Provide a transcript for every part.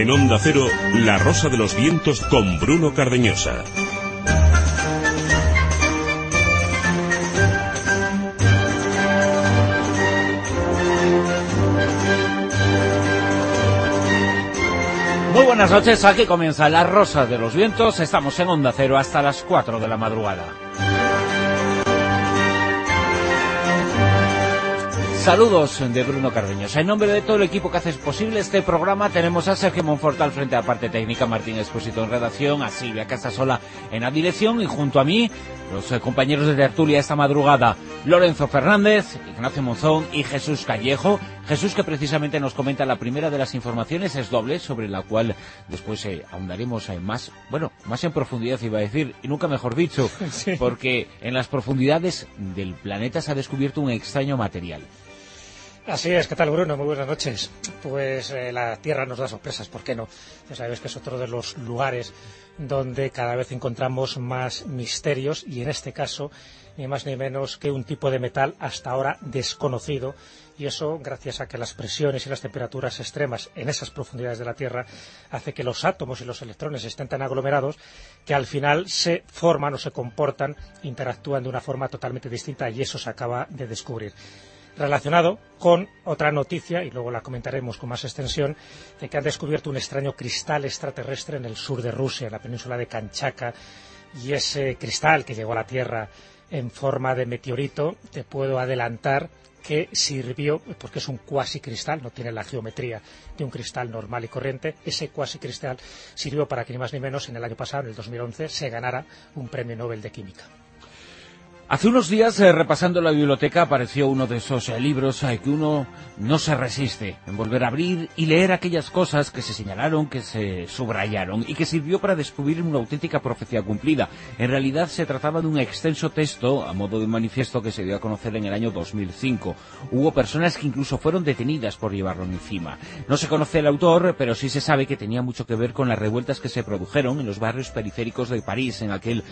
En Onda Cero, La Rosa de los Vientos con Bruno Cardeñosa. Muy buenas noches, aquí comienza La Rosa de los Vientos. Estamos en Onda Cero hasta las 4 de la madrugada. Saludos de Bruno Cardeñosa. En nombre de todo el equipo que hace posible este programa, tenemos a Sergio Monfort al frente de la parte técnica, Martín Expósito en redacción, a Silvia Casasola en la dirección y junto a mí, los compañeros de tertulia esta madrugada, Lorenzo Fernández, Ignacio Monzón y Jesús Callejo. Jesús, que precisamente nos comenta la primera de las informaciones, es doble, sobre la cual después ahondaremos más en profundidad, iba a decir, y nunca mejor dicho, sí. Porque en las profundidades del planeta se ha descubierto un extraño material. Así es, ¿qué tal, Bruno? Muy buenas noches. Pues la Tierra nos da sorpresas, ¿por qué no? Ya sabes que es otro de los lugares donde cada vez encontramos más misterios y en este caso ni más ni menos que un tipo de metal hasta ahora desconocido, y eso gracias a que las presiones y las temperaturas extremas en esas profundidades de la Tierra hace que los átomos y los electrones estén tan aglomerados que al final se forman o se comportan, interactúan de una forma totalmente distinta, y eso se acaba de descubrir. Relacionado con otra noticia, y luego la comentaremos con más extensión, de que han descubierto un extraño cristal extraterrestre en el sur de Rusia, en la península de Kamchatka, y ese cristal que llegó a la Tierra en forma de meteorito, te puedo adelantar que sirvió, porque es un cuasicristal, no tiene la geometría de un cristal normal y corriente, ese cuasicristal sirvió para que ni más ni menos en el año pasado, en el 2011, se ganara un premio Nobel de Química. Hace unos días, repasando la biblioteca, apareció uno de esos libros que uno no se resiste en volver a abrir y leer aquellas cosas que se señalaron, que se subrayaron y que sirvió para descubrir una auténtica profecía cumplida. En realidad se trataba de un extenso texto, a modo de manifiesto, que se dio a conocer en el año 2005. Hubo personas que incluso fueron detenidas por llevarlo encima. No se conoce el autor, pero sí se sabe que tenía mucho que ver con las revueltas que se produjeron en los barrios periféricos de París en aquel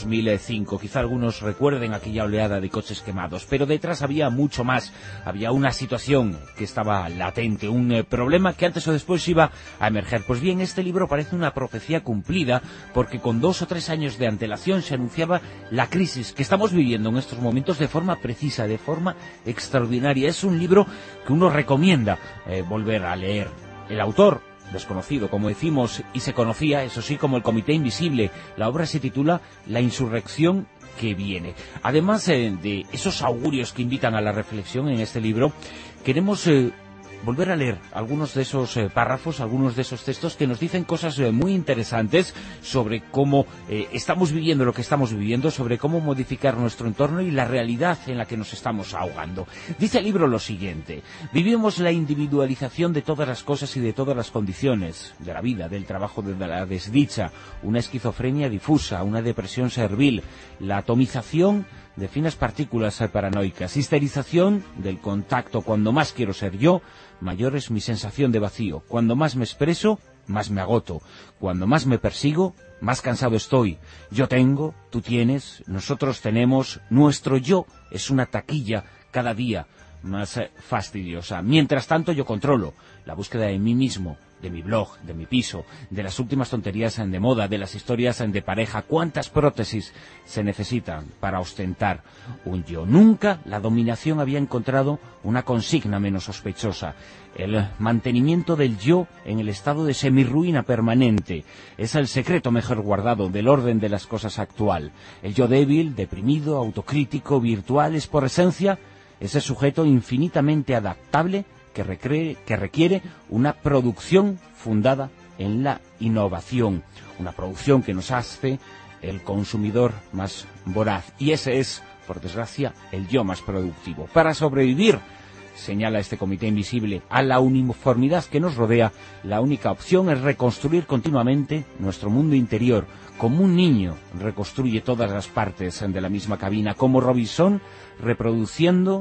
2005. Quizá algunos recuerden aquella oleada de coches quemados, pero detrás había mucho más. Había una situación que estaba latente, un problema que antes o después iba a emerger. Pues bien, este libro parece una profecía cumplida, porque con 2 o 3 años de antelación se anunciaba la crisis que estamos viviendo en estos momentos de forma precisa, de forma extraordinaria. Es un libro que uno recomienda volver a leer. El autor, desconocido, como decimos, y se conocía, eso sí, como el Comité Invisible. La obra se titula La Insurrección que viene. Además de esos augurios que invitan a la reflexión en este libro, queremos volver a leer algunos de esos párrafos, algunos de esos textos que nos dicen cosas muy interesantes sobre cómo estamos viviendo lo que estamos viviendo, sobre cómo modificar nuestro entorno y la realidad en la que nos estamos ahogando. Dice el libro lo siguiente: vivimos la individualización de todas las cosas y de todas las condiciones, de la vida, del trabajo, de la desdicha, una esquizofrenia difusa, una depresión servil, la atomización de finas partículas paranoicas, histerización del contacto. Cuando más quiero ser yo, mayor es mi sensación de vacío. Cuando más me expreso, más me agoto. Cuando más me persigo, más cansado estoy. Yo tengo, tú tienes, nosotros tenemos. Nuestro yo es una taquilla cada día más fastidiosa. Mientras tanto, yo controlo la búsqueda de mí mismo, de mi blog, de mi piso, de las últimas tonterías de moda, de las historias de pareja. ¿Cuántas prótesis se necesitan para ostentar un yo? Nunca la dominación había encontrado una consigna menos sospechosa. El mantenimiento del yo en el estado de semirruina permanente es el secreto mejor guardado del orden de las cosas actual. El yo débil, deprimido, autocrítico, virtual, es por esencia ese sujeto infinitamente adaptable que requiere una producción fundada en la innovación, una producción que nos hace el consumidor más voraz, y ese es, por desgracia, el yo más productivo. Para sobrevivir, señala este Comité Invisible, a la uniformidad que nos rodea, la única opción es reconstruir continuamente nuestro mundo interior, como un niño reconstruye todas las partes de la misma cabina, como Robinson reproduciendo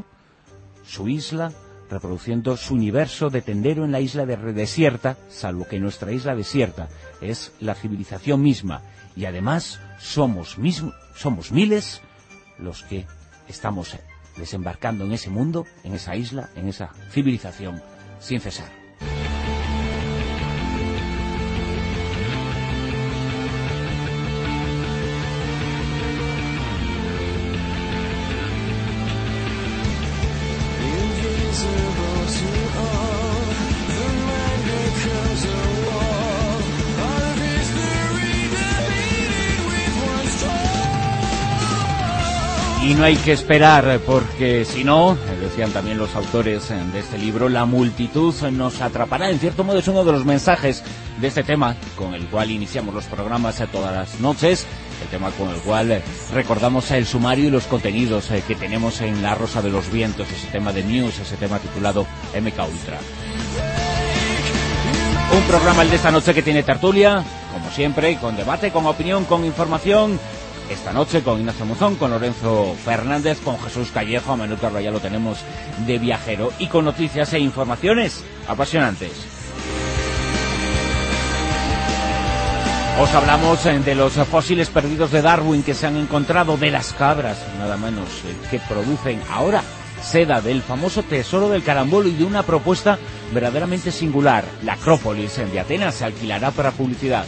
su isla, reproduciendo su universo de tendero en la isla desierta, salvo que nuestra isla desierta es la civilización misma, y además somos miles los que estamos desembarcando en ese mundo, en esa isla, en esa civilización, sin cesar. Y no hay que esperar, porque si no, decían también los autores de este libro, la multitud nos atrapará. En cierto modo es uno de los mensajes de este tema con el cual iniciamos los programas todas las noches, el tema con el cual recordamos el sumario y los contenidos que tenemos en La Rosa de los Vientos, ese tema de News, ese tema titulado MK Ultra. Un programa el de esta noche que tiene tertulia, como siempre, con debate, con opinión, con información. Esta noche con Ignacio Monzón, con Lorenzo Fernández, con Jesús Callejo, a Menú Carlos ya lo tenemos de viajero, y con noticias e informaciones apasionantes. Os hablamos de los fósiles perdidos de Darwin que se han encontrado, de las cabras, nada menos, que producen ahora seda, del famoso tesoro del carambolo y de una propuesta verdaderamente singular. La Acrópolis de Atenas se alquilará para publicidad.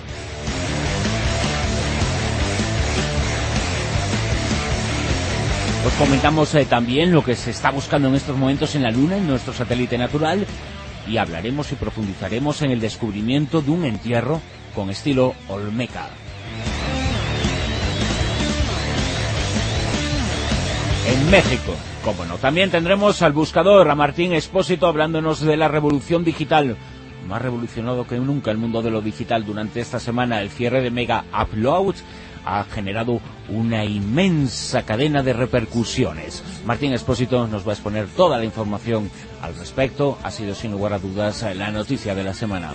Os comentamos también lo que se está buscando en estos momentos en la Luna, en nuestro satélite natural, y hablaremos y profundizaremos en el descubrimiento de un entierro con estilo Olmeca. En México, como no, también tendremos al buscador, a Martín Expósito, hablándonos de la revolución digital. Más revolucionado que nunca el mundo de lo digital. Durante esta semana el cierre de Mega Upload ha generado una inmensa cadena de repercusiones. Martín Expósito nos va a exponer toda la información al respecto. Ha sido sin lugar a dudas la noticia de la semana.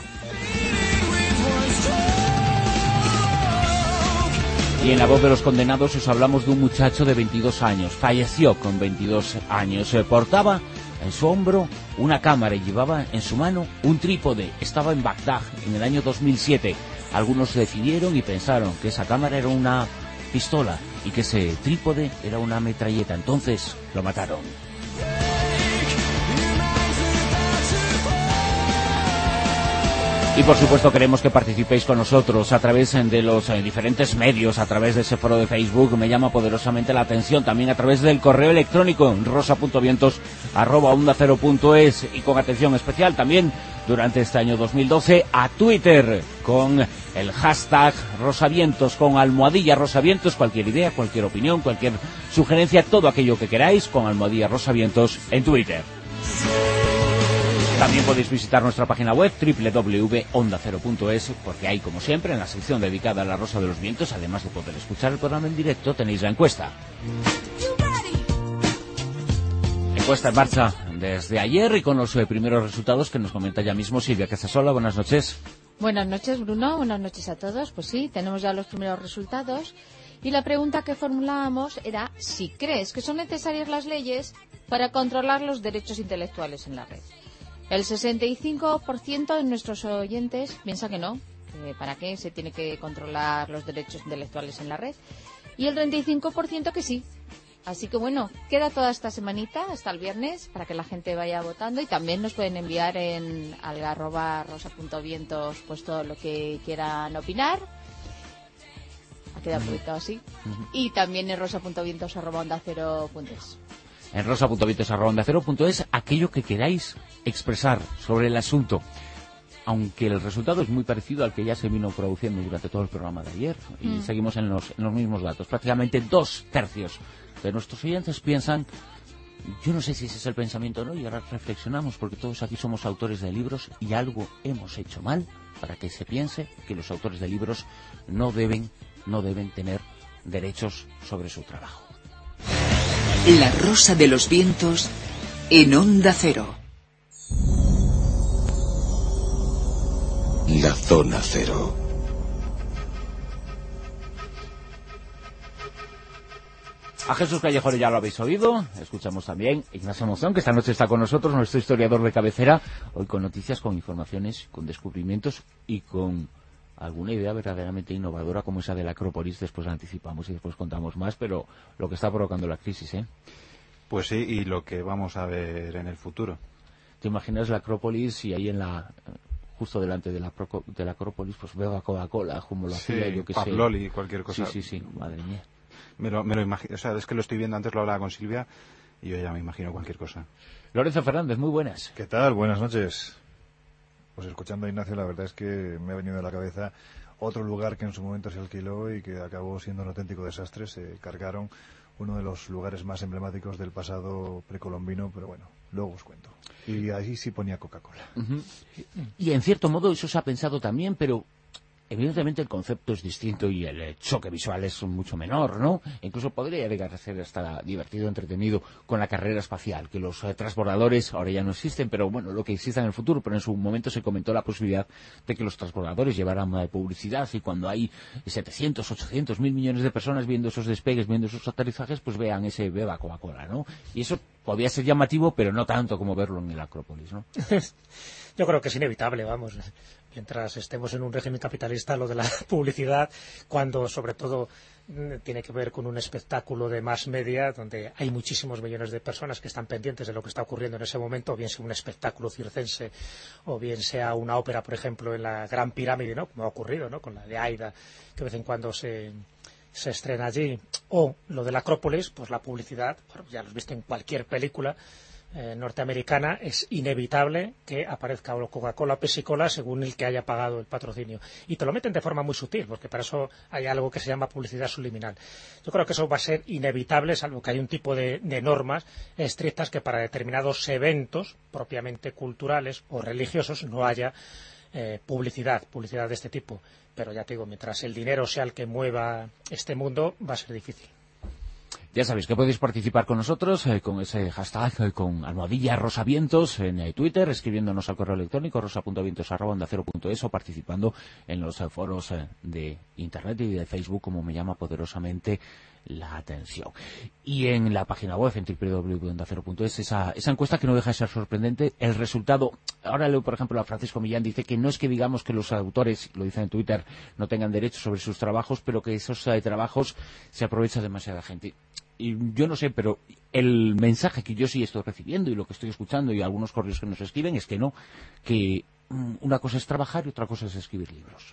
Y en La Voz de los Condenados os hablamos de un muchacho de 22 años. Falleció con 22 años. Portaba en su hombro una cámara y llevaba en su mano un trípode. Estaba en Bagdad en el año 2007. Algunos decidieron y pensaron que esa cámara era una pistola y que ese trípode era una metralleta. Entonces lo mataron. Y por supuesto queremos que participéis con nosotros a través de los diferentes medios, a través de ese foro de Facebook. Me llama poderosamente la atención, también a través del correo electrónico rosa.vientos@ondacero.es, y con atención especial también durante este año 2012 a Twitter con el hashtag Rosavientos, con almohadilla Rosavientos. Cualquier idea, cualquier opinión, cualquier sugerencia, todo aquello que queráis con almohadilla Rosavientos en Twitter. También podéis visitar nuestra página web www.ondacero.es, porque ahí, como siempre, en la sección dedicada a La Rosa de los Vientos, además de poder escuchar el programa en directo, tenéis la encuesta. Encuesta en marcha desde ayer y con los primeros resultados que nos comenta ya mismo Silvia Casasola. Buenas noches. Buenas noches, Bruno. Buenas noches a todos. Pues sí, tenemos ya los primeros resultados. Y la pregunta que formulábamos era si crees que son necesarias las leyes para controlar los derechos intelectuales en la red. El 65% de nuestros oyentes piensa que no, que para qué se tiene que controlar los derechos intelectuales en la red. Y el 35% que sí. Así que bueno, queda toda esta semanita hasta el viernes para que la gente vaya votando, y también nos pueden enviar en @rosa.vientos pues todo lo que quieran opinar. Ha quedado publicado así. Y también en rosa.vientos@ondacero.es. En rosa.vientos@ondacero.es aquello que queráis expresar sobre el asunto, aunque el resultado es muy parecido al que ya se vino produciendo durante todo el programa de ayer, y seguimos en los mismos datos. Prácticamente 2/3 de nuestros oyentes piensan, yo no sé si ese es el pensamiento o no, y ahora reflexionamos, porque todos aquí somos autores de libros y algo hemos hecho mal para que se piense que los autores de libros no deben tener derechos sobre su trabajo. La Rosa de los Vientos en Onda Cero. La Zona Cero. A Jesús Callejo ya lo habéis oído. Escuchamos también a Ignacio Monzón, que esta noche está con nosotros, nuestro historiador de cabecera, hoy con noticias, con informaciones, con descubrimientos y con alguna idea verdaderamente innovadora como esa de la Acrópolis. Después la anticipamos y después contamos más, pero lo que está provocando la crisis, ¿eh? Pues sí, y lo que vamos a ver en el futuro. ¿Te imaginas la Acrópolis y ahí justo delante de la Acrópolis, pues veo a Coca-Cola, como lo hacía, yo que sé? Pabloli, cualquier cosa. Sí, madre mía. Me lo imagino, o sea, es que lo estoy viendo, antes lo hablaba con Silvia, y yo ya me imagino cualquier cosa. Lorenzo Fernández, muy buenas. ¿Qué tal? Buenas noches. Pues escuchando a Ignacio, la verdad es que me ha venido a la cabeza otro lugar que en su momento se alquiló y que acabó siendo un auténtico desastre. Se cargaron uno de los lugares más emblemáticos del pasado precolombino, pero bueno, luego os cuento. Y ahí sí ponía Coca-Cola. Y en cierto modo eso se ha pensado también, pero evidentemente el concepto es distinto y el choque visual es mucho menor, ¿no? Incluso podría llegar a ser hasta divertido, entretenido con la carrera espacial, que los transbordadores ahora ya no existen, pero bueno, lo que exista en el futuro, pero en su momento se comentó la posibilidad de que los transbordadores llevaran publicidad, y cuando hay 700, 800, 1.000 millones de personas viendo esos despegues, viendo esos aterrizajes, pues vean ese beba Coca-Cola, ¿no? Y eso podría ser llamativo, pero no tanto como verlo en el Acrópolis, ¿no? Yo creo que es inevitable, vamos. Mientras estemos en un régimen capitalista, lo de la publicidad, cuando sobre todo tiene que ver con un espectáculo de mass media, donde hay muchísimos millones de personas que están pendientes de lo que está ocurriendo en ese momento, o bien sea un espectáculo circense, o bien sea una ópera, por ejemplo, en la Gran Pirámide, ¿no? Como ha ocurrido, ¿no? Con la de Aida, que de vez en cuando se estrena allí, o lo de la Acrópolis, pues la publicidad, bueno, ya lo has visto en cualquier película norteamericana, es inevitable que aparezca Coca-Cola o Pepsi-Cola según el que haya pagado el patrocinio. Y te lo meten de forma muy sutil, porque para eso hay algo que se llama publicidad subliminal. Yo creo que eso va a ser inevitable, salvo que hay un tipo de normas estrictas que para determinados eventos propiamente culturales o religiosos no haya publicidad de este tipo. Pero ya te digo, mientras el dinero sea el que mueva este mundo, va a ser difícil. Ya sabéis que podéis participar con nosotros con ese hashtag, con almohadilla rosavientos en Twitter, escribiéndonos al correo electrónico rosa.vientos@ondacero.es, o participando en los foros de Internet y de Facebook, como me llama poderosamente la atención. Y en la página web, en www.ondacero.es, esa encuesta que no deja de ser sorprendente. El resultado, ahora leo por ejemplo a Francisco Millán, dice que no es que digamos que los autores, lo dicen en Twitter, no tengan derecho sobre sus trabajos, pero que esos trabajos se aprovecha demasiada gente. Y yo no sé, pero el mensaje que yo sí estoy recibiendo y lo que estoy escuchando y algunos correos que nos escriben es que no, que una cosa es trabajar y otra cosa es escribir libros.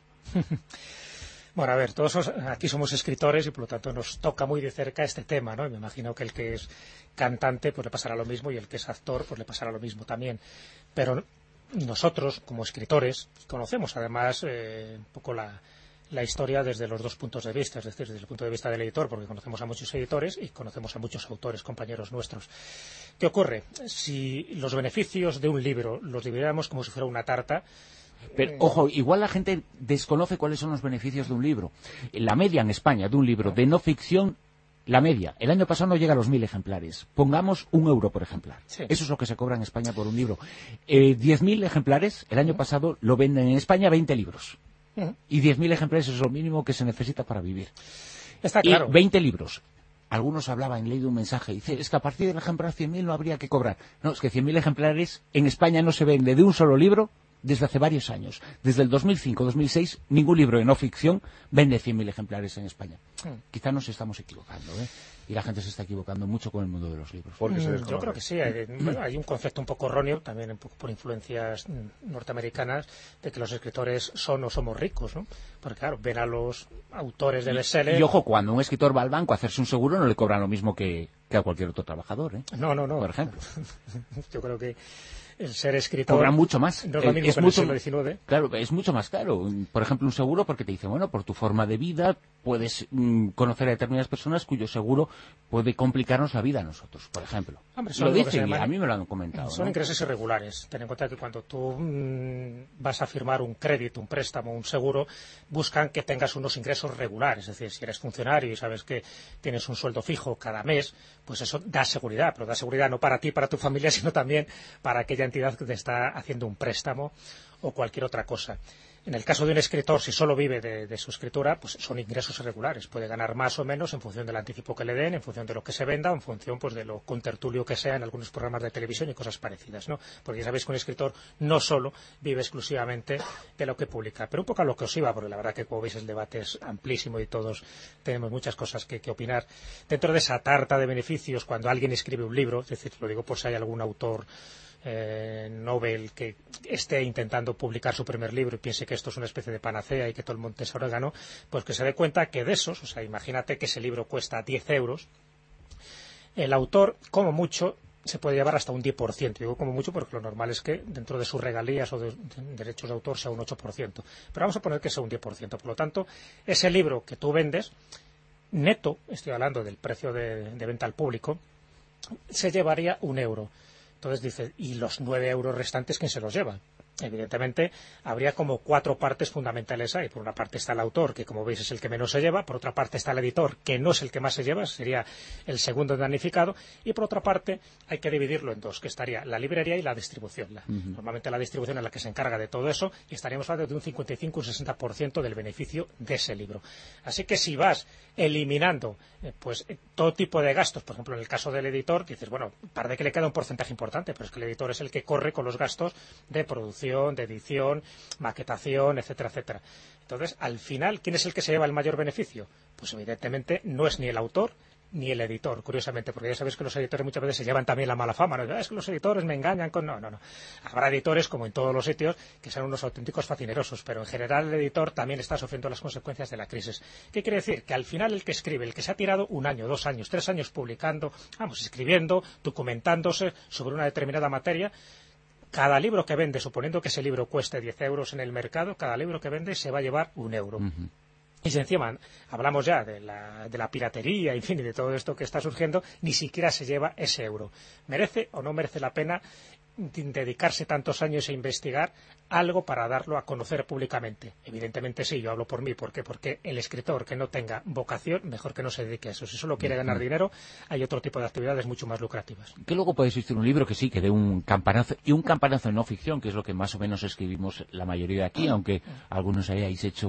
Bueno, a ver, todos aquí somos escritores y por lo tanto nos toca muy de cerca este tema, ¿no? Y me imagino que el que es cantante pues le pasará lo mismo, y el que es actor pues le pasará lo mismo también. Pero nosotros, como escritores, conocemos además un poco la historia desde los dos puntos de vista, es decir, desde el punto de vista del editor, porque conocemos a muchos editores y conocemos a muchos autores, compañeros nuestros. ¿Qué ocurre? Si los beneficios de un libro los dividiéramos como si fuera una tarta... Pero, ojo, igual la gente desconoce cuáles son los beneficios de un libro. La media en España de un libro de no ficción, la media, el año pasado no llega a los 1.000 ejemplares. Pongamos 1 euro por ejemplar. Sí. Eso es lo que se cobra en España por un libro. 10.000 ejemplares, el año pasado lo venden en España 20 libros. Y 10.000 ejemplares es lo mínimo que se necesita para vivir. Está claro. Y 20 libros. Algunos hablaban, he leído un mensaje, dice, es que a partir del ejemplar 100.000 no habría que cobrar. No, es que 100.000 ejemplares en España no se vende de un solo libro desde hace varios años. Desde el 2005-2006, ningún libro de no ficción vende 100.000 ejemplares en España. Quizá nos estamos equivocando, ¿eh? Y la gente se está equivocando mucho con el mundo de los libros. Yo creo que sí. Hay un concepto un poco erróneo, también un poco por influencias norteamericanas, de que los escritores son o somos ricos, ¿no? Porque claro, ven a los autores de bestseller... Y ojo, cuando un escritor va al banco a hacerse un seguro, no le cobran lo mismo que a cualquier otro trabajador, ¿eh? No. Por ejemplo. Yo creo que el ser escritor... Cobran mucho más. No es lo mismo que en el siglo XIX. Claro, es mucho más caro. Por ejemplo, un seguro, porque te dice, bueno, por tu forma de vida puedes conocer a determinadas personas cuyo seguro puede complicarnos la vida a nosotros, por ejemplo. Hombre, lo dicen, y a mí me lo han comentado. Son ¿no? ingresos irregulares. Ten en cuenta que cuando tú vas a firmar un crédito, un préstamo, un seguro, buscan que tengas unos ingresos regulares. Es decir, si eres funcionario y sabes que tienes un sueldo fijo cada mes, pues eso da seguridad, pero da seguridad no para ti, para tu familia, sino también para aquella entidad que te está haciendo un préstamo o cualquier otra cosa. En el caso de un escritor, si solo vive de su escritura, pues son ingresos irregulares. Puede ganar más o menos en función del anticipo que le den, en función de lo que se venda, en función pues de lo contertulio que sea en algunos programas de televisión y cosas parecidas, ¿no? Porque ya sabéis que un escritor no solo vive exclusivamente de lo que publica. Pero un poco a lo que os iba, porque la verdad que como veis el debate es amplísimo y todos tenemos muchas cosas que opinar. Dentro de esa tarta de beneficios, cuando alguien escribe un libro, es decir, lo digo por si hay algún autor Nobel que esté intentando publicar su primer libro y piense que esto es una especie de panacea y que todo el monte es orégano, pues que se dé cuenta que de esos, o sea, imagínate que ese libro cuesta 10 euros, el autor, como mucho, se puede llevar hasta un 10%. Digo como mucho porque lo normal es que dentro de sus regalías o de derechos de autor sea un 8%. Pero vamos a poner que sea un 10%. Por lo tanto, ese libro que tú vendes neto, estoy hablando del precio de venta al público, se llevaría €1. Entonces dice, ¿y los 9 euros restantes quién se los lleva? Evidentemente, habría como 4 partes fundamentales ahí. Por una parte está el autor, que como veis es el que menos se lleva. Por otra parte está el editor, que no es el que más se lleva, sería el segundo damnificado. Y por otra parte, hay que dividirlo en dos, que estaría la librería y la distribución. Normalmente la distribución es la que se encarga de todo eso, y estaríamos hablando de un 55 o 60% del beneficio de ese libro. Así que si vas eliminando todo tipo de gastos, por ejemplo, en el caso del editor, dices, bueno, parece que le queda un porcentaje importante, pero es que el editor es el que corre con los gastos de producción, de edición, maquetación, etcétera, etcétera. Entonces, al final, ¿quién es el que se lleva el mayor beneficio? Pues evidentemente no es ni el autor ni el editor, curiosamente, porque ya sabéis que los editores muchas veces se llevan también la mala fama, ¿no? Es que los editores me engañan con... No. Habrá editores, como en todos los sitios, que son unos auténticos facinerosos, pero en general el editor también está sufriendo las consecuencias de la crisis. ¿Qué quiere decir? Que al final el que escribe, el que se ha tirado 1 año, 2 años, 3 años publicando, escribiendo, documentándose sobre una determinada materia, cada libro que vende, suponiendo que ese libro cueste 10 euros en el mercado, cada libro que vende se va a llevar €1. Y si encima hablamos ya de la piratería, en fin, y de todo esto que está surgiendo, ni siquiera se lleva ese euro. ¿Merece o no merece la pena dedicarse tantos años a investigar algo para darlo a conocer públicamente? Evidentemente sí, yo hablo por mí. ¿Por qué? Porque el escritor que no tenga vocación, mejor que no se dedique a eso. Si solo quiere ganar dinero, hay otro tipo de actividades mucho más lucrativas. Que luego puede existir un libro que sí, que dé un campanazo, y un campanazo en no ficción, que es lo que más o menos escribimos la mayoría de aquí, aunque algunos hayáis hecho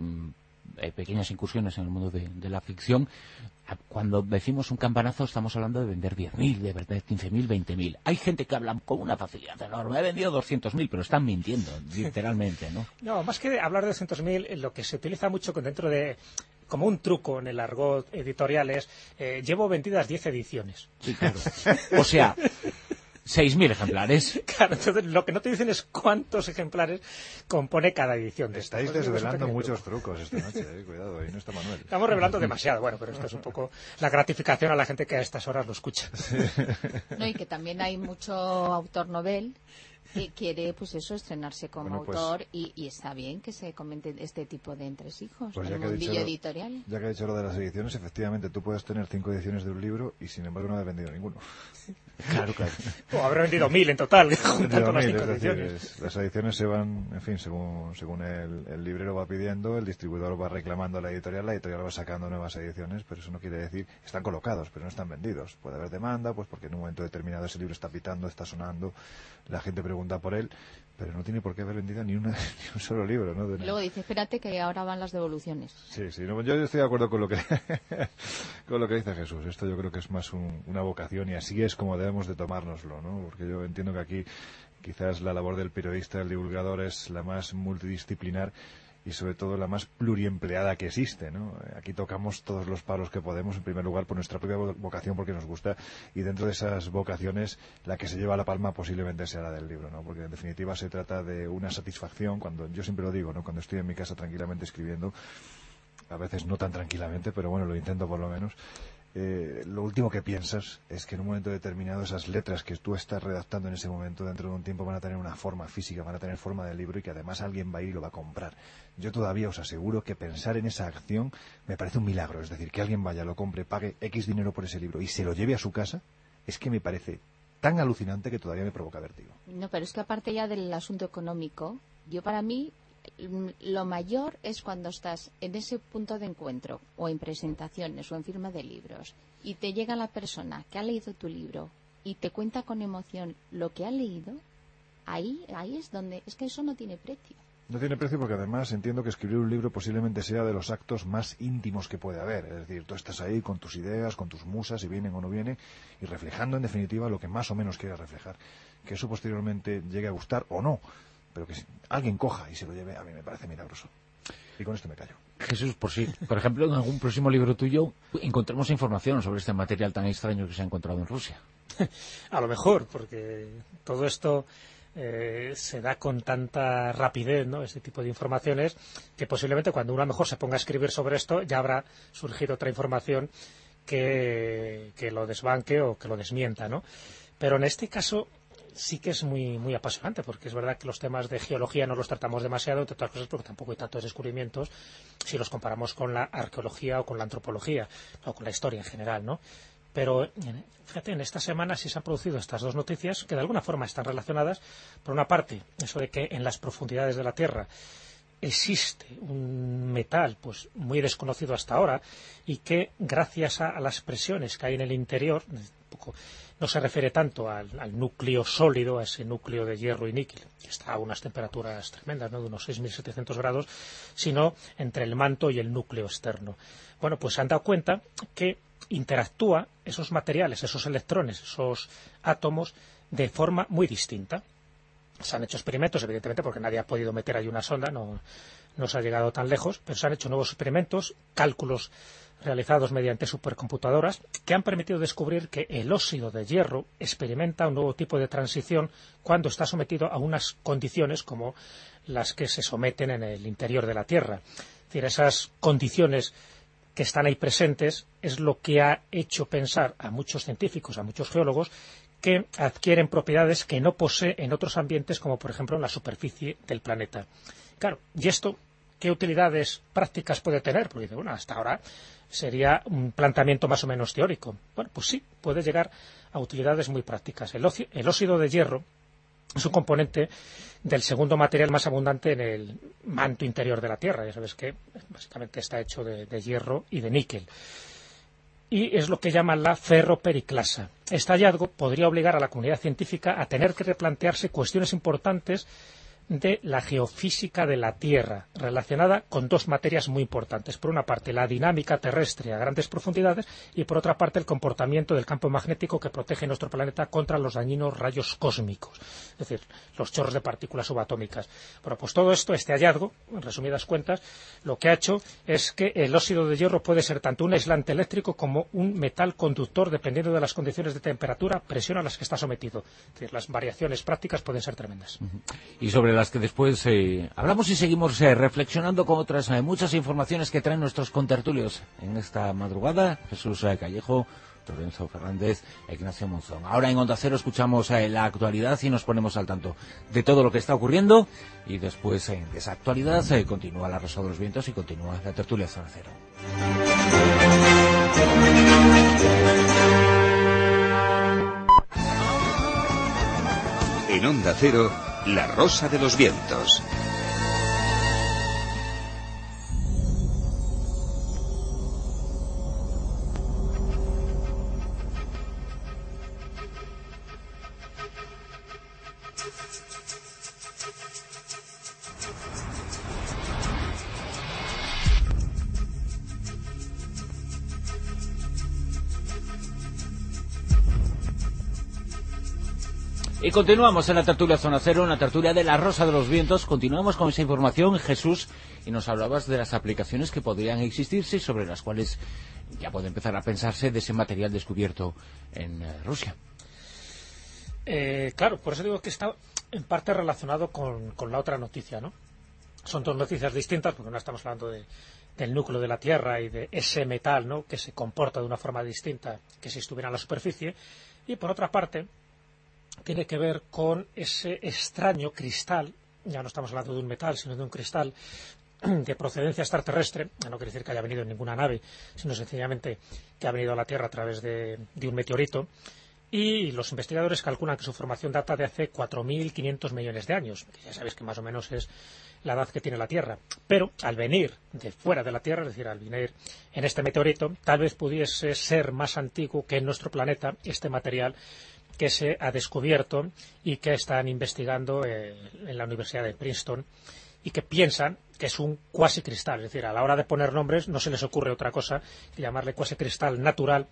pequeñas incursiones en el mundo de la ficción. Cuando decimos un campanazo estamos hablando de vender 10.000, de vender 15.000, 20.000. Hay gente que habla con una facilidad enorme. He vendido 200.000, pero están mintiendo, literalmente, ¿no? No, más que hablar de 200.000, lo que se utiliza mucho dentro de... como un truco en el argot editorial es llevo vendidas 10 ediciones. Sí, claro. O sea... 6.000 ejemplares. Claro, entonces lo que no te dicen es cuántos ejemplares compone cada edición de Estáis desvelando muchos trucos esta noche, cuidado, ahí no está Manuel. Estamos revelando demasiado, bueno, pero esto es un poco la gratificación a la gente que a estas horas lo escucha. Sí. No, y que también hay mucho autor novel que quiere, pues eso, estrenarse como autor, y está bien que se comente este tipo de entresijos, pues el mundillo editorial. Ya que ha dicho lo de las ediciones, efectivamente, tú puedes tener 5 ediciones de un libro y sin embargo no has vendido ninguno. Claro. O habrá vendido 1.000 en total, junto con las 5 ediciones. Las ediciones se van, en fin, según el librero va pidiendo, el distribuidor va reclamando a la editorial va sacando nuevas ediciones, pero eso no quiere decir, están colocados, pero no están vendidos. Puede haber demanda, pues porque en un momento determinado ese libro está pitando, está sonando, la gente pregunta por él, pero no tiene por qué haber vendido ni un solo libro, ¿no? Luego dice, espérate que ahora van las devoluciones. Sí, no, yo estoy de acuerdo con lo que con lo que dice Jesús. Esto yo creo que es más una vocación, y así es como debemos de tomárnoslo, ¿no? Porque yo entiendo que aquí quizás la labor del periodista, del divulgador, es la más multidisciplinar y sobre todo la más pluriempleada que existe, ¿no? Aquí tocamos todos los palos que podemos, en primer lugar por nuestra propia vocación, porque nos gusta, y dentro de esas vocaciones la que se lleva la palma posiblemente sea la del libro, ¿no? Porque en definitiva se trata de una satisfacción, cuando yo siempre lo digo, ¿no? Cuando estoy en mi casa tranquilamente escribiendo, a veces no tan tranquilamente, pero bueno, lo intento por lo menos. Lo último que piensas es que en un momento determinado esas letras que tú estás redactando en ese momento, dentro de un tiempo van a tener una forma física, van a tener forma de libro, y que además alguien va a ir y lo va a comprar. Yo todavía os aseguro que pensar en esa acción me parece un milagro. Es decir, que alguien vaya, lo compre, pague X dinero por ese libro y se lo lleve a su casa, es que me parece tan alucinante que todavía me provoca vértigo. No, pero es que aparte ya del asunto económico, para mí lo mayor es cuando estás en ese punto de encuentro, o en presentaciones, o en firma de libros, y te llega la persona que ha leído tu libro y te cuenta con emoción lo que ha leído. Ahí es donde, es que eso no tiene precio. No tiene precio, porque además entiendo que escribir un libro posiblemente sea de los actos más íntimos que puede haber. Es decir, tú estás ahí con tus ideas, con tus musas, si vienen o no vienen, y reflejando en definitiva lo que más o menos quieres reflejar. Que eso posteriormente llegue a gustar o no, pero que alguien coja y se lo lleve, a mí me parece milagroso. Y con esto me callo. Jesús, por ejemplo, en algún próximo libro tuyo encontremos información sobre este material tan extraño que se ha encontrado en Rusia. A lo mejor, porque todo esto se da con tanta rapidez, ¿no? Este tipo de informaciones, que posiblemente cuando uno a lo mejor se ponga a escribir sobre esto ya habrá surgido otra información que lo desbanque o que lo desmienta, ¿no? Pero en este caso sí que es muy apasionante, porque es verdad que los temas de geología no los tratamos demasiado, entre otras cosas porque tampoco hay tantos descubrimientos si los comparamos con la arqueología o con la antropología o con la historia en general, ¿no? Pero, fíjate, en esta semana sí se han producido estas dos noticias que de alguna forma están relacionadas. Por una parte, eso de que en las profundidades de la Tierra existe un metal pues muy desconocido hasta ahora y que gracias a las presiones que hay en el interior, no se refiere tanto al núcleo sólido, a ese núcleo de hierro y níquel, que está a unas temperaturas tremendas, ¿no?, de unos 6.700 grados, sino entre el manto y el núcleo externo. Bueno, pues se han dado cuenta que interactúa esos materiales, esos electrones, esos átomos, de forma muy distinta. Se han hecho experimentos, evidentemente, porque nadie ha podido meter ahí una sonda, no se ha llegado tan lejos, pero se han hecho nuevos experimentos, cálculos realizados mediante supercomputadoras, que han permitido descubrir que el óxido de hierro experimenta un nuevo tipo de transición cuando está sometido a unas condiciones como las que se someten en el interior de la Tierra. Es decir, esas condiciones que están ahí presentes es lo que ha hecho pensar a muchos científicos, a muchos geólogos, que adquieren propiedades que no posee en otros ambientes, como por ejemplo en la superficie del planeta. Claro, ¿y esto qué utilidades prácticas puede tener? Porque dice, bueno, hasta ahora sería un planteamiento más o menos teórico. Bueno, pues sí, puede llegar a utilidades muy prácticas. El óxido de hierro es un componente del segundo material más abundante en el manto interior de la Tierra. Ya sabes que básicamente está hecho de hierro y de níquel. Y es lo que llaman la ferropericlasa. Este hallazgo podría obligar a la comunidad científica a tener que replantearse cuestiones importantes de la geofísica de la Tierra, relacionada con dos materias muy importantes. Por una parte, la dinámica terrestre a grandes profundidades y, por otra parte, el comportamiento del campo magnético que protege nuestro planeta contra los dañinos rayos cósmicos, es decir, los chorros de partículas subatómicas. Bueno, pues todo esto, este hallazgo, en resumidas cuentas, lo que ha hecho es que el óxido de hierro puede ser tanto un aislante eléctrico como un metal conductor, dependiendo de las condiciones de temperatura, presión a las que está sometido. Es decir, las variaciones prácticas pueden ser tremendas. Y sobre las que después hablamos y seguimos reflexionando con otras muchas informaciones que traen nuestros contertulios en esta madrugada. Jesús Callejo, Lorenzo Fernández, Ignacio Monzón. Ahora en Onda Cero escuchamos la actualidad y nos ponemos al tanto de todo lo que está ocurriendo, y después de esa actualidad continúa la Rosa de los Vientos y continúa la tertulia Zona Cero. En Onda Cero, La Rosa de los Vientos. Y continuamos en la tertulia Zona Cero, en la tertulia de La Rosa de los Vientos. Continuamos con esa información, Jesús, y nos hablabas de las aplicaciones que podrían existirse, sobre las cuales ya puede empezar a pensarse de ese material descubierto en Rusia. Claro, por eso digo que está en parte relacionado con la otra noticia, ¿no? Son dos noticias distintas, porque no estamos hablando del núcleo de la Tierra y de ese metal, ¿no?, que se comporta de una forma distinta que si estuviera en la superficie, y por otra parte tiene que ver con ese extraño cristal. Ya no estamos hablando de un metal, sino de un cristal de procedencia extraterrestre. No quiere decir que haya venido en ninguna nave, sino sencillamente que ha venido a la Tierra a través de un meteorito, y los investigadores calculan que su formación data de hace 4.500 millones de años, que ya sabéis que más o menos es la edad que tiene la Tierra. Pero al venir de fuera de la Tierra, es decir, al venir en este meteorito, tal vez pudiese ser más antiguo que en nuestro planeta este material que se ha descubierto y que están investigando en la Universidad de Princeton, y que piensan que es un cuasicristal. Es decir, a la hora de poner nombres no se les ocurre otra cosa que llamarle cuasicristal natural,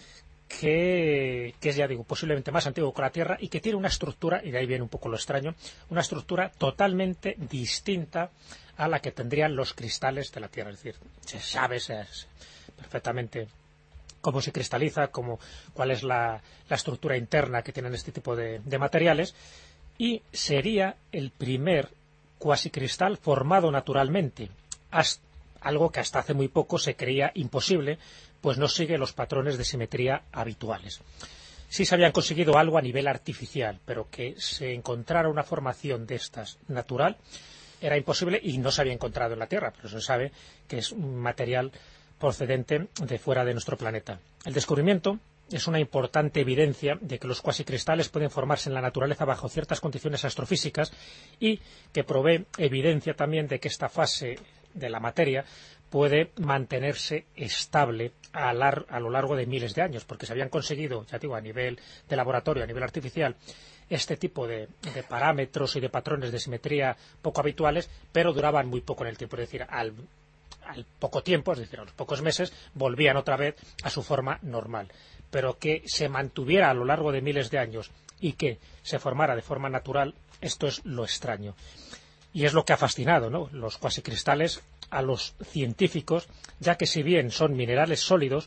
que es, ya digo, posiblemente más antiguo que la Tierra y que tiene una estructura, y de ahí viene un poco lo extraño, una estructura totalmente distinta a la que tendrían los cristales de la Tierra. Es decir, se sabe perfectamente cómo se cristaliza, cuál es la estructura interna que tienen este tipo de materiales, y sería el primer cuasicristal formado naturalmente, algo que hasta hace muy poco se creía imposible, pues no sigue los patrones de simetría habituales. sí se habían conseguido algo a nivel artificial, pero que se encontrara una formación de estas natural era imposible y no se había encontrado en la Tierra, pero se sabe que es un material procedente de fuera de nuestro planeta. El descubrimiento es una importante evidencia de que los cuasicristales pueden formarse en la naturaleza bajo ciertas condiciones astrofísicas y que provee evidencia también de que esta fase de la materia puede mantenerse estable a lo largo de miles de años, porque se habían conseguido, ya digo, a nivel de laboratorio, a nivel artificial, este tipo de parámetros y de patrones de simetría poco habituales, pero duraban muy poco en el tiempo, es decir, al poco tiempo, es decir, a los pocos meses, volvían otra vez a su forma normal. Pero que se mantuviera a lo largo de miles de años y que se formara de forma natural, esto es lo extraño. Y es lo que ha fascinado, ¿no?, los cuasicristales a los científicos, ya que si bien son minerales sólidos,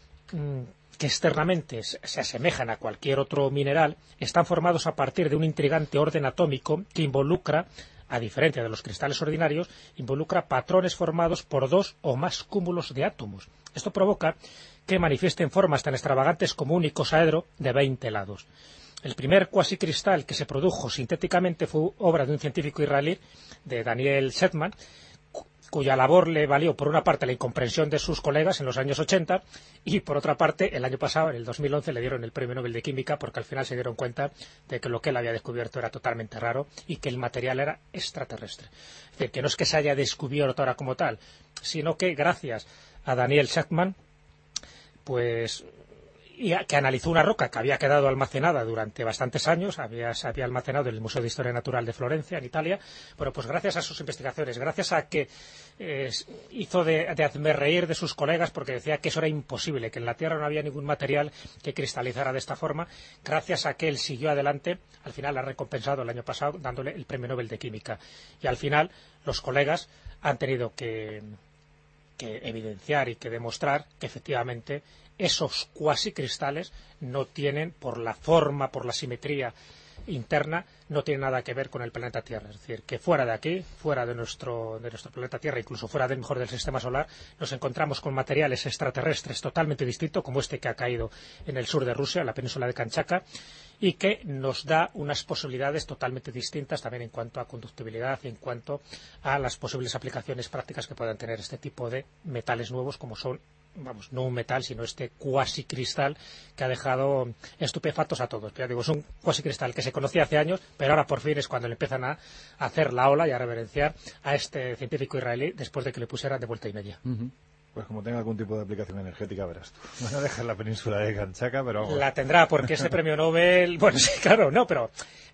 que externamente se asemejan a cualquier otro mineral, están formados a partir de un intrigante orden atómico que involucra, a diferencia de los cristales ordinarios, involucra patrones formados por 2 o más cúmulos de átomos. Esto provoca que manifiesten formas tan extravagantes como un icosaedro de 20 lados. El primer cuasicristal que se produjo sintéticamente fue obra de un científico israelí, de Daniel Shechtman, cuya labor le valió, por una parte, la incomprensión de sus colegas en los años 80 y, por otra parte, el año pasado, en el 2011, le dieron el Premio Nobel de Química porque al final se dieron cuenta de que lo que él había descubierto era totalmente raro y que el material era extraterrestre. Es decir, que no es que se haya descubierto ahora como tal, sino que gracias a Daniel Shechtman, pues, que analizó una roca que había quedado almacenada durante bastantes años, se había almacenado en el Museo de Historia Natural de Florencia, en Italia. Bueno, pues gracias a sus investigaciones, gracias a que hizo de hazme reír de sus colegas porque decía que eso era imposible, que en la Tierra no había ningún material que cristalizara de esta forma, gracias a que él siguió adelante, al final ha recompensado el año pasado dándole el Premio Nobel de Química. Y al final los colegas han tenido que evidenciar y que demostrar que efectivamente esos cuasicristales no tienen, por la forma, por la simetría interna, no tienen nada que ver con el planeta Tierra. Es decir, que fuera de aquí, fuera de nuestro planeta Tierra, incluso fuera del mejor del sistema solar, nos encontramos con materiales extraterrestres totalmente distintos, como este que ha caído en el sur de Rusia, en la península de Kamchatka, y que nos da unas posibilidades totalmente distintas también en cuanto a conductibilidad y en cuanto a las posibles aplicaciones prácticas que puedan tener este tipo de metales nuevos, como son, vamos, no un metal, sino este cuasicristal que ha dejado estupefactos a todos. Ya digo, es un cuasicristal que se conocía hace años, pero ahora por fin es cuando le empiezan a hacer la ola y a reverenciar a este científico israelí después de que le pusieran de vuelta y media. Pues como tenga algún tipo de aplicación energética, verás tú. Van a dejar la península de Kamchatka, pero vamos. La tendrá, porque este premio Nobel... Bueno, sí, claro, no, pero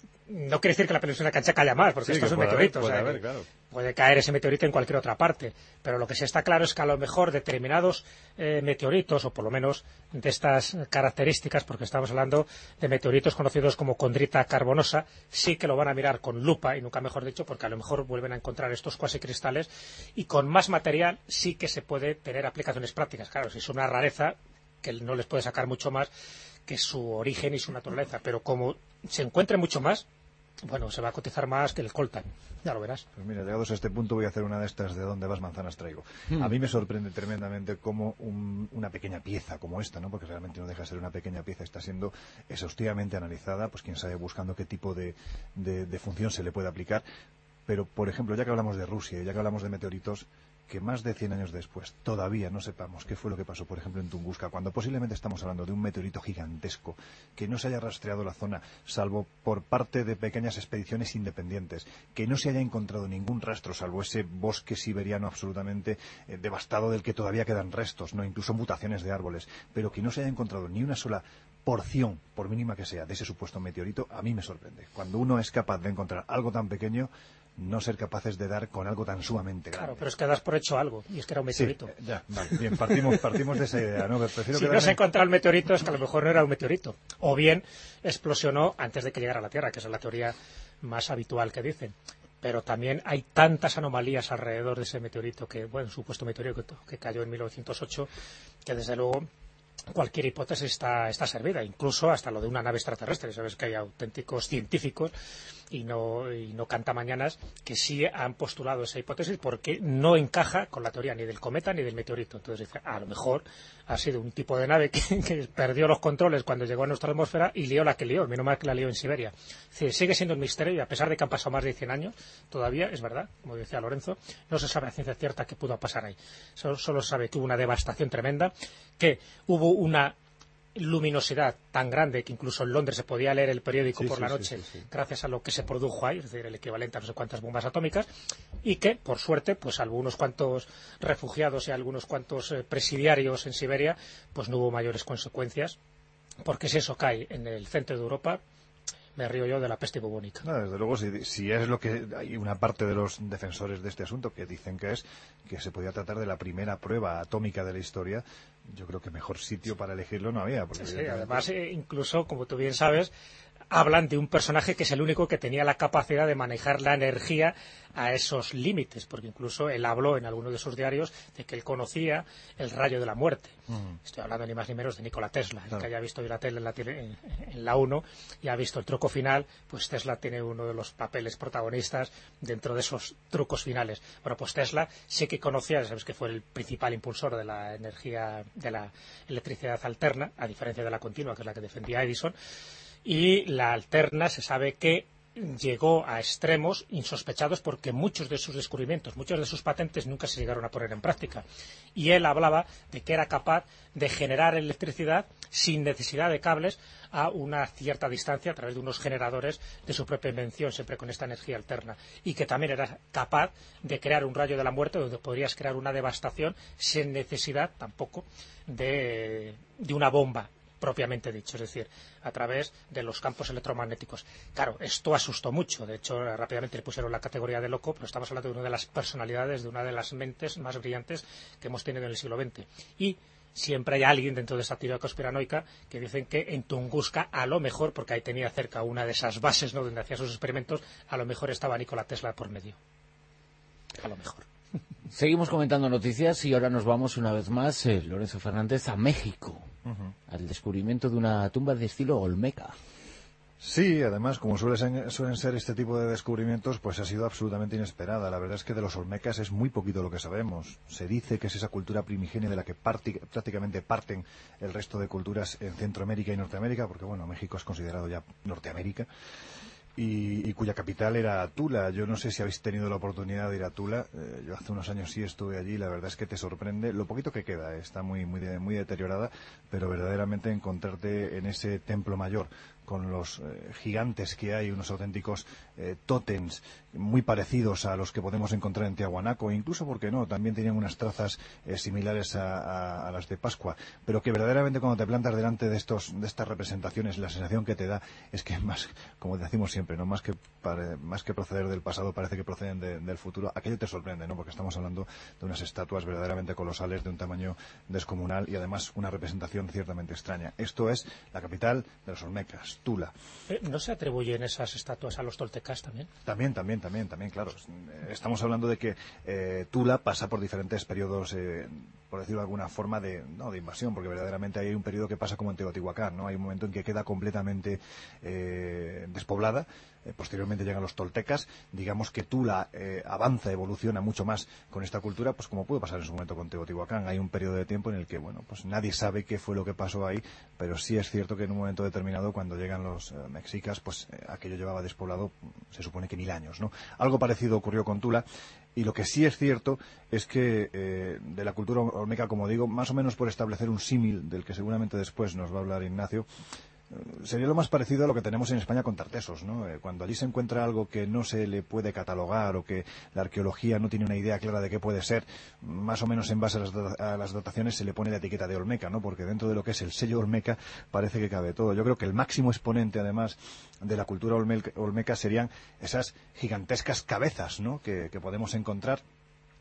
no quiere decir que la península de Kamchatka haya más, porque sí, esto es un meteorito. Claro. Puede caer ese meteorito en cualquier otra parte, pero lo que sí está claro es que a lo mejor determinados meteoritos, o por lo menos de estas características, porque estamos hablando de meteoritos conocidos como condrita carbonosa, sí que lo van a mirar con lupa, y nunca mejor dicho, porque a lo mejor vuelven a encontrar estos cuasicristales, y con más material sí que se puede tener aplicaciones prácticas. Claro, si es una rareza, que no les puede sacar mucho más que su origen y su naturaleza, pero como se encuentre mucho más, bueno, se va a cotizar más que el coltan, ya lo verás. Pues mira, llegados a este punto voy a hacer una de estas de dónde vas manzanas traigo. A mí me sorprende tremendamente cómo una pequeña pieza como esta, ¿no?, porque realmente no deja de ser una pequeña pieza, está siendo exhaustivamente analizada, pues quién sabe buscando qué tipo de función se le puede aplicar. Pero, por ejemplo, ya que hablamos de Rusia y ya que hablamos de meteoritos, que más de 100 años después todavía no sepamos qué fue lo que pasó, por ejemplo, en Tunguska, cuando posiblemente estamos hablando de un meteorito gigantesco que no se haya rastreado la zona, salvo por parte de pequeñas expediciones independientes, que no se haya encontrado ningún rastro, salvo ese bosque siberiano absolutamente devastado del que todavía quedan restos, no, incluso mutaciones de árboles, pero que no se haya encontrado ni una sola porción, por mínima que sea, de ese supuesto meteorito, a mí me sorprende. Cuando uno es capaz de encontrar algo tan pequeño, no ser capaces de dar con algo tan sumamente grande. Claro, pero es que das por hecho algo, y es que era un meteorito. Sí, ya, vale, bien, partimos de esa idea, ¿no? Prefiero si no se encontró el meteorito, es que a lo mejor no era un meteorito. O bien explosionó antes de que llegara a la Tierra, que esa es la teoría más habitual que dicen. Pero también hay tantas anomalías alrededor de ese meteorito, que, bueno, supuesto meteorito que cayó en 1908, que desde luego cualquier hipótesis está servida, incluso hasta lo de una nave extraterrestre. Sabes que hay auténticos científicos y no cantamañanas que sí han postulado esa hipótesis porque no encaja con la teoría ni del cometa ni del meteorito. Entonces dice, a lo mejor ha sido un tipo de nave que perdió los controles cuando llegó a nuestra atmósfera y lió la que lió, menos mal que la lió en Siberia. Es decir, sigue siendo un misterio y a pesar de que han pasado más de 100 años, todavía, es verdad, como decía Lorenzo, no se sabe a ciencia cierta qué pudo pasar ahí. Solo se sabe que hubo una devastación tremenda, que hubo una luminosidad tan grande que incluso en Londres se podía leer el periódico por la noche gracias a lo que se produjo ahí, es decir, el equivalente a no sé cuántas bombas atómicas, y que, por suerte, pues algunos cuantos refugiados y algunos cuantos presidiarios en Siberia, pues no hubo mayores consecuencias, porque si eso cae en el centro de Europa, me río yo de la peste bubónica. No, desde luego, si es lo que hay una parte de los defensores de este asunto que dicen que se podía tratar de la primera prueba atómica de la historia, yo creo que mejor sitio para elegirlo no había. Porque sí, además, incluso, como tú bien sabes, hablan de un personaje que es el único que tenía la capacidad de manejar la energía a esos límites, porque incluso él habló en alguno de sus diarios de que él conocía el rayo de la muerte. Estoy hablando ni más ni menos de Nikola Tesla, el que haya visto la tele en la 1 y ha visto el truco final, pues Tesla tiene uno de los papeles protagonistas dentro de esos trucos finales. Bueno, pues Tesla sí que conocía, sabes que fue el principal impulsor de la energía, de la electricidad alterna, a diferencia de la continua, que es la que defendía Edison, y la alterna se sabe que llegó a extremos insospechados porque muchos de sus descubrimientos, muchos de sus patentes nunca se llegaron a poner en práctica. Y él hablaba de que era capaz de generar electricidad sin necesidad de cables a una cierta distancia a través de unos generadores de su propia invención, siempre con esta energía alterna. Y que también era capaz de crear un rayo de la muerte donde podrías crear una devastación sin necesidad tampoco de una bomba propiamente dicho, es decir, a través de los campos electromagnéticos. Claro, esto asustó mucho, de hecho rápidamente le pusieron la categoría de loco, pero estamos hablando de una de las personalidades, de una de las mentes más brillantes que hemos tenido en el siglo XX. Y siempre hay alguien dentro de esa teoría conspiranoica que dicen que en Tunguska, a lo mejor, porque ahí tenía cerca una de esas bases, ¿no?, donde hacía sus experimentos, a lo mejor estaba Nikola Tesla por medio. A lo mejor. Seguimos comentando noticias y ahora nos vamos una vez más, Lorenzo Fernández, a México, al descubrimiento de una tumba de estilo Olmeca. Sí, además, como suelen ser este tipo de descubrimientos, pues ha sido absolutamente inesperada. La verdad es que de los Olmecas es muy poquito lo que sabemos. Se dice que es esa cultura primigenia de la que prácticamente parten el resto de culturas en Centroamérica y Norteamérica, porque bueno, México es considerado ya Norteamérica. Y cuya capital era Tula. Yo no sé si habéis tenido la oportunidad de ir a Tula. Yo hace unos años sí estuve allí. La verdad es que te sorprende lo poquito que queda. Está muy deteriorada, pero verdaderamente encontrarte en ese templo mayor con los gigantes que hay, unos auténticos tótems muy parecidos a los que podemos encontrar en Tiahuanaco, incluso, ¿por qué no?, también tenían unas trazas similares a las de Pascua, pero que verdaderamente cuando te plantas delante de estas representaciones, la sensación que te da es que más, como decimos siempre, no más que proceder del pasado, parece que proceden del futuro. Aquello te sorprende, ¿no?, porque estamos hablando de unas estatuas verdaderamente colosales, de un tamaño descomunal y además una representación ciertamente extraña. Esto es la capital de los Olmecas, Tula. ¿No se atribuyen esas estatuas a los toltecas también? También, claro. Estamos hablando de que Tula pasa por diferentes periodos, por decirlo de alguna forma, de invasión, porque verdaderamente hay un periodo que pasa como en Teotihuacán, ¿no? Hay un momento en que queda completamente despoblada. Posteriormente llegan los toltecas. Digamos que Tula avanza, evoluciona mucho más con esta cultura, pues como pudo pasar en su momento con Teotihuacán. Hay un periodo de tiempo en el que, bueno, pues nadie sabe qué fue lo que pasó ahí, pero sí es cierto que en un momento determinado, cuando llegan los mexicas, pues aquello llevaba despoblado, se supone que 1000 años, ¿no? Algo parecido ocurrió con Tula. Y lo que sí es cierto es que de la cultura olmeca, como digo, más o menos por establecer un símil del que seguramente después nos va a hablar Ignacio, sería lo más parecido a lo que tenemos en España con Tartesos, ¿no? Cuando allí se encuentra algo que no se le puede catalogar o que la arqueología no tiene una idea clara de qué puede ser, más o menos en base a las dataciones se le pone la etiqueta de Olmeca, ¿no? Porque dentro de lo que es el sello Olmeca parece que cabe todo. Yo creo que el máximo exponente, además, de la cultura olmeca serían esas gigantescas cabezas, ¿no?, que podemos encontrar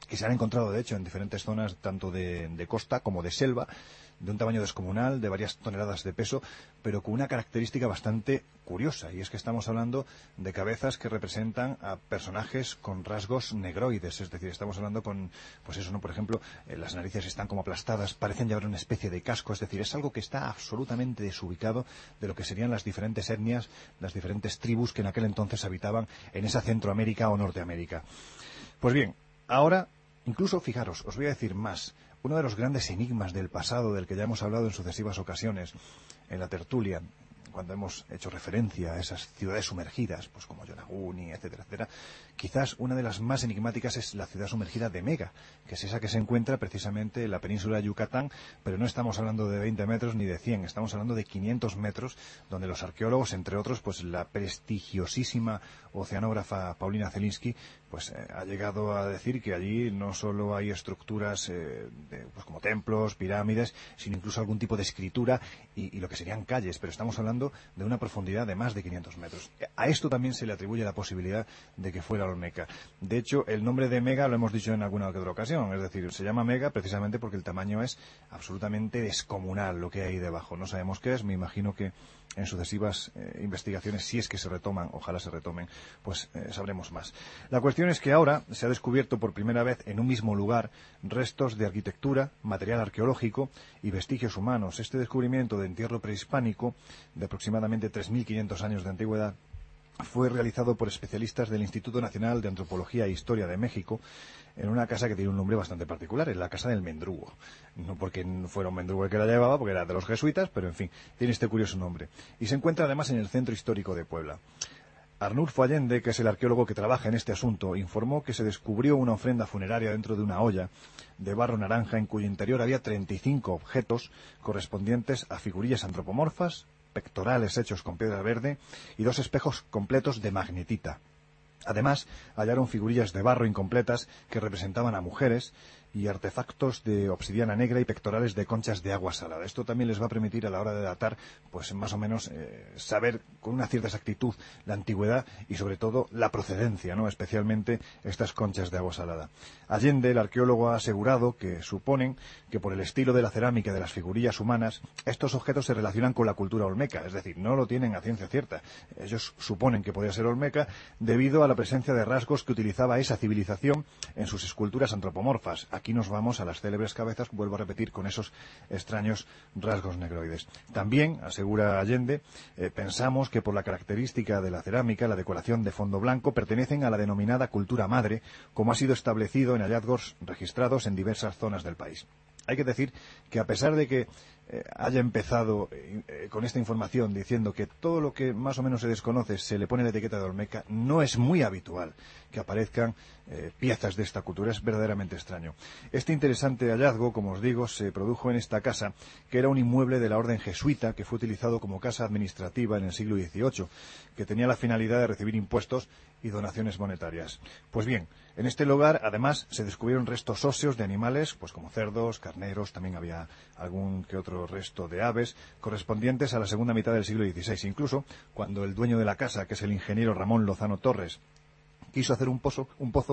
que se han encontrado, de hecho, en diferentes zonas, tanto de costa como de selva, de un tamaño descomunal, de varias toneladas de peso, pero con una característica bastante curiosa, y es que estamos hablando de cabezas que representan a personajes con rasgos negroides, es decir, estamos hablando con, pues eso, ¿no? Por ejemplo, las narices están como aplastadas, parecen llevar una especie de casco, es decir, es algo que está absolutamente desubicado de lo que serían las diferentes etnias, las diferentes tribus que en aquel entonces habitaban en esa Centroamérica o Norteamérica. Pues bien, ahora, incluso, fijaros, os voy a decir más. Uno de los grandes enigmas del pasado, del que ya hemos hablado en sucesivas ocasiones en la tertulia, cuando hemos hecho referencia a esas ciudades sumergidas, pues como Yonaguni, etcétera, etcétera, quizás una de las más enigmáticas es la ciudad sumergida de Mega, que es esa que se encuentra precisamente en la península de Yucatán, pero no estamos hablando de 20 metros ni de 100, estamos hablando de 500 metros, donde los arqueólogos, entre otros, pues la prestigiosísima oceanógrafa Paulina Zelinsky, pues ha llegado a decir que allí no solo hay estructuras pues como templos, pirámides, sino incluso algún tipo de escritura y lo que serían calles, pero estamos hablando de una profundidad de más de 500 metros. A esto también se le atribuye la posibilidad de que fuera Olmeca. De hecho, el nombre de Mega lo hemos dicho en alguna otra ocasión, es decir, se llama Mega precisamente porque el tamaño es absolutamente descomunal lo que hay debajo. No sabemos qué es, me imagino que en sucesivas investigaciones, si es que se retoman, ojalá se retomen, pues sabremos más. La cuestión es que ahora se ha descubierto por primera vez en un mismo lugar restos de arquitectura, material arqueológico y vestigios humanos. Este descubrimiento de entierro prehispánico de aproximadamente 3.500 años de antigüedad fue realizado por especialistas del Instituto Nacional de Antropología e Historia de México en una casa que tiene un nombre bastante particular, en la Casa del Mendrugo. No porque fuera un mendrugo el que la llevaba, porque era de los jesuitas, pero en fin, tiene este curioso nombre. Y se encuentra además en el Centro Histórico de Puebla. Arnulfo Allende, que es el arqueólogo que trabaja en este asunto, informó que se descubrió una ofrenda funeraria dentro de una olla de barro naranja en cuyo interior había 35 objetos correspondientes a figurillas antropomorfas, pectorales hechos con piedra verde y 2 espejos completos de magnetita. Además, hallaron figurillas de barro incompletas que representaban a mujeres y artefactos de obsidiana negra y pectorales de conchas de agua salada. Esto también les va a permitir a la hora de datar, pues más o menos saber con una cierta exactitud la antigüedad y sobre todo la procedencia, ¿no? Especialmente estas conchas de agua salada. Allende, el arqueólogo, ha asegurado que suponen que por el estilo de la cerámica de las figurillas humanas, estos objetos se relacionan con la cultura olmeca, es decir, no lo tienen a ciencia cierta. Ellos suponen que podría ser olmeca debido a la presencia de rasgos que utilizaba esa civilización en sus esculturas antropomorfas. Aquí nos vamos a las célebres cabezas, vuelvo a repetir, con esos extraños rasgos negroides. También, asegura Allende, pensamos que por la característica de la cerámica, la decoración de fondo blanco, pertenecen a la denominada cultura madre, como ha sido establecido en hallazgos registrados en diversas zonas del país. Hay que decir que a pesar de que haya empezado con esta información diciendo que todo lo que más o menos se desconoce se le pone la etiqueta de olmeca, no es muy habitual que aparezcan piezas de esta cultura, es verdaderamente extraño. Este interesante hallazgo, como os digo, se produjo en esta casa, que era un inmueble de la orden jesuita que fue utilizado como casa administrativa en el siglo XVIII, que tenía la finalidad de recibir impuestos y donaciones monetarias. Pues bien, en este lugar, además, se descubrieron restos óseos de animales, pues como cerdos, carneros, también había algún que otro resto de aves, correspondientes a la segunda mitad del siglo XVI. Incluso, cuando el dueño de la casa, que es el ingeniero Ramón Lozano Torres, quiso hacer un pozo,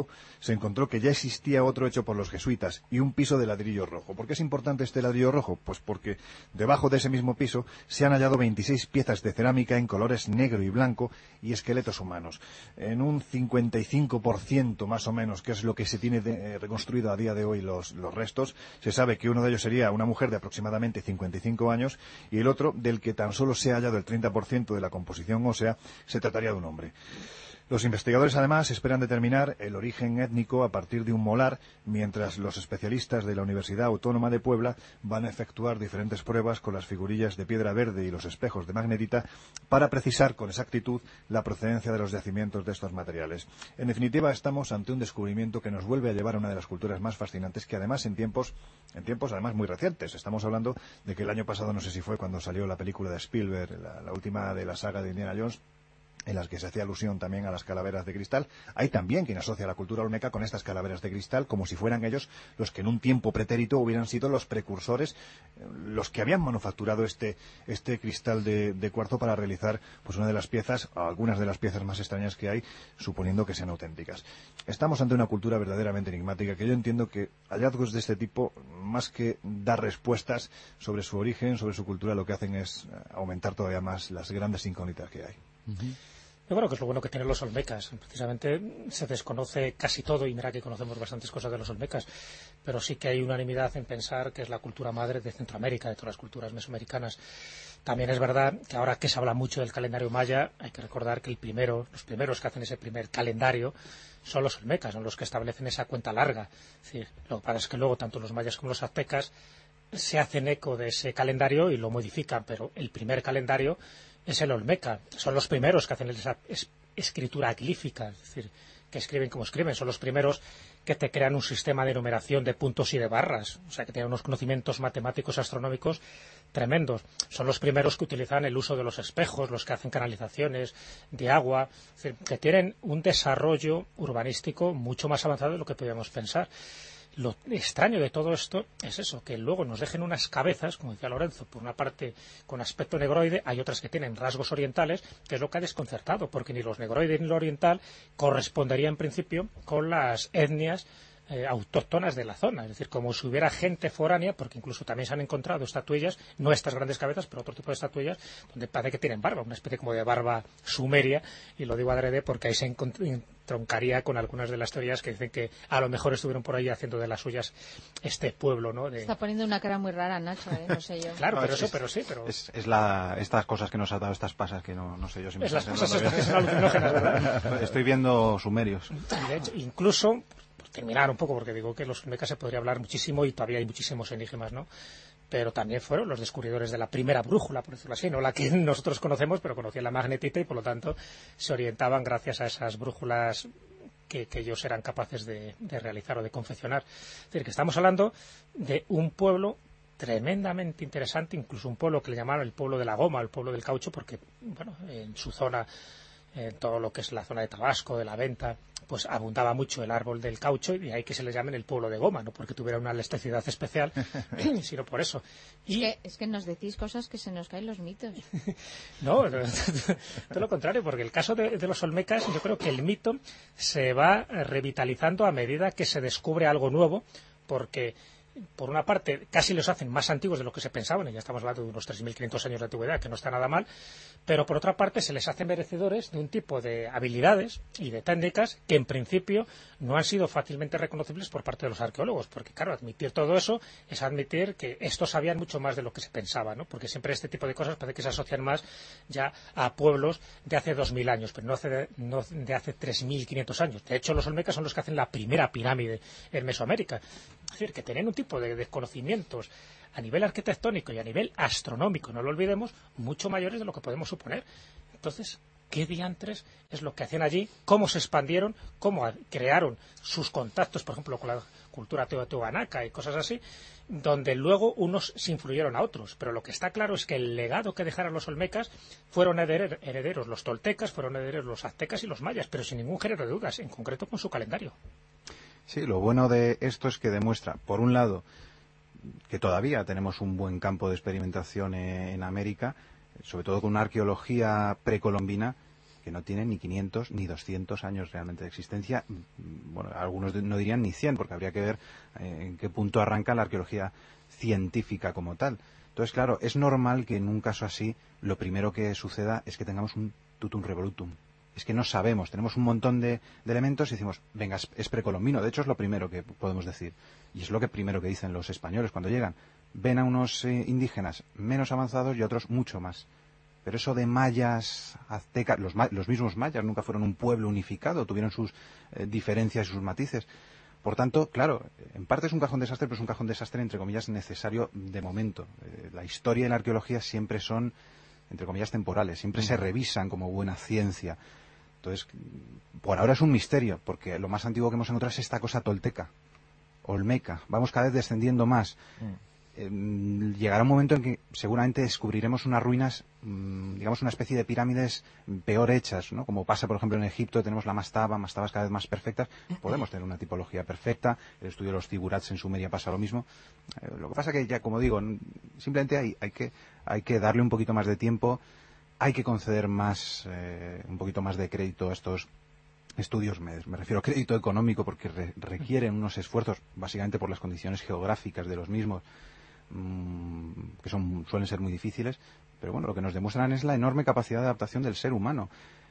se encontró que ya existía otro hecho por los jesuitas y un piso de ladrillo rojo. ¿Por qué es importante este ladrillo rojo? Pues porque debajo de ese mismo piso se han hallado 26 piezas de cerámica en colores negro y blanco y esqueletos humanos. En un 55% más o menos, que es lo que se tiene reconstruido a día de hoy los restos, se sabe que uno de ellos sería una mujer de aproximadamente 55 años y el otro, del que tan solo se ha hallado el 30% de la composición ósea, se trataría de un hombre. Los investigadores, además, esperan determinar el origen étnico a partir de un molar, mientras los especialistas de la Universidad Autónoma de Puebla van a efectuar diferentes pruebas con las figurillas de piedra verde y los espejos de magnetita para precisar con exactitud la procedencia de los yacimientos de estos materiales. En definitiva, estamos ante un descubrimiento que nos vuelve a llevar a una de las culturas más fascinantes, que además en tiempos además muy recientes. Estamos hablando de que el año pasado, no sé si fue cuando salió la película de Spielberg, la última de la saga de Indiana Jones, en las que se hacía alusión también a las calaveras de cristal. Hay también quien asocia la cultura olmeca con estas calaveras de cristal, como si fueran ellos los que en un tiempo pretérito hubieran sido los precursores, los que habían manufacturado este cristal de cuarzo para realizar pues una de las piezas, algunas de las piezas más extrañas que hay, suponiendo que sean auténticas. Estamos ante una cultura verdaderamente enigmática, que yo entiendo que hallazgos de este tipo, más que dar respuestas sobre su origen, sobre su cultura, lo que hacen es aumentar todavía más las grandes incógnitas que hay. Yo creo que es lo bueno que tienen los olmecas. Precisamente se desconoce casi todo, y mira que conocemos bastantes cosas de los olmecas, pero sí que hay unanimidad en pensar que es la cultura madre de Centroamérica, de todas las culturas mesoamericanas. También es verdad que ahora que se habla mucho del calendario maya, hay que recordar que los primeros que hacen ese primer calendario son los olmecas, son los que establecen esa cuenta larga. Es decir, lo que pasa es que luego tanto los mayas como los aztecas se hacen eco de ese calendario y lo modifican, pero el primer calendario es el olmeca. Son los primeros que hacen esa escritura glífica, es decir, que escriben como escriben. Son los primeros que te crean un sistema de numeración de puntos y de barras, o sea, que tienen unos conocimientos matemáticos astronómicos tremendos. Son los primeros que utilizan el uso de los espejos, los que hacen canalizaciones de agua, es decir, que tienen un desarrollo urbanístico mucho más avanzado de lo que podíamos pensar. Lo extraño de todo esto es eso, que luego nos dejen unas cabezas, como decía Lorenzo, por una parte con aspecto negroide, hay otras que tienen rasgos orientales, que es lo que ha desconcertado, porque ni los negroide ni lo oriental correspondería en principio con las etnias autóctonas de la zona, es decir, como si hubiera gente foránea, porque incluso también se han encontrado estatuillas, no estas grandes cabezas, pero otro tipo de estatuillas, donde parece que tienen barba, una especie como de barba sumeria, y lo digo adrede porque ahí se entroncaría con algunas de las teorías que dicen que a lo mejor estuvieron por ahí haciendo de las suyas este pueblo, ¿no? Está poniendo una cara muy rara, Nacho, no sé yo. Claro, No, pero sí. Es estas cosas que nos ha dado estas pasas que no sé yo si me es las están cosas entendiendo estas que son alucinógenas, ¿verdad? Estoy viendo sumerios. Y de hecho, incluso, por terminar un poco, porque digo que los olmecas se podría hablar muchísimo y todavía hay muchísimos enigmas, ¿no? Pero también fueron los descubridores de la primera brújula, por decirlo así, no la que nosotros conocemos, pero conocían la magnetita y por lo tanto se orientaban gracias a esas brújulas que ellos eran capaces de realizar o de confeccionar. Es decir, que estamos hablando de un pueblo tremendamente interesante, incluso un pueblo que le llamaron el pueblo de la goma, el pueblo del caucho, porque bueno, en su zona, en todo lo que es la zona de Tabasco, de la Venta, pues abundaba mucho el árbol del caucho, y de ahí que se le llamen el pueblo de goma, no porque tuviera una elasticidad especial, sino por eso. Y es que nos decís cosas que se nos caen los mitos. no, todo lo contrario, porque el caso de los olmecas, yo creo que el mito se va revitalizando a medida que se descubre algo nuevo, porque por una parte casi los hacen más antiguos de lo que se pensaban, y ya estamos hablando de unos 3.500 años de antigüedad, que no está nada mal, pero por otra parte se les hace merecedores de un tipo de habilidades y de técnicas que en principio no han sido fácilmente reconocibles por parte de los arqueólogos, porque claro, admitir todo eso es admitir que estos sabían mucho más de lo que se pensaba, ¿no? Porque siempre este tipo de cosas parece que se asocian más ya a pueblos de hace 2.000 años, pero no de hace 3.500 años. De hecho, los olmecas son los que hacen la primera pirámide en Mesoamérica. Es decir, que tienen un tipo de desconocimientos a nivel arquitectónico y a nivel astronómico, no lo olvidemos, mucho mayores de lo que podemos suponer. Entonces, ¿qué diantres es lo que hacían allí? ¿Cómo se expandieron? ¿Cómo crearon sus contactos, por ejemplo, con la cultura teotihuacana y cosas así, donde luego unos se influyeron a otros? Pero lo que está claro es que el legado que dejaron los olmecas fueron herederos los toltecas, fueron herederos los aztecas y los mayas, pero sin ningún género de dudas, en concreto con su calendario. Sí, lo bueno de esto es que demuestra, por un lado, que todavía tenemos un buen campo de experimentación en América, sobre todo con una arqueología precolombina que no tiene ni 500 ni 200 años realmente de existencia. Bueno, algunos no dirían ni 100, porque habría que ver en qué punto arranca la arqueología científica como tal. Entonces, claro, es normal que en un caso así lo primero que suceda es que tengamos un tutum revolutum. Es que no sabemos, tenemos un montón de elementos y decimos, venga, es precolombino. De hecho, es lo primero que podemos decir. Y es lo primero que dicen los españoles cuando llegan. Ven a unos indígenas menos avanzados y a otros mucho más. Pero eso de mayas, aztecas, los mismos mayas nunca fueron un pueblo unificado, tuvieron sus diferencias y sus matices. Por tanto, claro, en parte es un cajón desastre, pero es un cajón desastre, entre comillas, necesario de momento. La historia y la arqueología siempre son, entre comillas, temporales, siempre se revisan como buena ciencia. Entonces, por ahora es un misterio, porque lo más antiguo que hemos encontrado es esta cosa tolteca, olmeca. Vamos cada vez descendiendo más. llegará un momento en que seguramente descubriremos unas ruinas, digamos una especie de pirámides peor hechas, ¿no? Como pasa, por ejemplo, en Egipto, tenemos la mastabas cada vez más perfectas, podemos tener una tipología perfecta, el estudio de los zigurats en Sumeria pasa lo mismo. Lo que pasa que ya, como digo, simplemente hay que darle un poquito más de tiempo, hay que conceder un poquito más de crédito a estos estudios, me refiero a crédito económico, porque requieren unos esfuerzos, básicamente por las condiciones geográficas de los mismos, que suelen ser muy difíciles, pero bueno, lo que nos demuestran es la enorme capacidad de adaptación del ser humano.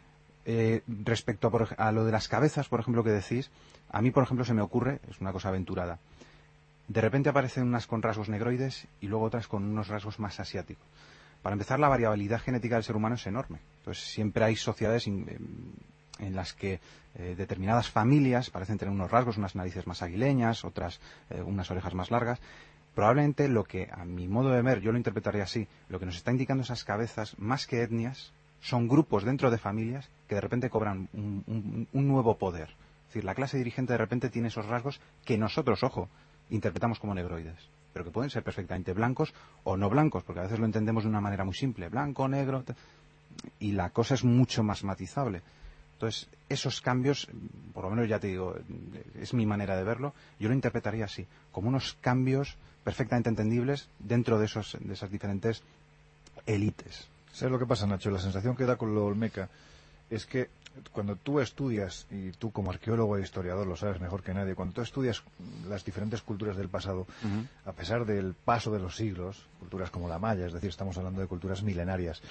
Respecto a lo de las cabezas, por ejemplo, que decís, a mí, por ejemplo, se me ocurre, es una cosa aventurada, de repente aparecen unas con rasgos negroides y luego otras con unos rasgos más asiáticos. Para empezar, la variabilidad genética del ser humano es enorme. Entonces, siempre hay sociedades en las que determinadas familias parecen tener unos rasgos, unas narices más aguileñas, otras unas orejas más largas. Probablemente lo que, a mi modo de ver, yo lo interpretaría así, lo que nos está indicando esas cabezas, más que etnias, son grupos dentro de familias que de repente cobran un nuevo poder. Es decir, la clase dirigente de repente tiene esos rasgos que nosotros, ojo, interpretamos como negroides, pero que pueden ser perfectamente blancos o no blancos, porque a veces lo entendemos de una manera muy simple, blanco, negro, y la cosa es mucho más matizable. Entonces, esos cambios, por lo menos ya te digo, es mi manera de verlo, yo lo interpretaría así, como unos cambios perfectamente entendibles dentro de esas diferentes élites. ¿Sabes lo que pasa, Nacho? La sensación que da con lo olmeca es que cuando tú estudias, y tú como arqueólogo e historiador lo sabes mejor que nadie, cuando tú estudias las diferentes culturas del pasado, a pesar del paso de los siglos, culturas como la maya, es decir, estamos hablando de culturas milenarias,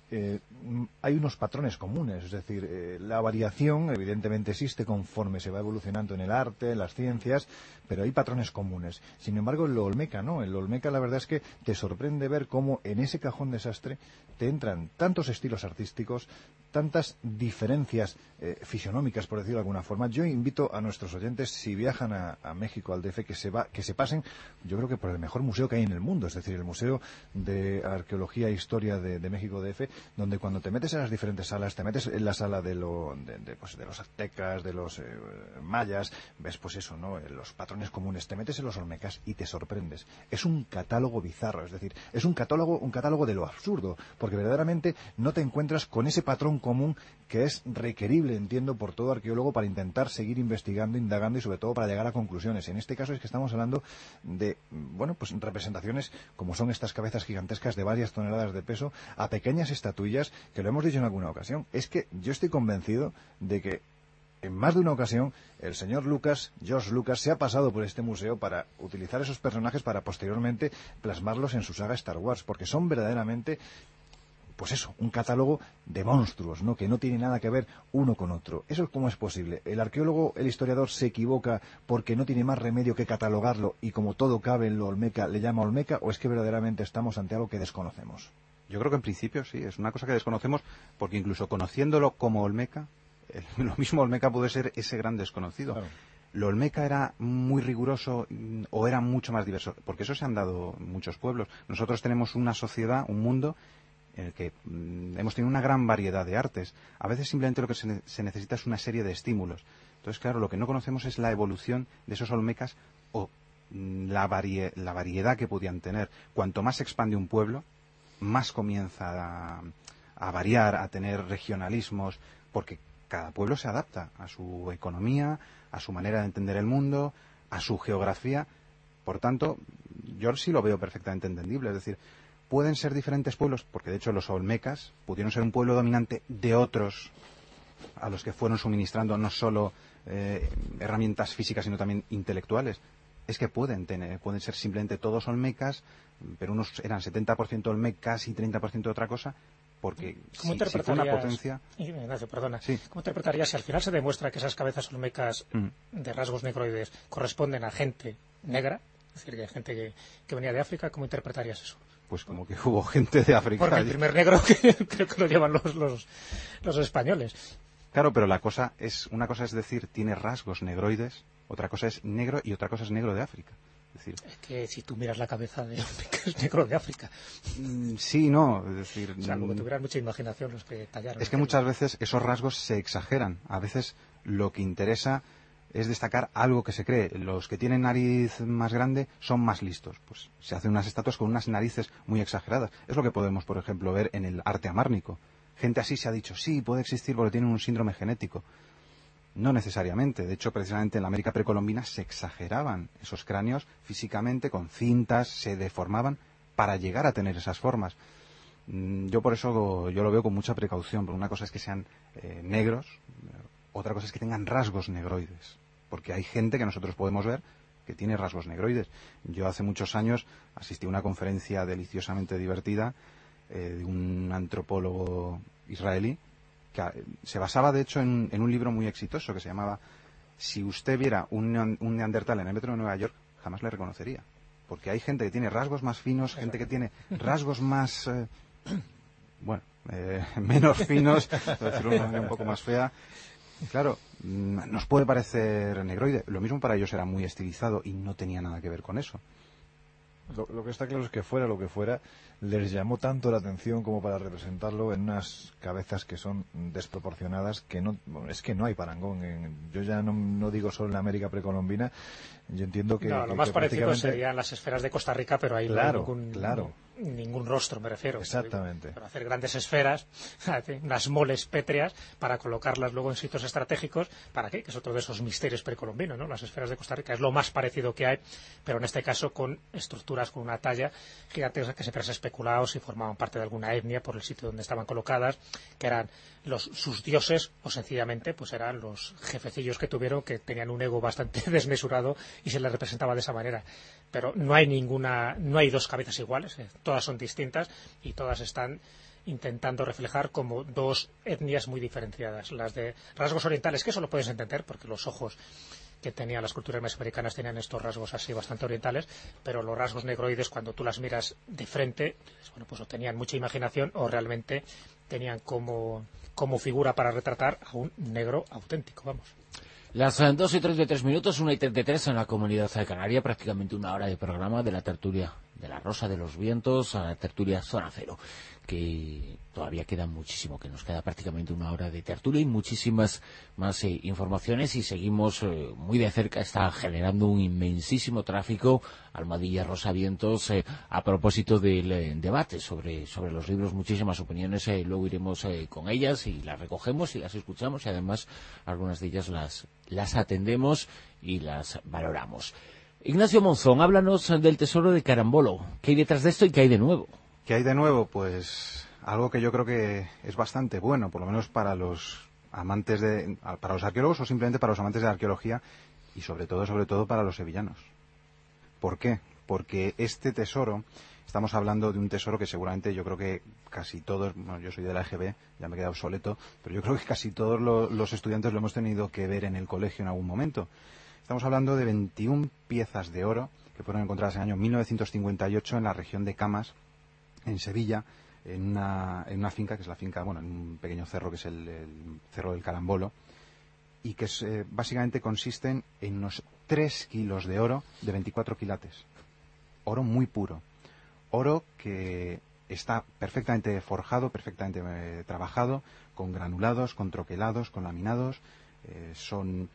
hay unos patrones comunes, es decir, la variación evidentemente existe conforme se va evolucionando en el arte, en las ciencias, pero hay patrones comunes. Sin embargo, en lo olmeca no, en lo olmeca la verdad es que te sorprende ver cómo en ese cajón desastre te entran tantos estilos artísticos, tantas diferencias fisionómicas, por decirlo de alguna forma. Yo invito a nuestros oyentes, si viajan a México, al DF, que se pasen, yo creo que por el mejor museo que hay en el mundo, es decir, el Museo de Arqueología e Historia de México DF, donde cuando te metes en las diferentes salas, te metes en la sala de los aztecas, de los mayas, ves pues eso, ¿no? Los patrones comunes, te metes en los olmecas y te sorprendes. Es un catálogo bizarro, es decir, es un catálogo de lo absurdo, porque verdaderamente no te encuentras con ese patrón común que es requerible, entiendo, por todo arqueólogo para intentar seguir investigando, indagando y sobre todo para llegar a conclusiones. En este caso es que estamos hablando de, bueno, pues representaciones como son estas cabezas gigantescas de varias toneladas de peso a pequeñas estatuillas, que lo hemos dicho en alguna ocasión. Es que yo estoy convencido de que en más de una ocasión el señor George Lucas, se ha pasado por este museo para utilizar esos personajes para posteriormente plasmarlos en su saga Star Wars, porque son verdaderamente, pues eso, un catálogo de monstruos, ¿no? Que no tiene nada que ver uno con otro. ¿Eso cómo es posible? ¿El arqueólogo, el historiador se equivoca porque no tiene más remedio que catalogarlo y como todo cabe en lo olmeca, le llama olmeca, o es que verdaderamente estamos ante algo que desconocemos? Yo creo que en principio sí, es una cosa que desconocemos, porque incluso conociéndolo como olmeca, lo mismo olmeca puede ser ese gran desconocido. Claro. Lo olmeca era muy riguroso o era mucho más diverso, porque eso se han dado muchos pueblos. Nosotros tenemos una sociedad, un mundo en el que hemos tenido una gran variedad de artes. A veces simplemente lo que se necesita es una serie de estímulos. Entonces, claro, lo que no conocemos es la evolución de esos olmecas o la variedad que podían tener. Cuanto más se expande un pueblo, más comienza a variar, a tener regionalismos, porque cada pueblo se adapta a su economía, a su manera de entender el mundo, a su geografía. Por tanto, yo sí lo veo perfectamente entendible. Es decir, pueden ser diferentes pueblos, porque de hecho los olmecas pudieron ser un pueblo dominante de otros a los que fueron suministrando no solo herramientas físicas, sino también intelectuales. Es que pueden ser simplemente todos olmecas, pero unos eran 70% olmecas y 30% otra cosa, porque si fue una potencia... Ignacio, perdona. Sí. ¿Cómo interpretarías si al final se demuestra que esas cabezas olmecas de rasgos negroides corresponden a gente negra? Es decir, que gente que venía de África. ¿Cómo interpretarías eso? Pues como que hubo gente de África. Porque el primer negro creo que lo llevan los españoles. Claro, pero una cosa es decir, tiene rasgos negroides, otra cosa es negro y otra cosa es negro de África. Es que si tú miras la cabeza de Olmeca es negro de África. Sí, no, es decir... O sea, como tuvieran mucha imaginación los que tallaron. Es que muchas veces esos rasgos se exageran. A veces lo que interesa es destacar algo que se cree. Los que tienen nariz más grande son más listos. Pues se hacen unas estatuas con unas narices muy exageradas. Es lo que podemos, por ejemplo, ver en el arte amárnico. Gente así se ha dicho, sí, puede existir porque tienen un síndrome genético. No necesariamente. De hecho, precisamente en la América precolombina se exageraban esos cráneos físicamente, con cintas, se deformaban para llegar a tener esas formas. Yo por eso yo lo veo con mucha precaución, porque una cosa es que sean negros, otra cosa es que tengan rasgos negroides. Porque hay gente que nosotros podemos ver que tiene rasgos negroides. Yo hace muchos años asistí a una conferencia deliciosamente divertida de un antropólogo israelí que se basaba, de hecho, en un libro muy exitoso que se llamaba Si usted viera un neandertal en el metro de Nueva York, jamás le reconocería. Porque hay gente que tiene rasgos más finos, gente que tiene rasgos más... menos finos, por decirlo de una manera un poco más fea. Claro, nos puede parecer negroide. Lo mismo para ellos era muy estilizado y no tenía nada que ver con eso. Lo que está claro es que fuera lo que fuera, les llamó tanto la atención como para representarlo en unas cabezas que son desproporcionadas, que no, es que no hay parangón. Yo ya no digo solo en la América precolombina, yo entiendo que... No, lo más parecido serían las esferas de Costa Rica, pero ahí claro, no hay ningún rostro, me refiero. Exactamente. Para hacer grandes esferas, unas moles pétreas, para colocarlas luego en sitios estratégicos, ¿para qué? Que es otro de esos misterios precolombinos, ¿no? Las esferas de Costa Rica es lo más parecido que hay, pero en este caso con estructuras, con una talla gigantesca que siempre se ha especulado si formaban parte de alguna etnia por el sitio donde estaban colocadas, que eran sus dioses, o sencillamente pues eran los jefecillos que tuvieron, que tenían un ego bastante desmesurado y se les representaba de esa manera. Pero no hay dos cabezas iguales, todas son distintas y todas están intentando reflejar como dos etnias muy diferenciadas. Las de rasgos orientales, que eso lo puedes entender porque los ojos que tenían las culturas mesoamericanas tenían estos rasgos así bastante orientales, pero los rasgos negroides, cuando tú las miras de frente, bueno, pues o tenían mucha imaginación o realmente tenían como figura para retratar a un negro auténtico, vamos. Las 2:33 minutos, 1:33 en la Comunidad Canaria, prácticamente una hora de programa de la tertulia de la Rosa de los Vientos a la tertulia Zona Cero, que todavía queda muchísimo, que nos queda prácticamente una hora de tertulia y muchísimas más informaciones, y seguimos muy de cerca. Está generando un inmensísimo tráfico Almadilla Rosa Vientos a propósito del debate sobre los libros. Muchísimas opiniones, luego iremos con ellas y las recogemos y las escuchamos, y además algunas de ellas las atendemos y las valoramos. Ignacio Monzón, háblanos del tesoro de Carambolo. ¿Qué hay detrás de esto y qué hay de nuevo? ¿Qué hay de nuevo? Pues algo que yo creo que es bastante bueno, por lo menos para los amantes para los arqueólogos o simplemente para los amantes de la arqueología, y sobre todo para los sevillanos. ¿Por qué? Porque este tesoro, estamos hablando de un tesoro que seguramente yo creo que casi todos, bueno, yo soy de la EGB, ya me he quedado obsoleto, pero yo creo que casi todos los estudiantes lo hemos tenido que ver en el colegio en algún momento. Estamos hablando de 21 piezas de oro que fueron encontradas en el año 1958 en la región de Camas, en Sevilla, en una finca, que es la finca, bueno, en un pequeño cerro que es el Cerro del Carambolo, y que básicamente consisten en unos 3 kilos de oro de 24 quilates. Oro muy puro. Oro que está perfectamente forjado, perfectamente trabajado, con granulados, con troquelados, con laminados. Son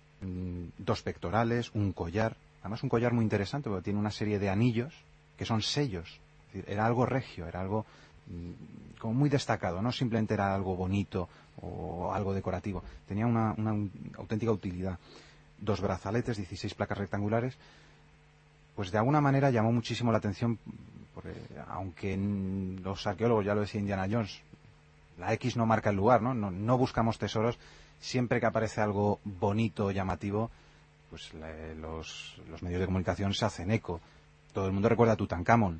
2 pectorales, un collar. Además un collar muy interesante porque tiene una serie de anillos que son sellos. Es decir, era algo regio, era algo como muy destacado, no simplemente era algo bonito o algo decorativo. Tenía una auténtica utilidad. 2 brazaletes, 16 placas rectangulares. Pues de alguna manera llamó muchísimo la atención, porque aunque los arqueólogos, ya lo decía Indiana Jones, la X no marca el lugar, no buscamos tesoros. Siempre que aparece algo bonito, llamativo, pues los medios de comunicación se hacen eco. Todo el mundo recuerda a Tutankamón,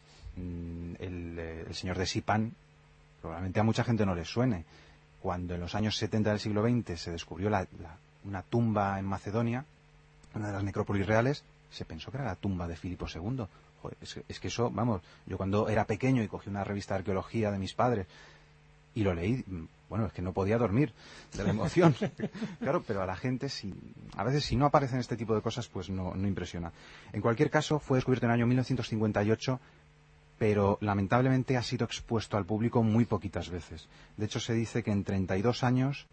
el señor de Sipán. Probablemente a mucha gente no les suene. Cuando en los años 70 del siglo XX se descubrió una tumba en Macedonia, una de las necrópolis reales, se pensó que era la tumba de Filipo II. Joder, es que eso, vamos, yo cuando era pequeño y cogí una revista de arqueología de mis padres y lo leí, bueno, es que no podía dormir de la emoción. Claro, pero a la gente, a veces si no aparecen este tipo de cosas, pues no impresiona. En cualquier caso, fue descubierto en el año 1958, pero lamentablemente ha sido expuesto al público muy poquitas veces. De hecho, se dice que en 32 años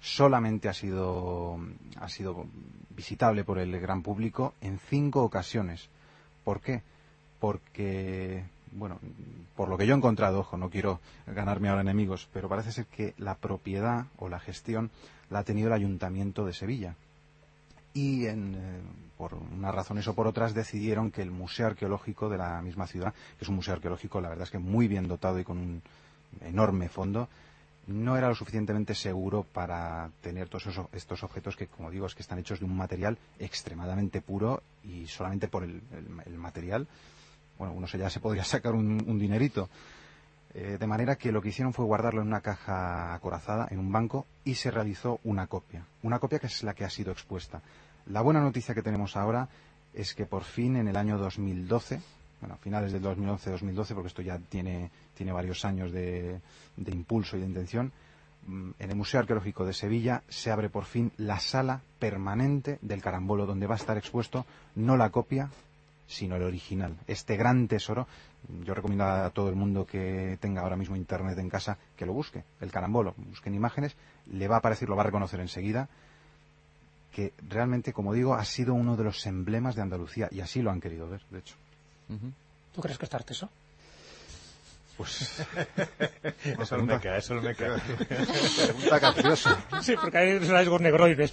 solamente ha sido visitable por el gran público en 5 ocasiones. ¿Por qué? Porque, bueno, por lo que yo he encontrado, ojo, no quiero ganarme ahora enemigos, pero parece ser que la propiedad o la gestión la ha tenido el Ayuntamiento de Sevilla. Y por unas razones o por otras decidieron que el Museo Arqueológico de la misma ciudad, que es un museo arqueológico, la verdad es que muy bien dotado y con un enorme fondo, no era lo suficientemente seguro para tener todos estos objetos que, como digo, es que están hechos de un material extremadamente puro y solamente por el material, bueno, uno ya se podría sacar un dinerito. De manera que lo que hicieron fue guardarlo en una caja acorazada, en un banco, y se realizó una copia que es la que ha sido expuesta. La buena noticia que tenemos ahora es que por fin en el año 2012, bueno, finales del 2011-2012, porque esto ya tiene varios años de impulso y de intención, en el Museo Arqueológico de Sevilla se abre por fin la sala permanente del carambolo, donde va a estar expuesto no la copia, sino el original. Este gran tesoro, yo recomiendo a todo el mundo que tenga ahora mismo internet en casa que lo busque, el carambolo, busquen imágenes, le va a aparecer, lo va a reconocer enseguida, que realmente, como digo, ha sido uno de los emblemas de Andalucía, y así lo han querido ver, de hecho. ¿Tú crees que está arteso? Pues Eso me cae. pregunta capciosa. Sí, porque hay rasgos negroides.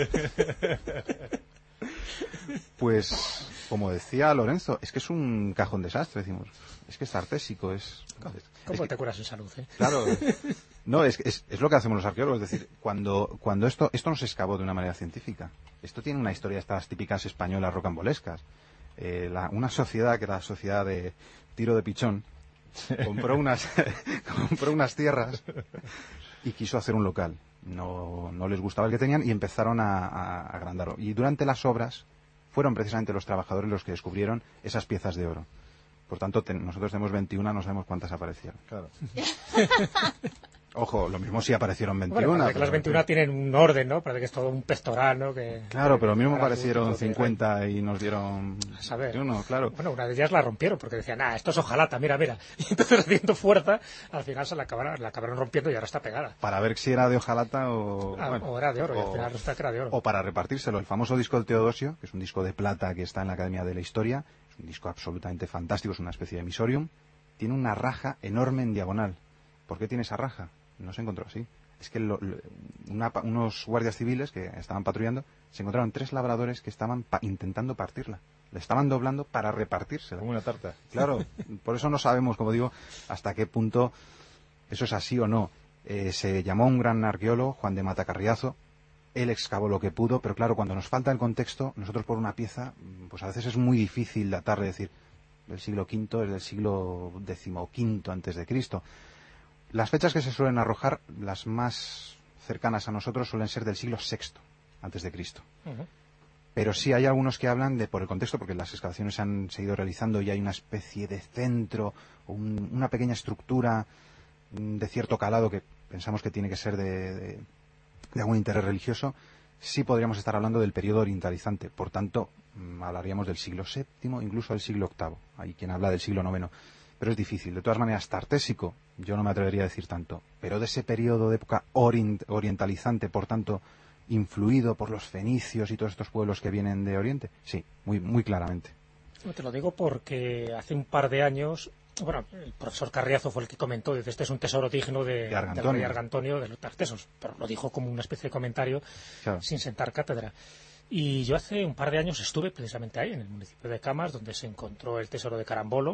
Pues, como decía Lorenzo, es que es un cajón desastre, decimos. Es que es artésico, ¿Cómo te curas en salud? Claro, no, es lo que hacemos los arqueólogos, es decir, cuando esto no se excavó de una manera científica. Esto tiene una historia, estas típicas españolas rocambolescas. Una sociedad, que era la sociedad de Tiro de Pichón, compró unas tierras y quiso hacer un local. No les gustaba el que tenían y empezaron a agrandarlo. Y durante las obras fueron precisamente los trabajadores los que descubrieron esas piezas de oro. Por tanto, nosotros tenemos 21, no sabemos cuántas aparecieron. Claro. Ojo, lo mismo si aparecieron 21. Bueno, parece que las 21 tienen un orden, ¿no? Parece que es todo un pectoral, ¿no? Claro, pero lo mismo aparecieron 50 y nos dieron a saber. 21, claro. Bueno, una de ellas la rompieron porque decían, esto es hojalata, mira. Y entonces, haciendo fuerza, al final se la acabaron rompiendo y ahora está pegada. Para ver si era de hojalata o... o era de oro, y al final resulta que era de oro. O para repartírselo. El famoso disco del Teodosio, que es un disco de plata que está en la Academia de la Historia, es un disco absolutamente fantástico, es una especie de misorium, tiene una raja enorme en diagonal. ¿Por qué tiene esa raja? No se encontró así. Es que unos guardias civiles que estaban patrullando se encontraron 3 labradores que estaban intentando partirla. Le estaban doblando para repartírsela. Como una tarta. Claro, por eso no sabemos, como digo, hasta qué punto eso es así o no. Se llamó un gran arqueólogo, Juan de Mata Carriazo. Él excavó lo que pudo, pero claro, cuando nos falta el contexto, nosotros por una pieza, pues a veces es muy difícil datarle, decir, del siglo V, es del siglo XV antes de Cristo. Las fechas que se suelen arrojar, las más cercanas a nosotros, suelen ser del siglo VI antes de Cristo. Uh-huh. Pero sí hay algunos que hablan por el contexto, porque las excavaciones se han seguido realizando y hay una especie de centro, una pequeña estructura de cierto calado que pensamos que tiene que ser de algún interés religioso. Sí podríamos estar hablando del periodo orientalizante. Por tanto, hablaríamos del siglo VII, incluso del siglo VIII. Hay quien habla del siglo IX. Pero es difícil. De todas maneras, tartésico, yo no me atrevería a decir tanto. Pero de ese periodo de época orientalizante, por tanto, influido por los fenicios y todos estos pueblos que vienen de Oriente, sí, muy, muy claramente. Te lo digo porque hace un par de años, bueno, el profesor Carriazo fue el que comentó, dice, este es un tesoro digno del rey Argantonio, de los tartesos, pero lo dijo como una especie de comentario, claro, sin sentar cátedra. Y yo hace un par de años estuve precisamente ahí, en el municipio de Camas, donde se encontró el tesoro de Carambolo,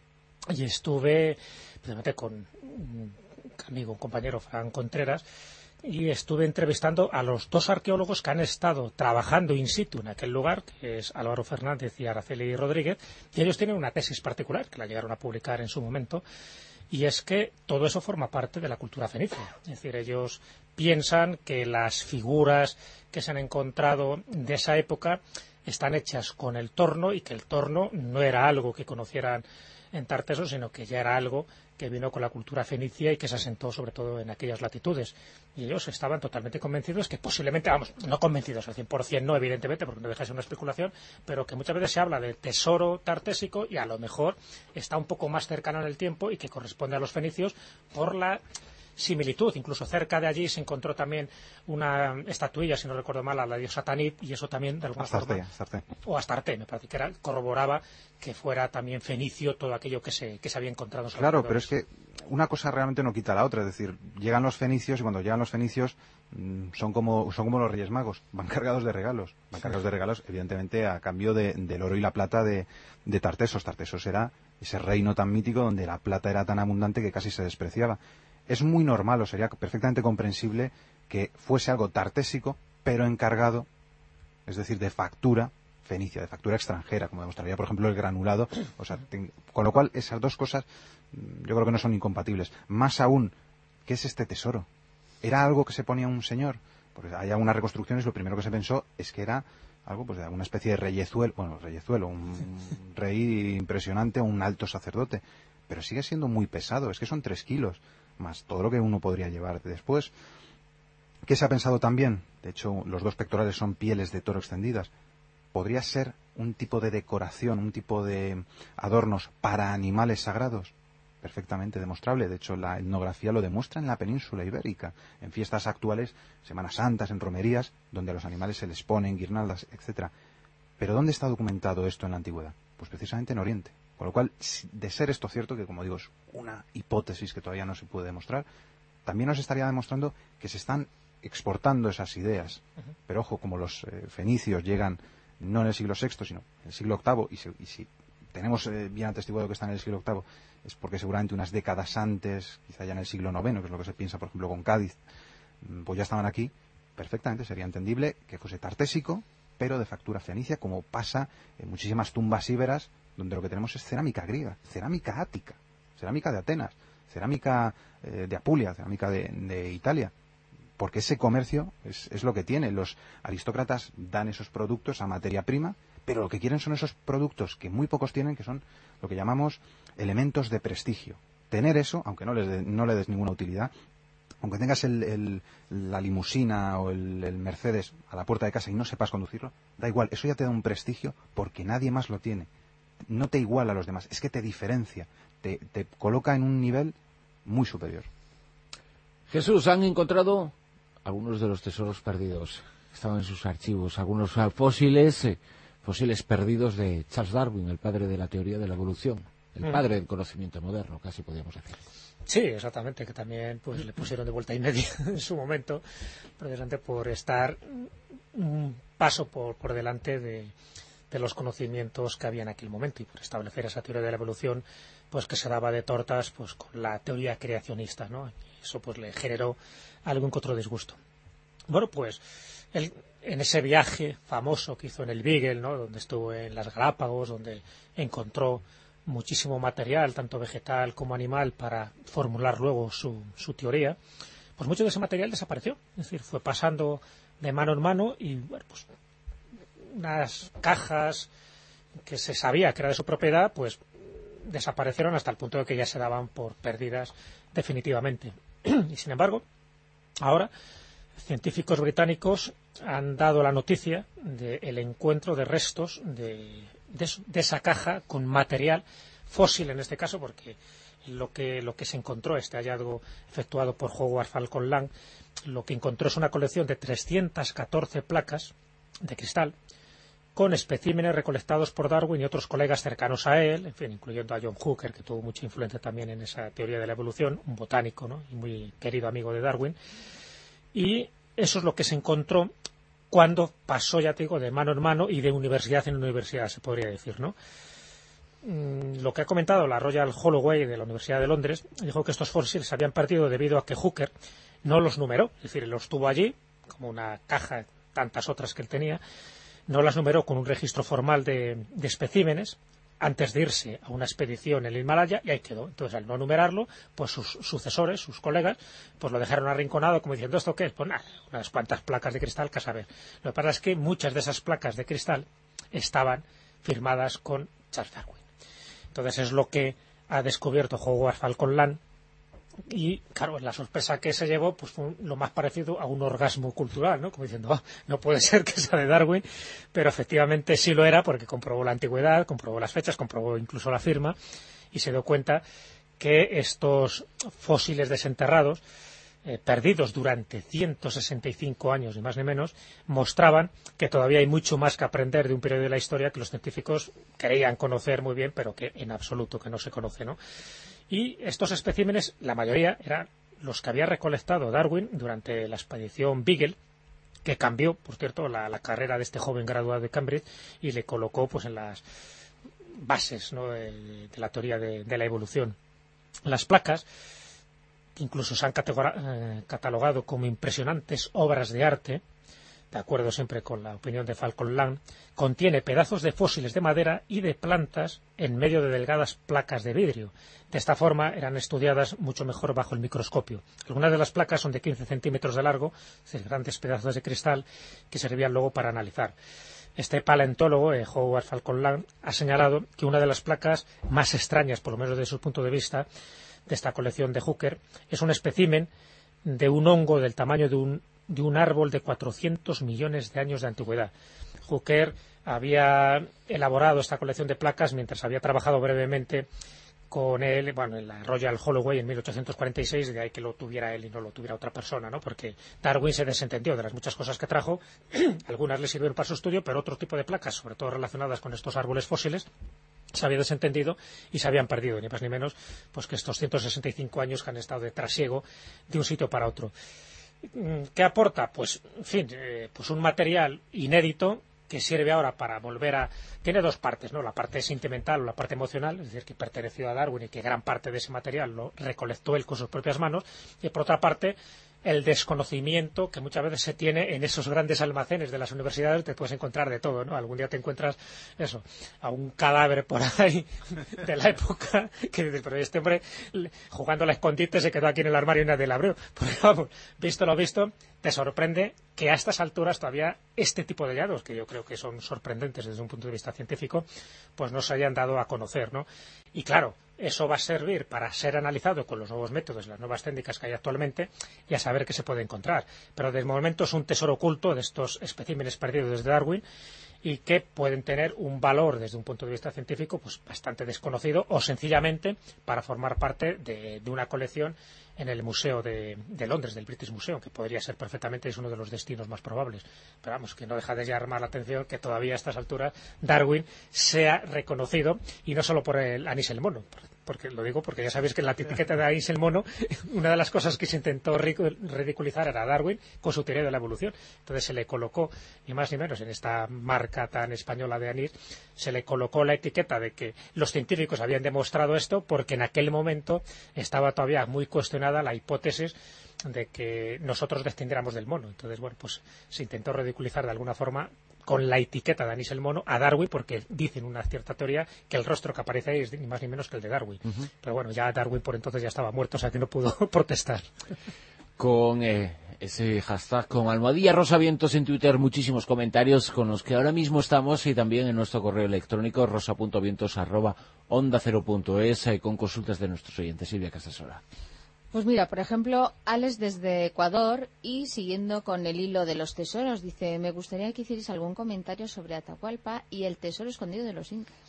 y estuve precisamente con un amigo, un compañero, Fran Contreras, y estuve entrevistando a los 2 arqueólogos que han estado trabajando in situ en aquel lugar, que es Álvaro Fernández y Araceli Rodríguez, y ellos tienen una tesis particular, que la llegaron a publicar en su momento, y es que todo eso forma parte de la cultura fenicia. Es decir, ellos piensan que las figuras que se han encontrado de esa época están hechas con el torno y que el torno no era algo que conocieran en Tartesos, sino que ya era algo que vino con la cultura fenicia y que se asentó sobre todo en aquellas latitudes. Y ellos estaban totalmente convencidos que posiblemente, no convencidos al 100%, no evidentemente, porque no deja de ser una especulación, pero que muchas veces se habla de tesoro tartésico y a lo mejor está un poco más cercano en el tiempo y que corresponde a los fenicios por la similitud. Incluso cerca de allí se encontró también una estatuilla, si no recuerdo mal, a la diosa Tanit, y eso también de alguna forma... O Astarte, me parece que corroboraba que fuera también fenicio todo aquello que se había encontrado. Claro, pero es que una cosa realmente no quita la otra. Es decir, llegan los fenicios y cuando llegan los fenicios son como los Reyes Magos, van cargados de regalos. Van cargados de regalos, evidentemente, a cambio del oro y la plata de Tartesos. Tartesos era ese reino tan mítico donde la plata era tan abundante que casi se despreciaba. Es muy normal, o sería perfectamente comprensible, que fuese algo tartésico, pero encargado, es decir, de factura fenicia, de factura extranjera, como demostraría, por ejemplo, el granulado. O sea, con lo cual, esas dos cosas yo creo que no son incompatibles. Más aún, ¿qué es este tesoro? ¿Era algo que se ponía un señor? Porque hay algunas reconstrucciones, lo primero que se pensó es que era algo pues de alguna especie de reyezuelo, un rey impresionante, un alto sacerdote, pero sigue siendo muy pesado, es que son 3 kilos, más todo lo que uno podría llevar después. ¿Qué se ha pensado también? De hecho, los 2 pectorales son pieles de toro extendidas. ¿Podría ser un tipo de decoración, un tipo de adornos para animales sagrados? Perfectamente demostrable. De hecho, la etnografía lo demuestra en la península ibérica, en fiestas actuales, Semanas Santas, en romerías, donde a los animales se les ponen guirnaldas, etcétera. Pero ¿dónde está documentado esto en la antigüedad? Pues precisamente en Oriente. Con lo cual, de ser esto cierto, que como digo es una hipótesis que todavía no se puede demostrar, también nos estaría demostrando que se están exportando esas ideas. Pero ojo, como los fenicios llegan no en el siglo VI, sino en el siglo VIII, y si tenemos bien atestiguado que está en el siglo VIII, es porque seguramente unas décadas antes, quizá ya en el siglo IX, que es lo que se piensa, por ejemplo, con Cádiz, pues ya estaban aquí, perfectamente sería entendible que fuese tartésico, pero de factura fenicia, como pasa en muchísimas tumbas íberas, donde lo que tenemos es cerámica griega, cerámica ática, cerámica de Atenas, cerámica de Apulia, cerámica de Italia, porque ese comercio es lo que tiene. Los aristócratas dan esos productos a materia prima, pero lo que quieren son esos productos que muy pocos tienen, que son lo que llamamos elementos de prestigio. Tener eso, aunque no le des ninguna utilidad, aunque tengas la limusina o el Mercedes a la puerta de casa y no sepas conducirlo, da igual, eso ya te da un prestigio porque nadie más lo tiene. No te iguala a los demás, es que te diferencia, te coloca en un nivel muy superior. Jesús, han encontrado algunos de los tesoros perdidos. Estaban en sus archivos, algunos fósiles perdidos de Charles Darwin, el padre de la teoría de la evolución, el padre del conocimiento moderno, casi podríamos decir. Sí, exactamente, que también pues le pusieron de vuelta y media en su momento, precisamente por estar un paso por delante de los conocimientos que había en aquel momento y por establecer esa teoría de la evolución pues que se daba de tortas pues con la teoría creacionista, ¿no? Y eso pues le generó algún que otro disgusto. Bueno, pues en ese viaje famoso que hizo en el Beagle, ¿no? Donde estuvo en las Galápagos, donde encontró muchísimo material, tanto vegetal como animal, para formular luego su teoría, pues mucho de ese material desapareció. Es decir, fue pasando de mano en mano y, bueno, pues unas cajas que se sabía que era de su propiedad, pues desaparecieron hasta el punto de que ya se daban por perdidas definitivamente. Y sin embargo, ahora científicos británicos han dado la noticia del encuentro de restos de esa caja con material fósil en este caso, porque lo que se encontró, este hallazgo efectuado por Howard Falcon Lang, lo que encontró es una colección de 314 placas de cristal con especímenes recolectados por Darwin y otros colegas cercanos a él, en fin, incluyendo a John Hooker, que tuvo mucha influencia también en esa teoría de la evolución, un botánico, ¿no? Y muy querido amigo de Darwin. Y eso es lo que se encontró cuando pasó, ya te digo, de mano en mano y de universidad en universidad, se podría decir, ¿no? Lo que ha comentado la Royal Holloway de la Universidad de Londres, dijo que estos fósiles se habían perdido debido a que Hooker no los numeró, es decir, los tuvo allí, como una caja, tantas otras que él tenía, no las numeró con un registro formal de especímenes antes de irse a una expedición en el Himalaya y ahí quedó. Entonces, al no numerarlo, pues sus sucesores, sus colegas, pues lo dejaron arrinconado como diciendo, ¿esto qué es? Pues nada, unas cuantas placas de cristal, que a saber. Lo que pasa es que muchas de esas placas de cristal estaban firmadas con Charles Darwin. Entonces, es lo que ha descubierto Howard Falcon Land. Y claro, la sorpresa que se llevó pues fue lo más parecido a un orgasmo cultural, ¿no? Como diciendo, no puede ser que sea de Darwin, pero efectivamente sí lo era porque comprobó la antigüedad, comprobó las fechas, comprobó incluso la firma y se dio cuenta que estos fósiles desenterrados, perdidos durante 165 años, ni más ni menos, mostraban que todavía hay mucho más que aprender de un periodo de la historia que los científicos creían conocer muy bien, pero que en absoluto que no se conoce, ¿no? Y estos especímenes, la mayoría, eran los que había recolectado Darwin durante la expedición Beagle, que cambió, por cierto, la carrera de este joven graduado de Cambridge y le colocó pues en las bases, ¿no?, de la teoría de la evolución. Las placas, que incluso se han catalogado como impresionantes obras de arte, de acuerdo siempre con la opinión de Falcon Land, contiene pedazos de fósiles de madera y de plantas en medio de delgadas placas de vidrio. De esta forma eran estudiadas mucho mejor bajo el microscopio. Algunas de las placas son de 15 centímetros de largo, es decir, grandes pedazos de cristal que servían luego para analizar. Este paleontólogo, Howard Falcon Land, ha señalado que una de las placas más extrañas, por lo menos desde su punto de vista, de esta colección de Hooker, es un espécimen de un hongo del tamaño de un árbol de 400 millones de años de antigüedad. Hooker había elaborado esta colección de placas mientras había trabajado brevemente con él, en la Royal Holloway en 1846, de ahí que lo tuviera él y no lo tuviera otra persona, ¿no? Porque Darwin se desentendió de las muchas cosas que trajo, algunas le sirvieron para su estudio, pero otro tipo de placas, sobre todo relacionadas con estos árboles fósiles, se había desentendido y se habían perdido, ni más ni menos pues que estos 165 años que han estado de trasiego de un sitio para otro. ¿Qué aporta? Pues, en fin, pues un material inédito que sirve ahora para volver a... Tiene dos partes, ¿no? La parte sentimental o la parte emocional, es decir, que perteneció a Darwin y que gran parte de ese material lo recolectó él con sus propias manos, y por otra parte el desconocimiento que muchas veces se tiene en esos grandes almacenes de las universidades. Te puedes encontrar de todo, ¿no? Algún día te encuentras eso, a un cadáver por ahí de la época que dices, pero este hombre jugando al escondite se quedó aquí en el armario y nadie le abrió. Porque vamos, visto lo visto, te sorprende que a estas alturas todavía este tipo de hallazgos, que yo creo que son sorprendentes desde un punto de vista científico, pues no se hayan dado a conocer, ¿no? Y claro, eso va a servir para ser analizado con los nuevos métodos, las nuevas técnicas que hay actualmente, y a saber qué se puede encontrar. Pero de momento es un tesoro oculto de estos especímenes perdidos desde Darwin y que pueden tener un valor desde un punto de vista científico pues bastante desconocido, o sencillamente para formar parte de una colección en el Museo de Londres, del British Museum, que podría ser perfectamente, es uno de los destinos más probables. Pero vamos, que no deja de llamar la atención que todavía a estas alturas Darwin sea reconocido, y no solo por el anís el mono, porque lo digo porque ya sabéis que en la etiqueta de anís el mono, una de las cosas que se intentó ridiculizar era Darwin con su teoría de la evolución. Entonces se le colocó, ni más ni menos, en esta marca tan española de anís, se le colocó la etiqueta de que los científicos habían demostrado esto, porque en aquel momento estaba todavía muy cuestionada la hipótesis de que nosotros descendiéramos del mono. Entonces, bueno, pues se intentó ridiculizar de alguna forma con la etiqueta de anís el mono a Darwin, porque dicen una cierta teoría que el rostro que aparece ahí es ni más ni menos que el de Darwin. Pero bueno, ya Darwin por entonces ya estaba muerto, o sea que no pudo protestar. Con ese hashtag, con almohadilla rosavientos en Twitter, muchísimos comentarios con los que ahora mismo estamos, y también en nuestro correo electrónico rosa.vientos@onda0.es, con consultas de nuestros oyentes. Silvia Casasora. Pues mira, por ejemplo, Alex desde Ecuador, y siguiendo con el hilo de los tesoros, dice: me gustaría que hicierais algún comentario sobre Atahualpa y el tesoro escondido de los incas.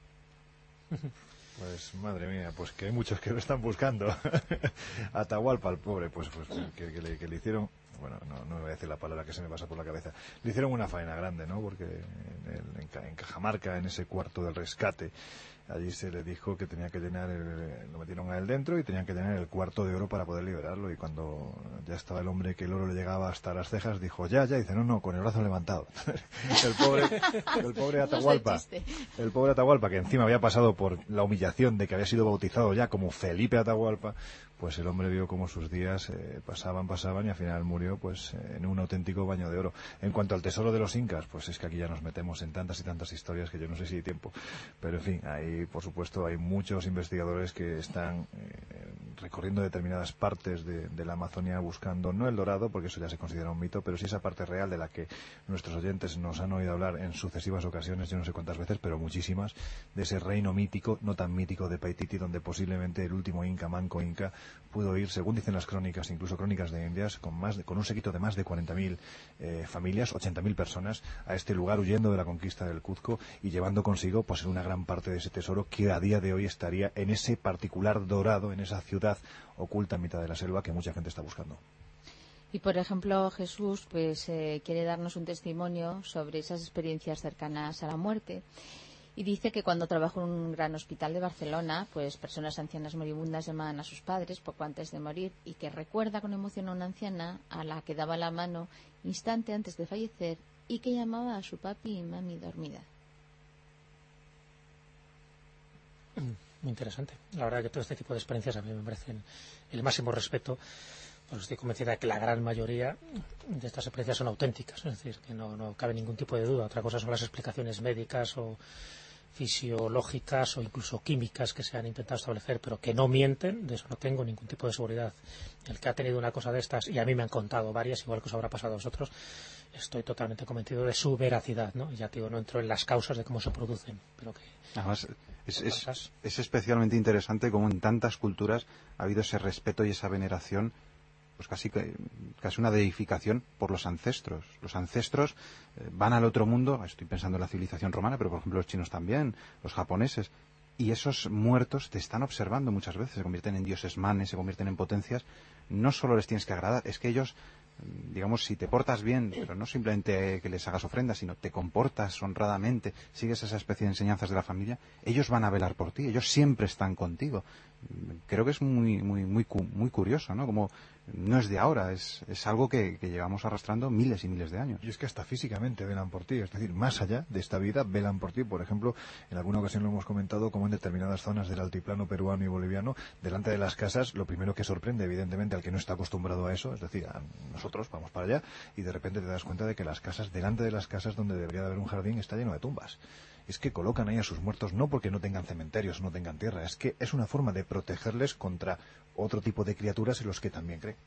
Pues madre mía, pues que hay muchos que lo están buscando. Atahualpa, el pobre, pues que le hicieron, bueno, no voy a decir la palabra que se me pasa por la cabeza, le hicieron una faena grande, ¿no? Porque en Cajamarca, en ese cuarto del rescate, allí se le dijo que tenía que llenar, lo metieron a él dentro y tenían que llenar el cuarto de oro para poder liberarlo, y cuando ya estaba el hombre que el oro le llegaba hasta las cejas, dijo ya, dice no, con el brazo levantado. el pobre Atahualpa, que encima había pasado por la humillación de que había sido bautizado ya como Felipe Atahualpa, pues el hombre vio cómo sus días pasaban y al final murió pues en un auténtico baño de oro. En cuanto al tesoro de los incas, pues es que aquí ya nos metemos en tantas y tantas historias que yo no sé si hay tiempo, pero en fin, ahí por supuesto hay muchos investigadores que están recorriendo determinadas partes de la Amazonia buscando, no el dorado, porque eso ya se considera un mito, pero sí esa parte real de la que nuestros oyentes nos han oído hablar en sucesivas ocasiones, yo no sé cuántas veces, pero muchísimas, de ese reino mítico, no tan mítico de Paititi, donde posiblemente el último Inca, Manco Inca, pudo ir, según dicen las crónicas, incluso crónicas de Indias, con un séquito de más de 40.000 familias, 80.000 personas, a este lugar huyendo de la conquista del Cuzco y llevando consigo pues una gran parte de ese tesoro que a día de hoy estaría en ese particular dorado, en esa ciudad oculta en mitad de la selva que mucha gente está buscando. Y por ejemplo, Jesús pues quiere darnos un testimonio sobre esas experiencias cercanas a la muerte. Y dice que cuando trabajó en un gran hospital de Barcelona, pues personas ancianas moribundas llamaban a sus padres poco antes de morir, y que recuerda con emoción a una anciana a la que daba la mano instante antes de fallecer y que llamaba a su papi y mami dormida. Muy interesante. La verdad que todo este tipo de experiencias a mí me merecen el máximo respeto. Pues estoy convencida de que la gran mayoría de estas experiencias son auténticas, es decir, que no cabe ningún tipo de duda. Otra cosa son las explicaciones médicas o fisiológicas o incluso químicas que se han intentado establecer, pero que no mienten, de eso no tengo ningún tipo de seguridad. El que ha tenido una cosa de estas, y a mí me han contado varias, igual que os habrá pasado a vosotros, estoy totalmente convencido de su veracidad, ¿no? Ya te digo, no entro en las causas de cómo se producen, pero que... Además, es especialmente interesante cómo en tantas culturas ha habido ese respeto y esa veneración, pues casi una deificación por los ancestros. Los ancestros van al otro mundo, estoy pensando en la civilización romana, pero por ejemplo los chinos también, los japoneses, y esos muertos te están observando muchas veces, se convierten en dioses manes, se convierten en potencias. No solo les tienes que agradar, es que ellos, digamos, si te portas bien, pero no simplemente que les hagas ofrendas, sino te comportas honradamente, sigues esa especie de enseñanzas de la familia, ellos van a velar por ti, ellos siempre están contigo. Creo que es muy curioso, ¿no? Como no es de ahora, es algo que llevamos arrastrando miles y miles de años. Y es que hasta físicamente velan por ti, es decir, más allá de esta vida velan por ti. Por ejemplo, en alguna ocasión lo hemos comentado, como en determinadas zonas del altiplano peruano y boliviano, delante de las casas, lo primero que sorprende evidentemente al que no está acostumbrado a eso, es decir, a nosotros vamos para allá y de repente te das cuenta de que las casas, delante de las casas donde debería de haber un jardín, está lleno de tumbas. Es que colocan ahí a sus muertos no porque no tengan cementerios, no tengan tierra, es que es una forma de protegerles contra otro tipo de criaturas en los que también creen.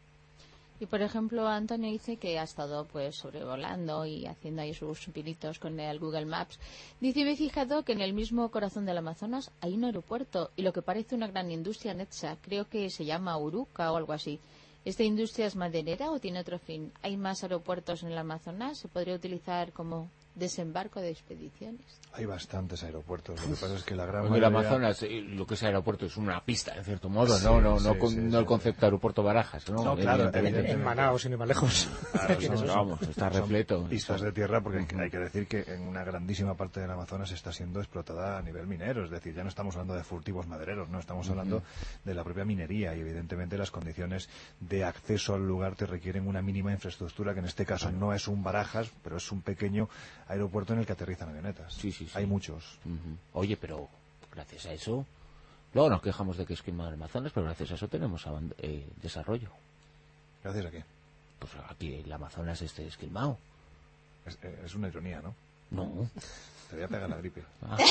Y por ejemplo, Antonio dice que ha estado pues sobrevolando y haciendo ahí sus pinitos con el Google Maps. Dice, me he fijado que en el mismo corazón del Amazonas hay un aeropuerto y lo que parece una gran industria Netsa, creo que se llama Uruca o algo así. ¿Esta industria es maderera o tiene otro fin? ¿Hay más aeropuertos en el Amazonas? ¿Se podría utilizar como desembarco de expediciones? Hay bastantes aeropuertos, lo que pasa es que la gran mayoría... El Amazonas, lo que es aeropuerto es una pista, en cierto modo, sí, no el concepto de aeropuerto Barajas, ¿no? Claro, en Manaos, sin ir más lejos. Claro, vamos, está repleto. Pistas de tierra, porque hay que decir que en una grandísima parte del Amazonas está siendo explotada a nivel minero, es decir, ya no estamos hablando de furtivos madereros, no estamos hablando de la propia minería, y evidentemente las condiciones de acceso al lugar te requieren una mínima infraestructura, que en este caso no es un Barajas, pero es un pequeño aeropuerto en el que aterrizan avionetas. Sí. Hay muchos. Oye, pero gracias a eso, luego nos quejamos de que es quemado el Amazonas, pero gracias a eso tenemos desarrollo. ¿Gracias a qué? Pues aquí el Amazonas esté esquilmado. Es una ironía, ¿no? No. Te voy a pegar la gripe.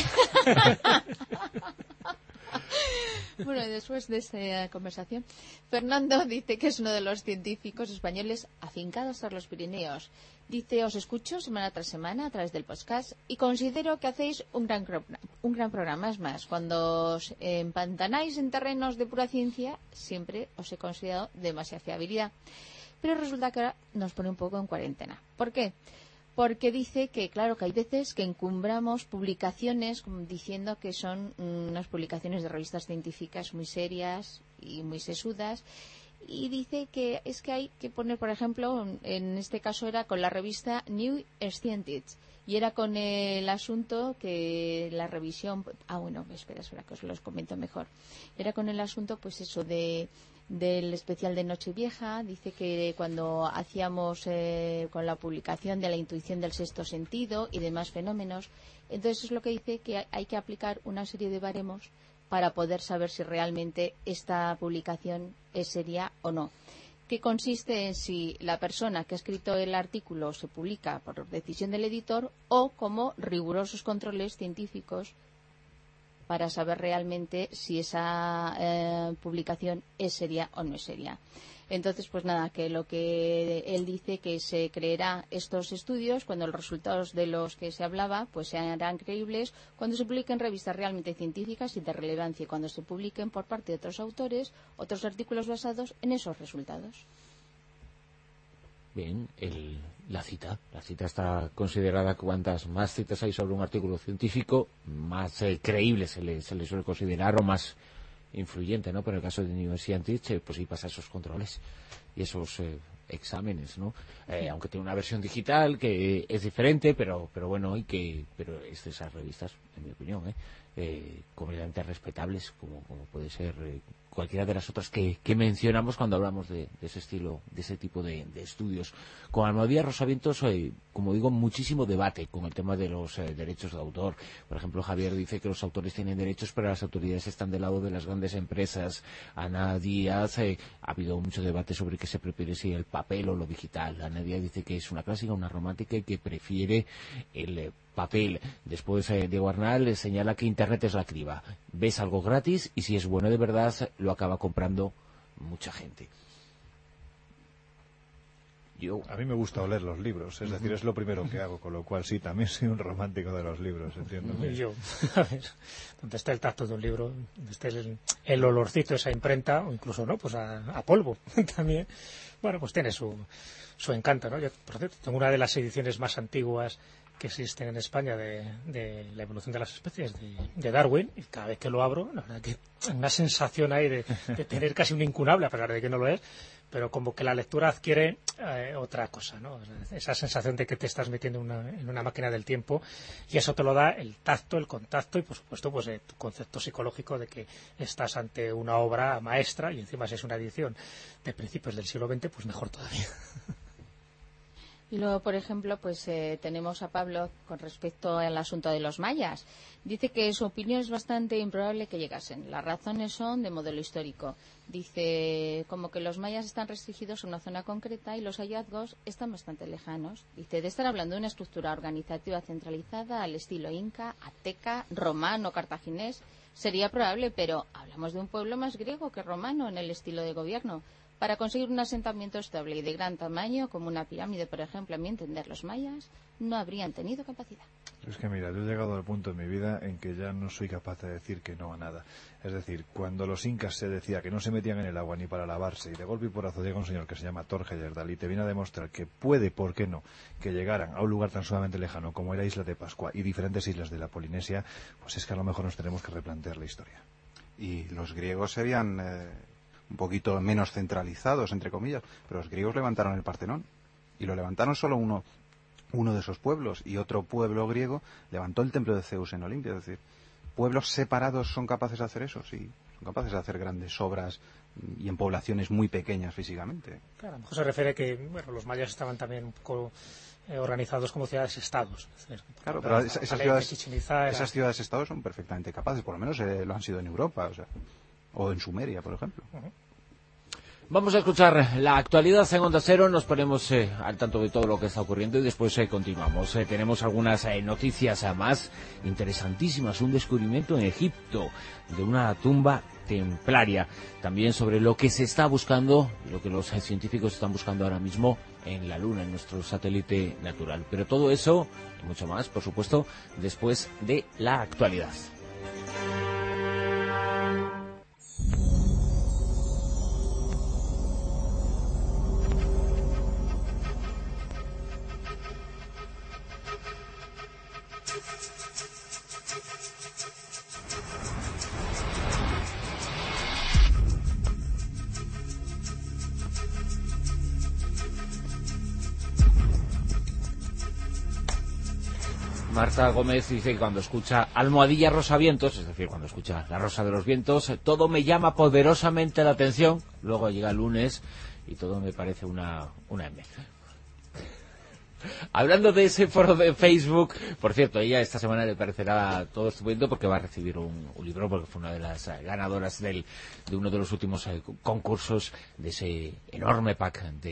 Bueno, y después de esta conversación, Fernando dice que es uno de los científicos españoles afincados tras los Pirineos. Dice, os escucho semana tras semana a través del podcast y considero que hacéis un gran programa. Es más, cuando os empantanáis en terrenos de pura ciencia, siempre os he considerado demasiada fiabilidad. Pero resulta que ahora nos pone un poco en cuarentena. ¿Por qué? Porque dice que, claro, que hay veces que encumbramos publicaciones diciendo que son unas publicaciones de revistas científicas muy serias y muy sesudas. Y dice que es que hay que poner, por ejemplo, en este caso era con la revista New Scientist, y era con el asunto que la revisión... espera, que os los comento mejor. Era con el asunto, pues eso, del especial de Nochevieja. Dice que cuando hacíamos con la publicación de la intuición del sexto sentido y demás fenómenos, entonces es lo que dice, que hay que aplicar una serie de baremos para poder saber si realmente esta publicación es seria o no, que consiste en si la persona que ha escrito el artículo se publica por decisión del editor o como rigurosos controles científicos para saber realmente si esa publicación es seria o no es seria. Entonces, pues nada, que lo que él dice que se creerá estos estudios cuando los resultados de los que se hablaba pues se harán creíbles cuando se publiquen revistas realmente científicas y de relevancia y cuando se publiquen por parte de otros autores otros artículos basados en esos resultados. Bien, la cita está considerada, cuantas más citas hay sobre un artículo científico, más creíble se le suele considerar o más influyente, ¿no? Pero en el caso de New Scientist, pues sí pasa esos controles y esos exámenes, ¿no? Aunque tiene una versión digital que es diferente, pero bueno, pero es de esas revistas, en mi opinión, completamente respetables, como puede ser cualquiera de las otras que mencionamos cuando hablamos de ese estilo, de ese tipo de estudios. Con Almodía Rosavientos, como digo, muchísimo debate con el tema de los derechos de autor. Por ejemplo, Javier dice que los autores tienen derechos, pero las autoridades están del lado de las grandes empresas. Ana Díaz, ha habido mucho debate sobre qué se prefiere, si el papel o lo digital. Ana Díaz dice que es una clásica, una romántica y que prefiere el papel. Después Diego Arnal señala que Internet es la criba. Ves algo gratis y si es bueno de verdad lo acaba comprando mucha gente. A mí me gusta oler los libros, es decir, es lo primero que hago, con lo cual sí, también soy un romántico de los libros, entiendo. Y yo, a ver, donde está el tacto de un libro, donde esté el olorcito, esa imprenta, o incluso no, pues a polvo también, bueno, pues tiene su encanto, ¿no? Yo, por cierto, tengo una de las ediciones más antiguas que existen en España de la evolución de las especies de Darwin, y cada vez que lo abro, la verdad que una sensación ahí de tener casi un incunable, a pesar de que no lo es, pero como que la lectura adquiere otra cosa, ¿no? Esa sensación de que te estás metiendo en una máquina del tiempo, y eso te lo da el tacto, el contacto y, por supuesto, pues tu concepto psicológico de que estás ante una obra maestra, y encima si es una edición de principios del siglo XX, pues mejor todavía. Y luego, por ejemplo, pues tenemos a Pablo con respecto al asunto de los mayas. Dice que su opinión es bastante improbable que llegasen. Las razones son de modelo histórico. Dice como que los mayas están restringidos a una zona concreta y los hallazgos están bastante lejanos. Dice de estar hablando de una estructura organizativa centralizada al estilo inca, azteca, romano, cartaginés. Sería probable, pero hablamos de un pueblo más griego que romano en el estilo de gobierno. Para conseguir un asentamiento estable y de gran tamaño, como una pirámide, por ejemplo, a mi entender, los mayas no habrían tenido capacidad. Es que mira, yo he llegado al punto en mi vida en que ya no soy capaz de decir que no a nada. Es decir, cuando los incas se decía que no se metían en el agua ni para lavarse, y de golpe y porrazo llega un señor que se llama Thor Heyerdahl y te viene a demostrar que puede, ¿por qué no?, que llegaran a un lugar tan sumamente lejano como era Isla de Pascua y diferentes islas de la Polinesia, pues es que a lo mejor nos tenemos que replantear la historia. Y los griegos serían un poquito menos centralizados, entre comillas, pero los griegos levantaron el Partenón, y lo levantaron solo uno de esos pueblos, y otro pueblo griego levantó el templo de Zeus en Olimpia. Es decir, pueblos separados son capaces de hacer eso, sí, son capaces de hacer grandes obras y en poblaciones muy pequeñas físicamente. Claro, a lo mejor se refiere que bueno, los mayas estaban también un poco organizados como ciudades-estados. Claro, pero esas ciudades-estados son perfectamente capaces, por lo menos lo han sido en Europa, o en Sumeria, por ejemplo. Vamos a escuchar la actualidad en Onda Cero, nos ponemos al tanto de todo lo que está ocurriendo y después continuamos. Tenemos algunas noticias más interesantísimas, un descubrimiento en Egipto de una tumba templaria, también sobre lo que se está buscando, lo que los científicos están buscando ahora mismo en la Luna, en nuestro satélite natural. Pero todo eso y mucho más, por supuesto, después de la actualidad. Marta Gómez dice que cuando escucha Almohadilla Rosavientos, es decir, cuando escucha La Rosa de los Vientos, todo me llama poderosamente la atención. Luego llega el lunes y todo me parece una M. Hablando de ese foro de Facebook, por cierto, ella esta semana le parecerá todo estupendo porque va a recibir un libro, porque fue una de las ganadoras de uno de los últimos concursos de ese enorme pack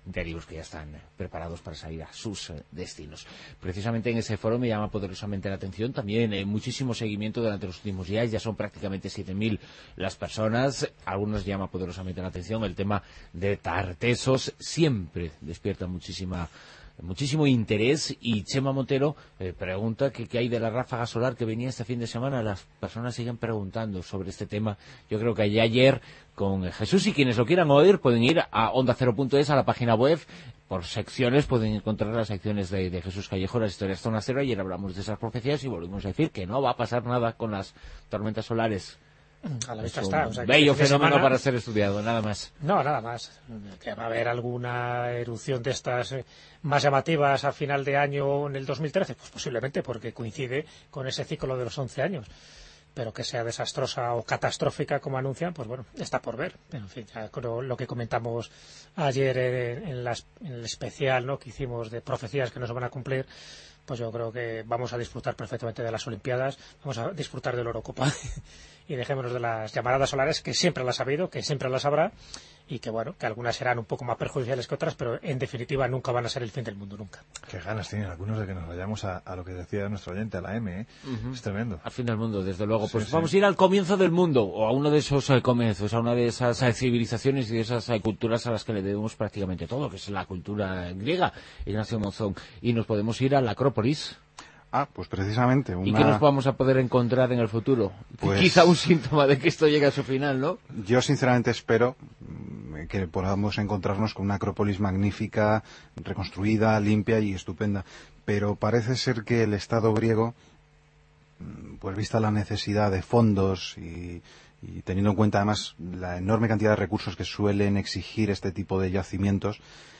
interiores que ya están preparados para salir a sus destinos. Precisamente en ese foro me llama poderosamente la atención también muchísimo seguimiento durante los últimos días, ya son prácticamente 7.000 las personas, algunos llama poderosamente la atención el tema de Tartesos, siempre despierta muchísimo interés, y Chema Montero pregunta que qué hay de la ráfaga solar que venía este fin de semana. Las personas siguen preguntando sobre este tema. Yo creo que ayer con Jesús, y quienes lo quieran oír pueden ir a ondacero.es, a la página web, por secciones pueden encontrar las secciones de Jesús Callejo, las historias Zona Cero. Ayer hablamos de esas profecías y volvimos a decir que no va a pasar nada con las tormentas solares. A la vista Es está. un bello fenómeno para ser estudiado, nada más. No, nada más. Que va a haber alguna erupción de estas más llamativas a final de año en el 2013, pues posiblemente, porque coincide con ese ciclo de los 11 años. Pero que sea desastrosa o catastrófica, como anuncian, pues bueno, está por ver. Pero en fin, ya con lo que comentamos ayer en el especial, ¿no?, que hicimos de profecías que no se van a cumplir, pues yo creo que vamos a disfrutar perfectamente de las Olimpiadas, vamos a disfrutar del Eurocopa y dejémonos de las llamaradas solares, que siempre las ha habido, que siempre las habrá, y que bueno, que algunas serán un poco más perjudiciales que otras, pero en definitiva nunca van a ser el fin del mundo, nunca. Qué ganas tienen algunos de que nos vayamos a lo que decía nuestro oyente, a la M, ¿eh? Es tremendo. Al fin del mundo, desde luego. Pues Sí, vamos sí. a ir al comienzo del mundo, o a uno de esos comienzos, a una de esas civilizaciones y de esas culturas a las que le debemos prácticamente todo, que es la cultura griega, Ignacio Monzón. Y nos podemos ir a la Acrópolis. Pues precisamente. ¿Y qué nos vamos a poder encontrar en el futuro? Pues Quizá un síntoma de que esto llegue a su final, ¿no? Yo sinceramente espero que podamos encontrarnos con una Acrópolis magnífica, reconstruida, limpia y estupenda. Pero parece ser que el Estado griego, pues vista la necesidad de fondos y teniendo en cuenta además la enorme cantidad de recursos que suelen exigir este tipo de yacimientos,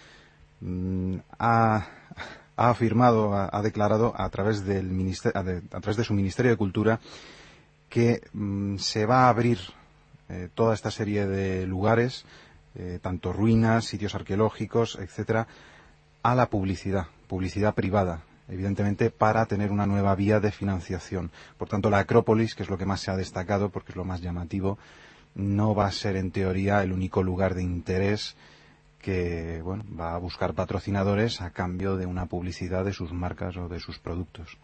ha declarado a través de su Ministerio de Cultura que se va a abrir toda esta serie de lugares, tanto ruinas, sitios arqueológicos, etcétera, a la publicidad privada, evidentemente para tener una nueva vía de financiación. Por tanto, la Acrópolis, que es lo que más se ha destacado porque es lo más llamativo, no va a ser en teoría el único lugar de interés que va a buscar patrocinadores a cambio de una publicidad de sus marcas o de sus productos.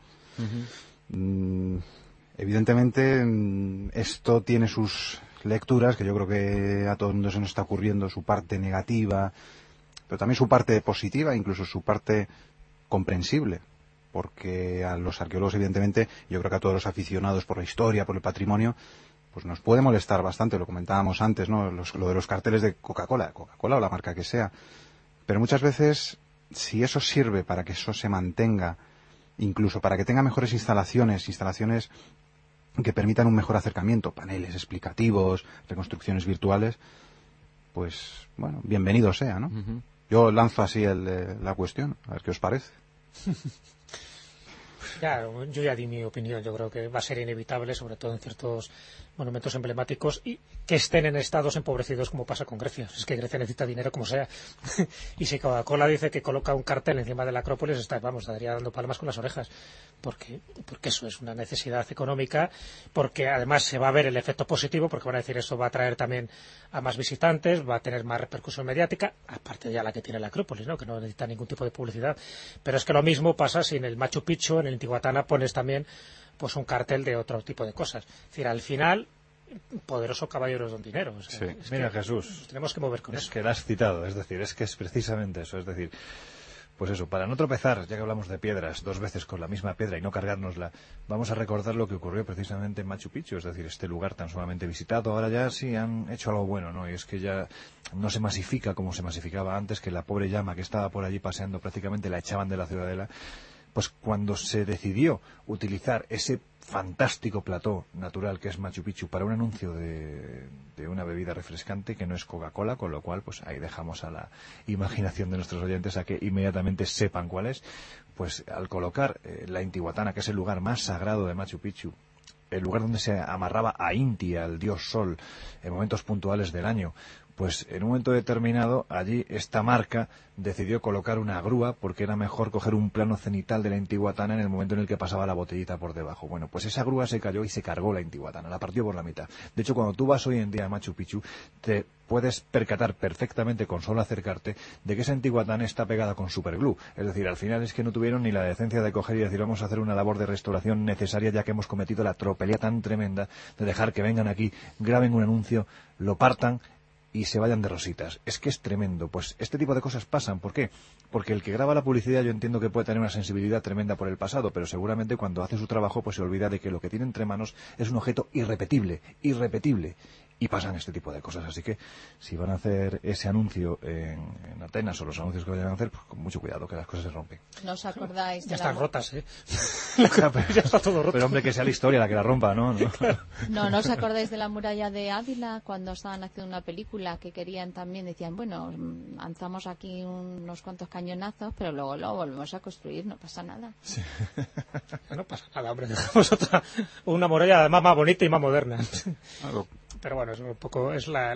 Evidentemente, esto tiene sus lecturas, que yo creo que a todo el mundo se nos está ocurriendo, su parte negativa, pero también su parte positiva, incluso su parte comprensible, porque a los arqueólogos, evidentemente, yo creo que a todos los aficionados por la historia, por el patrimonio, pues nos puede molestar bastante, lo comentábamos antes, ¿no? Lo de los carteles de Coca-Cola o la marca que sea. Pero muchas veces, si eso sirve para que eso se mantenga, incluso para que tenga mejores instalaciones que permitan un mejor acercamiento, paneles explicativos, reconstrucciones virtuales, pues, bueno, bienvenido sea, ¿no? Yo lanzo así la cuestión, a ver qué os parece. Yo ya di mi opinión. Yo creo que va a ser inevitable, sobre todo en ciertos monumentos emblemáticos, y que estén en estados empobrecidos, como pasa con Grecia. Es que Grecia necesita dinero como sea. Y si Coca-Cola dice que coloca un cartel encima de la Acrópolis, estaría dando palmas con las orejas. Porque eso es una necesidad económica, porque además se va a ver el efecto positivo, porque van a decir eso va a atraer también a más visitantes, va a tener más repercusión mediática, aparte de ya la que tiene la Acrópolis, ¿no?, que no necesita ningún tipo de publicidad. Pero es que lo mismo pasa si en el Machu Picchu, en el Intihuatana, pones también pues un cartel de otro tipo de cosas. Es decir, al final, poderoso caballero es don dinero. O sea, sí. Mira, Jesús, tenemos que mover con eso. Es que la has citado, es decir, es que es precisamente eso, es decir, pues eso, para no tropezar, ya que hablamos de piedras, 2 veces con la misma piedra y no cargárnosla, vamos a recordar lo que ocurrió precisamente en Machu Picchu, es decir, este lugar tan sumamente visitado. Ahora ya sí han hecho algo bueno, ¿no? Y es que ya no se masifica como se masificaba antes, que la pobre llama que estaba por allí paseando prácticamente la echaban de la ciudadela. Pues cuando se decidió utilizar ese fantástico plató natural que es Machu Picchu para un anuncio de una bebida refrescante que no es Coca-Cola, con lo cual pues ahí dejamos a la imaginación de nuestros oyentes a que inmediatamente sepan cuál es, pues al colocar la Intihuatana, que es el lugar más sagrado de Machu Picchu, el lugar donde se amarraba a Inti, al dios Sol, en momentos puntuales del año, pues en un momento determinado allí esta marca decidió colocar una grúa porque era mejor coger un plano cenital de la Intihuatana en el momento en el que pasaba la botellita por debajo. Bueno, pues esa grúa se cayó y se cargó la Intihuatana, la partió por la mitad. De hecho, cuando tú vas hoy en día a Machu Picchu, te puedes percatar perfectamente con solo acercarte de que esa Intihuatana está pegada con superglue. Es decir, al final es que no tuvieron ni la decencia de coger y decir vamos a hacer una labor de restauración necesaria ya que hemos cometido la tropelía tan tremenda de dejar que vengan aquí, graben un anuncio, lo partan y se vayan de rositas. Es que es tremendo. Pues este tipo de cosas pasan. ¿Por qué? Porque el que graba la publicidad yo entiendo que puede tener una sensibilidad tremenda por el pasado, pero seguramente cuando hace su trabajo pues se olvida de que lo que tiene entre manos es un objeto irrepetible. Y pasan este tipo de cosas. Así que si van a hacer ese anuncio en Atenas o los anuncios que vayan a hacer, pues con mucho cuidado, que las cosas se rompen. ¿No os acordáis? Ya están rotas, ¿eh? Ya está todo roto. Pero hombre, que sea la historia la que la rompa, ¿no? ¿No os acordáis de la muralla de Ávila cuando estaban haciendo una película que querían también? Decían, bueno, lanzamos aquí unos cuantos cañonazos, pero luego lo volvemos a construir, no pasa nada. Sí. No pasa nada, hombre, dejamos una muralla además más bonita y más moderna. Pero bueno, es un poco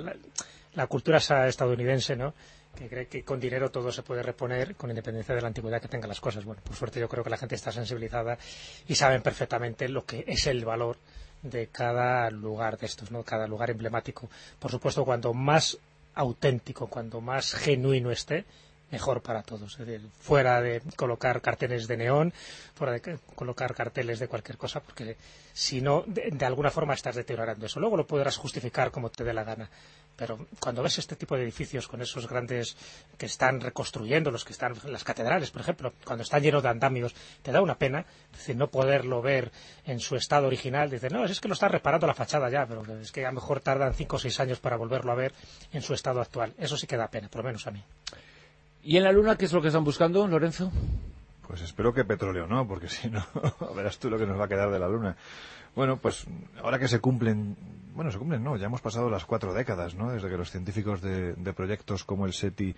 la cultura esa estadounidense, ¿no? Que cree que con dinero todo se puede reponer con independencia de la antigüedad que tengan las cosas. Bueno, por suerte yo creo que la gente está sensibilizada y saben perfectamente lo que es el valor de cada lugar de estos, ¿no? Cada lugar emblemático. Por supuesto, cuanto más auténtico, cuanto más genuino esté, mejor para todos. Es decir, fuera de colocar carteles de neón, fuera de colocar carteles de cualquier cosa, porque si no, de alguna forma estás deteriorando eso. Luego lo podrás justificar como te dé la gana. Pero cuando ves este tipo de edificios con esos grandes que están reconstruyendo, los que están las catedrales, por ejemplo, cuando están llenos de andamios, te da una pena, es decir, no poderlo ver en su estado original. Dices, no, es que lo están reparando la fachada ya, pero es que a lo mejor tardan 5 o 6 años para volverlo a ver en su estado actual. Eso sí que da pena, por lo menos a mí. ¿Y en la Luna qué es lo que están buscando, Lorenzo? Pues espero que petróleo no, porque si no, verás tú lo que nos va a quedar de la Luna. Bueno, pues ahora que se cumplen no, ya hemos pasado las 4 décadas, ¿no? Desde que los científicos de proyectos como el SETI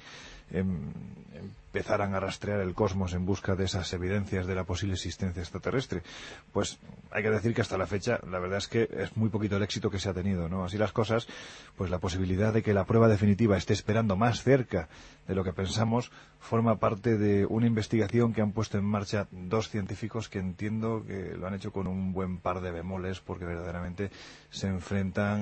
empezaran a rastrear el cosmos en busca de esas evidencias de la posible existencia extraterrestre. Pues hay que decir que hasta la fecha, la verdad es que es muy poquito el éxito que se ha tenido, ¿no? Así las cosas, pues la posibilidad de que la prueba definitiva esté esperando más cerca de lo que pensamos forma parte de una investigación que han puesto en marcha 2 científicos que entiendo que lo han hecho con un buen par de bemoles porque verdaderamente se enfrentan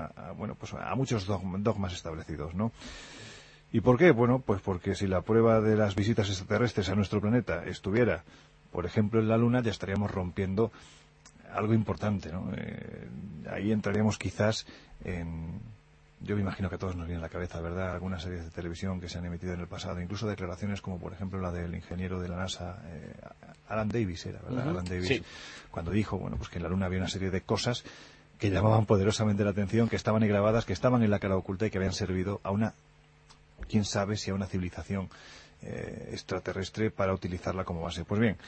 a muchos dogmas establecidos, ¿no? ¿Y por qué? Bueno, pues porque si la prueba de las visitas extraterrestres a nuestro planeta estuviera, por ejemplo, en la Luna, ya estaríamos rompiendo algo importante, ¿no? Ahí entraríamos quizás en... Yo me imagino que a todos nos viene a la cabeza, ¿verdad?, algunas series de televisión que se han emitido en el pasado, incluso declaraciones como, por ejemplo, la del ingeniero de la NASA, Alan Davis, era, ¿verdad? Alan Davis, sí. Cuando dijo, bueno, pues que en la Luna había una serie de cosas que llamaban poderosamente la atención, que estaban ahí grabadas, que estaban en la cara oculta y que habían servido a una, quién sabe si a una civilización extraterrestre para utilizarla como base. Pues bien,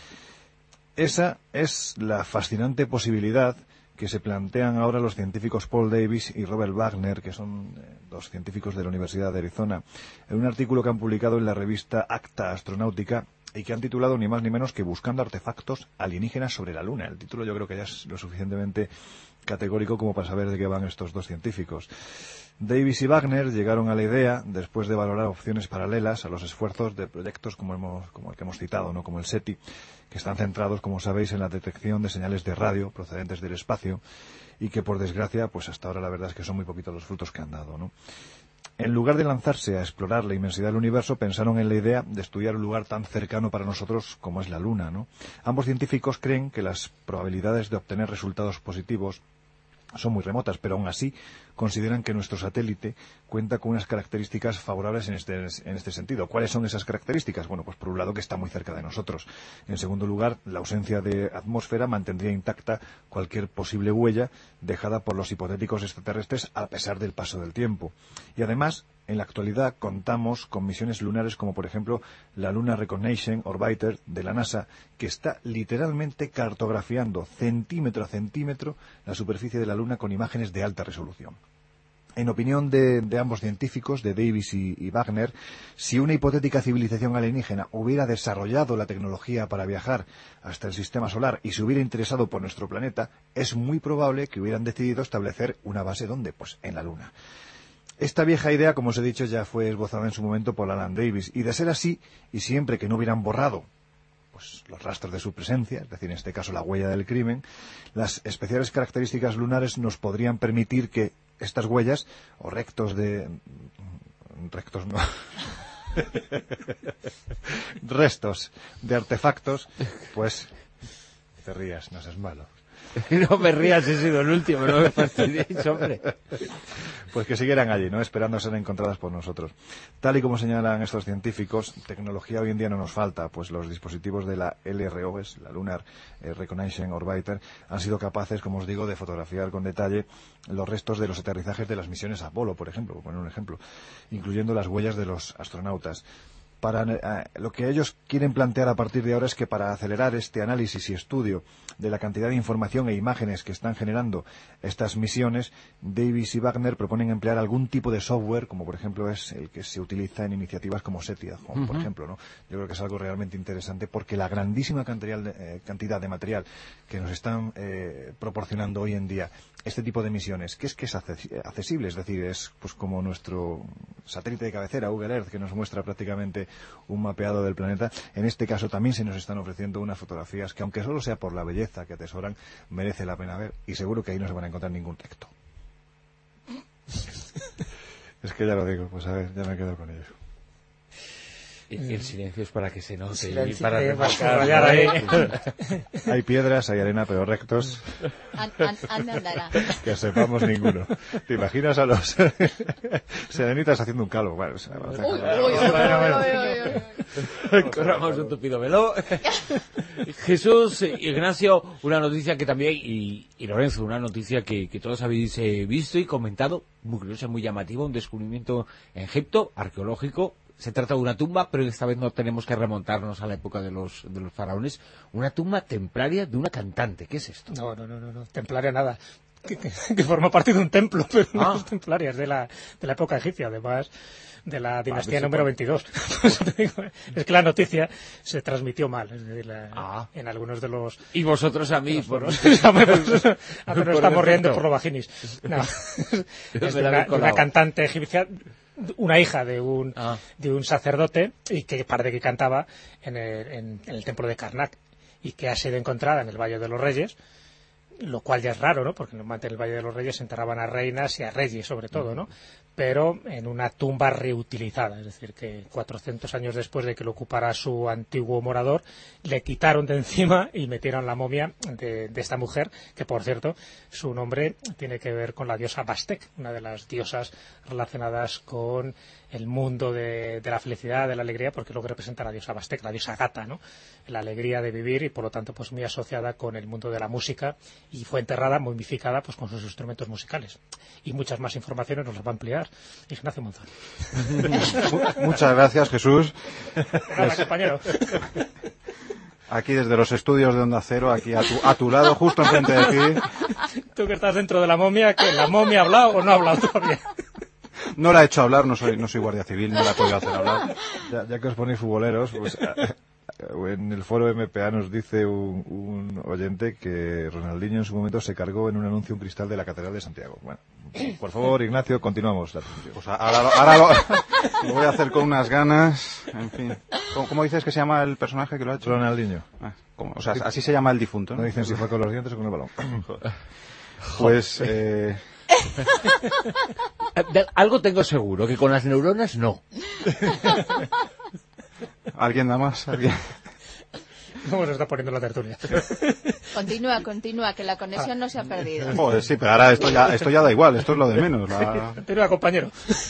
esa es la fascinante posibilidad que se plantean ahora los científicos Paul Davis y Robert Wagner, que son 2 científicos de la Universidad de Arizona, en un artículo que han publicado en la revista Acta Astronáutica y que han titulado ni más ni menos que Buscando artefactos alienígenas sobre la Luna. El título yo creo que ya es lo suficientemente categórico como para saber de qué van estos 2 científicos. Davis y Wagner llegaron a la idea, después de valorar opciones paralelas a los esfuerzos de proyectos como el que hemos citado, ¿no?, como el SETI, que están centrados, como sabéis, en la detección de señales de radio procedentes del espacio y que, por desgracia, pues hasta ahora la verdad es que son muy poquitos los frutos que han dado, ¿no? En lugar de lanzarse a explorar la inmensidad del universo, pensaron en la idea de estudiar un lugar tan cercano para nosotros como es la Luna, ¿no? Ambos científicos creen que las probabilidades de obtener resultados positivos son muy remotas, pero aún así consideran que nuestro satélite cuenta con unas características favorables en este sentido. ¿Cuáles son esas características? Bueno, pues por un lado que está muy cerca de nosotros. En segundo lugar, la ausencia de atmósfera mantendría intacta cualquier posible huella dejada por los hipotéticos extraterrestres a pesar del paso del tiempo. Y además, en la actualidad contamos con misiones lunares como por ejemplo la Lunar Reconnaissance Orbiter de la NASA, que está literalmente cartografiando centímetro a centímetro la superficie de la Luna con imágenes de alta resolución. En opinión de ambos científicos, de Davis y Wagner, si una hipotética civilización alienígena hubiera desarrollado la tecnología para viajar hasta el sistema solar y se hubiera interesado por nuestro planeta, es muy probable que hubieran decidido establecer una base, ¿dónde? Pues en la Luna. Esta vieja idea, como os he dicho, ya fue esbozada en su momento por Alan Davis, y de ser así, y siempre que no hubieran borrado pues los rastros de su presencia, es decir, en este caso la huella del crimen, las especiales características lunares nos podrían permitir que estas huellas, o restos de artefactos, pues te rías, no seas malo. No me rías, he sido el último, no me fastidies, hombre. Pues que siguieran allí, ¿no? Esperando ser encontradas por nosotros. Tal y como señalan estos científicos, tecnología hoy en día no nos falta, pues los dispositivos de la LRO, la Lunar Reconnaissance Orbiter, han sido capaces, como os digo, de fotografiar con detalle los restos de los aterrizajes de las misiones Apolo, por ejemplo, por poner un ejemplo, incluyendo las huellas de los astronautas. Lo que ellos quieren plantear a partir de ahora es que para acelerar este análisis y estudio de la cantidad de información e imágenes que están generando estas misiones, Davis y Wagner proponen emplear algún tipo de software, como por ejemplo es el que se utiliza en iniciativas como SETI, por ejemplo, ¿no? Yo creo que es algo realmente interesante porque la grandísima cantidad de material que nos están proporcionando hoy en día este tipo de misiones, que es accesible, es decir, es pues como nuestro satélite de cabecera, Google Earth, que nos muestra prácticamente un mapeado del planeta. En este caso también se nos están ofreciendo unas fotografías que, aunque solo sea por la belleza que atesoran, merece la pena ver, y seguro que ahí no se van a encontrar ningún recto. Es que ya lo digo, pues a ver, ya me quedo con ello. Y el silencio es para que se note. Silencio, y para subrayar ahí. Hay piedras, hay arena, pero rectos Andará. que sepamos ninguno. ¿Te imaginas a los serenitas haciendo un calvo? Bueno, corramos un tupido velo. Jesús, Ignacio, una noticia que también, y Lorenzo, una noticia que todos habéis visto y comentado, muy curiosa, muy llamativa, un descubrimiento en Egipto, arqueológico. Se trata de una tumba, pero esta vez no tenemos que remontarnos a la época de los faraones. Una tumba templaria de una cantante. ¿Qué es esto? No, templaria nada. Que forma parte de un templo, pero no es templaria, es de la época egipcia, además de la dinastía número 22. Es que la noticia se transmitió mal, es decir, en algunos de los... Y vosotros a mí, por... nos estamos riendo por los vaginis. No, es de una cantante egipcia, una hija de un sacerdote, y que parece que cantaba en el templo de Karnak, y que ha sido encontrada en el Valle de los Reyes, lo cual ya es raro, ¿no? Porque normalmente en el Valle de los Reyes se enterraban a reinas y a reyes, sobre todo, ¿no? Pero en una tumba reutilizada, es decir, que 400 años después de que lo ocupara su antiguo morador, le quitaron de encima y metieron la momia de esta mujer, que por cierto, su nombre tiene que ver con la diosa Bastet, una de las diosas relacionadas con el mundo de la felicidad, de la alegría, porque es lo que representa la diosa Bastet, la diosa gata, ¿no? La alegría de vivir, y por lo tanto pues muy asociada con el mundo de la música, y fue enterrada, momificada, pues con sus instrumentos musicales. Y muchas más informaciones nos las va a ampliar Ignacio Monzón. Muchas gracias, Jesús. Nada, compañero. Aquí desde los estudios de Onda Cero, aquí a tu lado, justo enfrente de ti. Tú que estás dentro de la momia, ¿que la momia ha hablado o no ha hablado todavía? No la he hecho hablar, no soy guardia civil, no la he podido hacer hablar. Ya que os ponéis futboleros, pues en el foro MPA nos dice un oyente que Ronaldinho en su momento se cargó en un anuncio un cristal de la Catedral de Santiago. Bueno, por favor, Ignacio, continuamos. Pues ahora lo voy a hacer con unas ganas, en fin. ¿Cómo dices que se llama el personaje que lo ha hecho? Ronaldinho. O sea, así se llama el difunto, ¿no? No dicen si fue con los dientes o con el balón. Pues... Algo tengo seguro, que con las neuronas no. ¿Alguien da más? ¿Alguien? ¿Cómo se está poniendo la tertulia? Continúa, que la conexión no se ha perdido. Joder, sí, pero ahora esto ya da igual, esto es lo de menos. Continúa, compañero.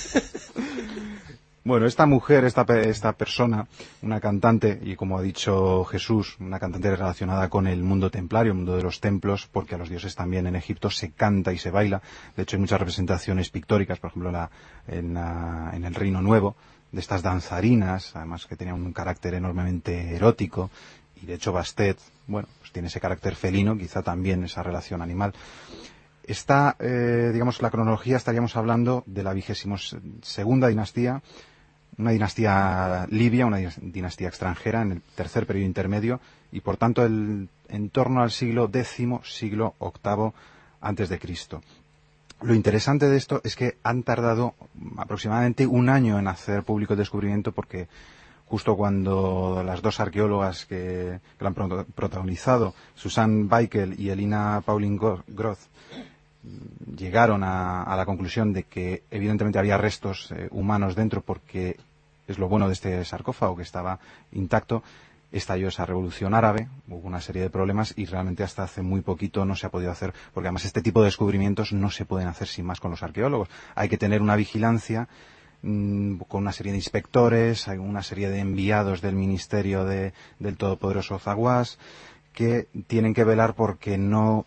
Bueno, esta mujer, esta persona, una cantante, y como ha dicho Jesús, una cantante relacionada con el mundo templario, el mundo de los templos, porque a los dioses también en Egipto se canta y se baila. De hecho, hay muchas representaciones pictóricas, por ejemplo, en el Reino Nuevo, de estas danzarinas, además que tenían un carácter enormemente erótico, y de hecho Bastet, bueno, pues tiene ese carácter felino, quizá también esa relación animal. Digamos, la cronología, estaríamos hablando de la 22ª dinastía, una dinastía libia, una dinastía extranjera en el tercer periodo intermedio, y por tanto en torno al siglo X, siglo VIII antes de Cristo. Lo interesante de esto es que han tardado aproximadamente un año en hacer público el descubrimiento, porque justo cuando las dos arqueólogas que lo han protagonizado, Susan Beichel y Elina Pauline Groth, llegaron a la conclusión de que evidentemente había restos humanos dentro, porque es lo bueno de este sarcófago, que estaba intacto. Estalló esa revolución árabe, hubo una serie de problemas y realmente hasta hace muy poquito no se ha podido hacer, porque además este tipo de descubrimientos no se pueden hacer sin más con los arqueólogos. Hay que tener una vigilancia con una serie de inspectores, hay una serie de enviados del ministerio del todopoderoso Zaguás, que tienen que velar porque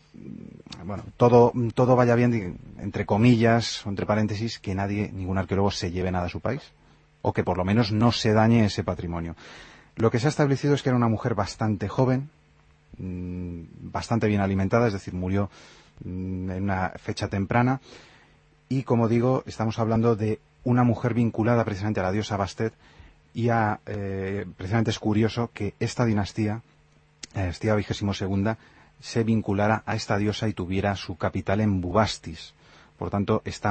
todo vaya bien, entre comillas o entre paréntesis, que ningún arqueólogo se lleve nada a su país, o que por lo menos no se dañe ese patrimonio. Lo que se ha establecido es que era una mujer bastante joven, bastante bien alimentada, es decir, murió en una fecha temprana, y como digo, estamos hablando de una mujer vinculada precisamente a la diosa Bastet, y precisamente es curioso que esta dinastía, la dinastía XXII, se vinculara a esta diosa y tuviera su capital en Bubastis. Por tanto, está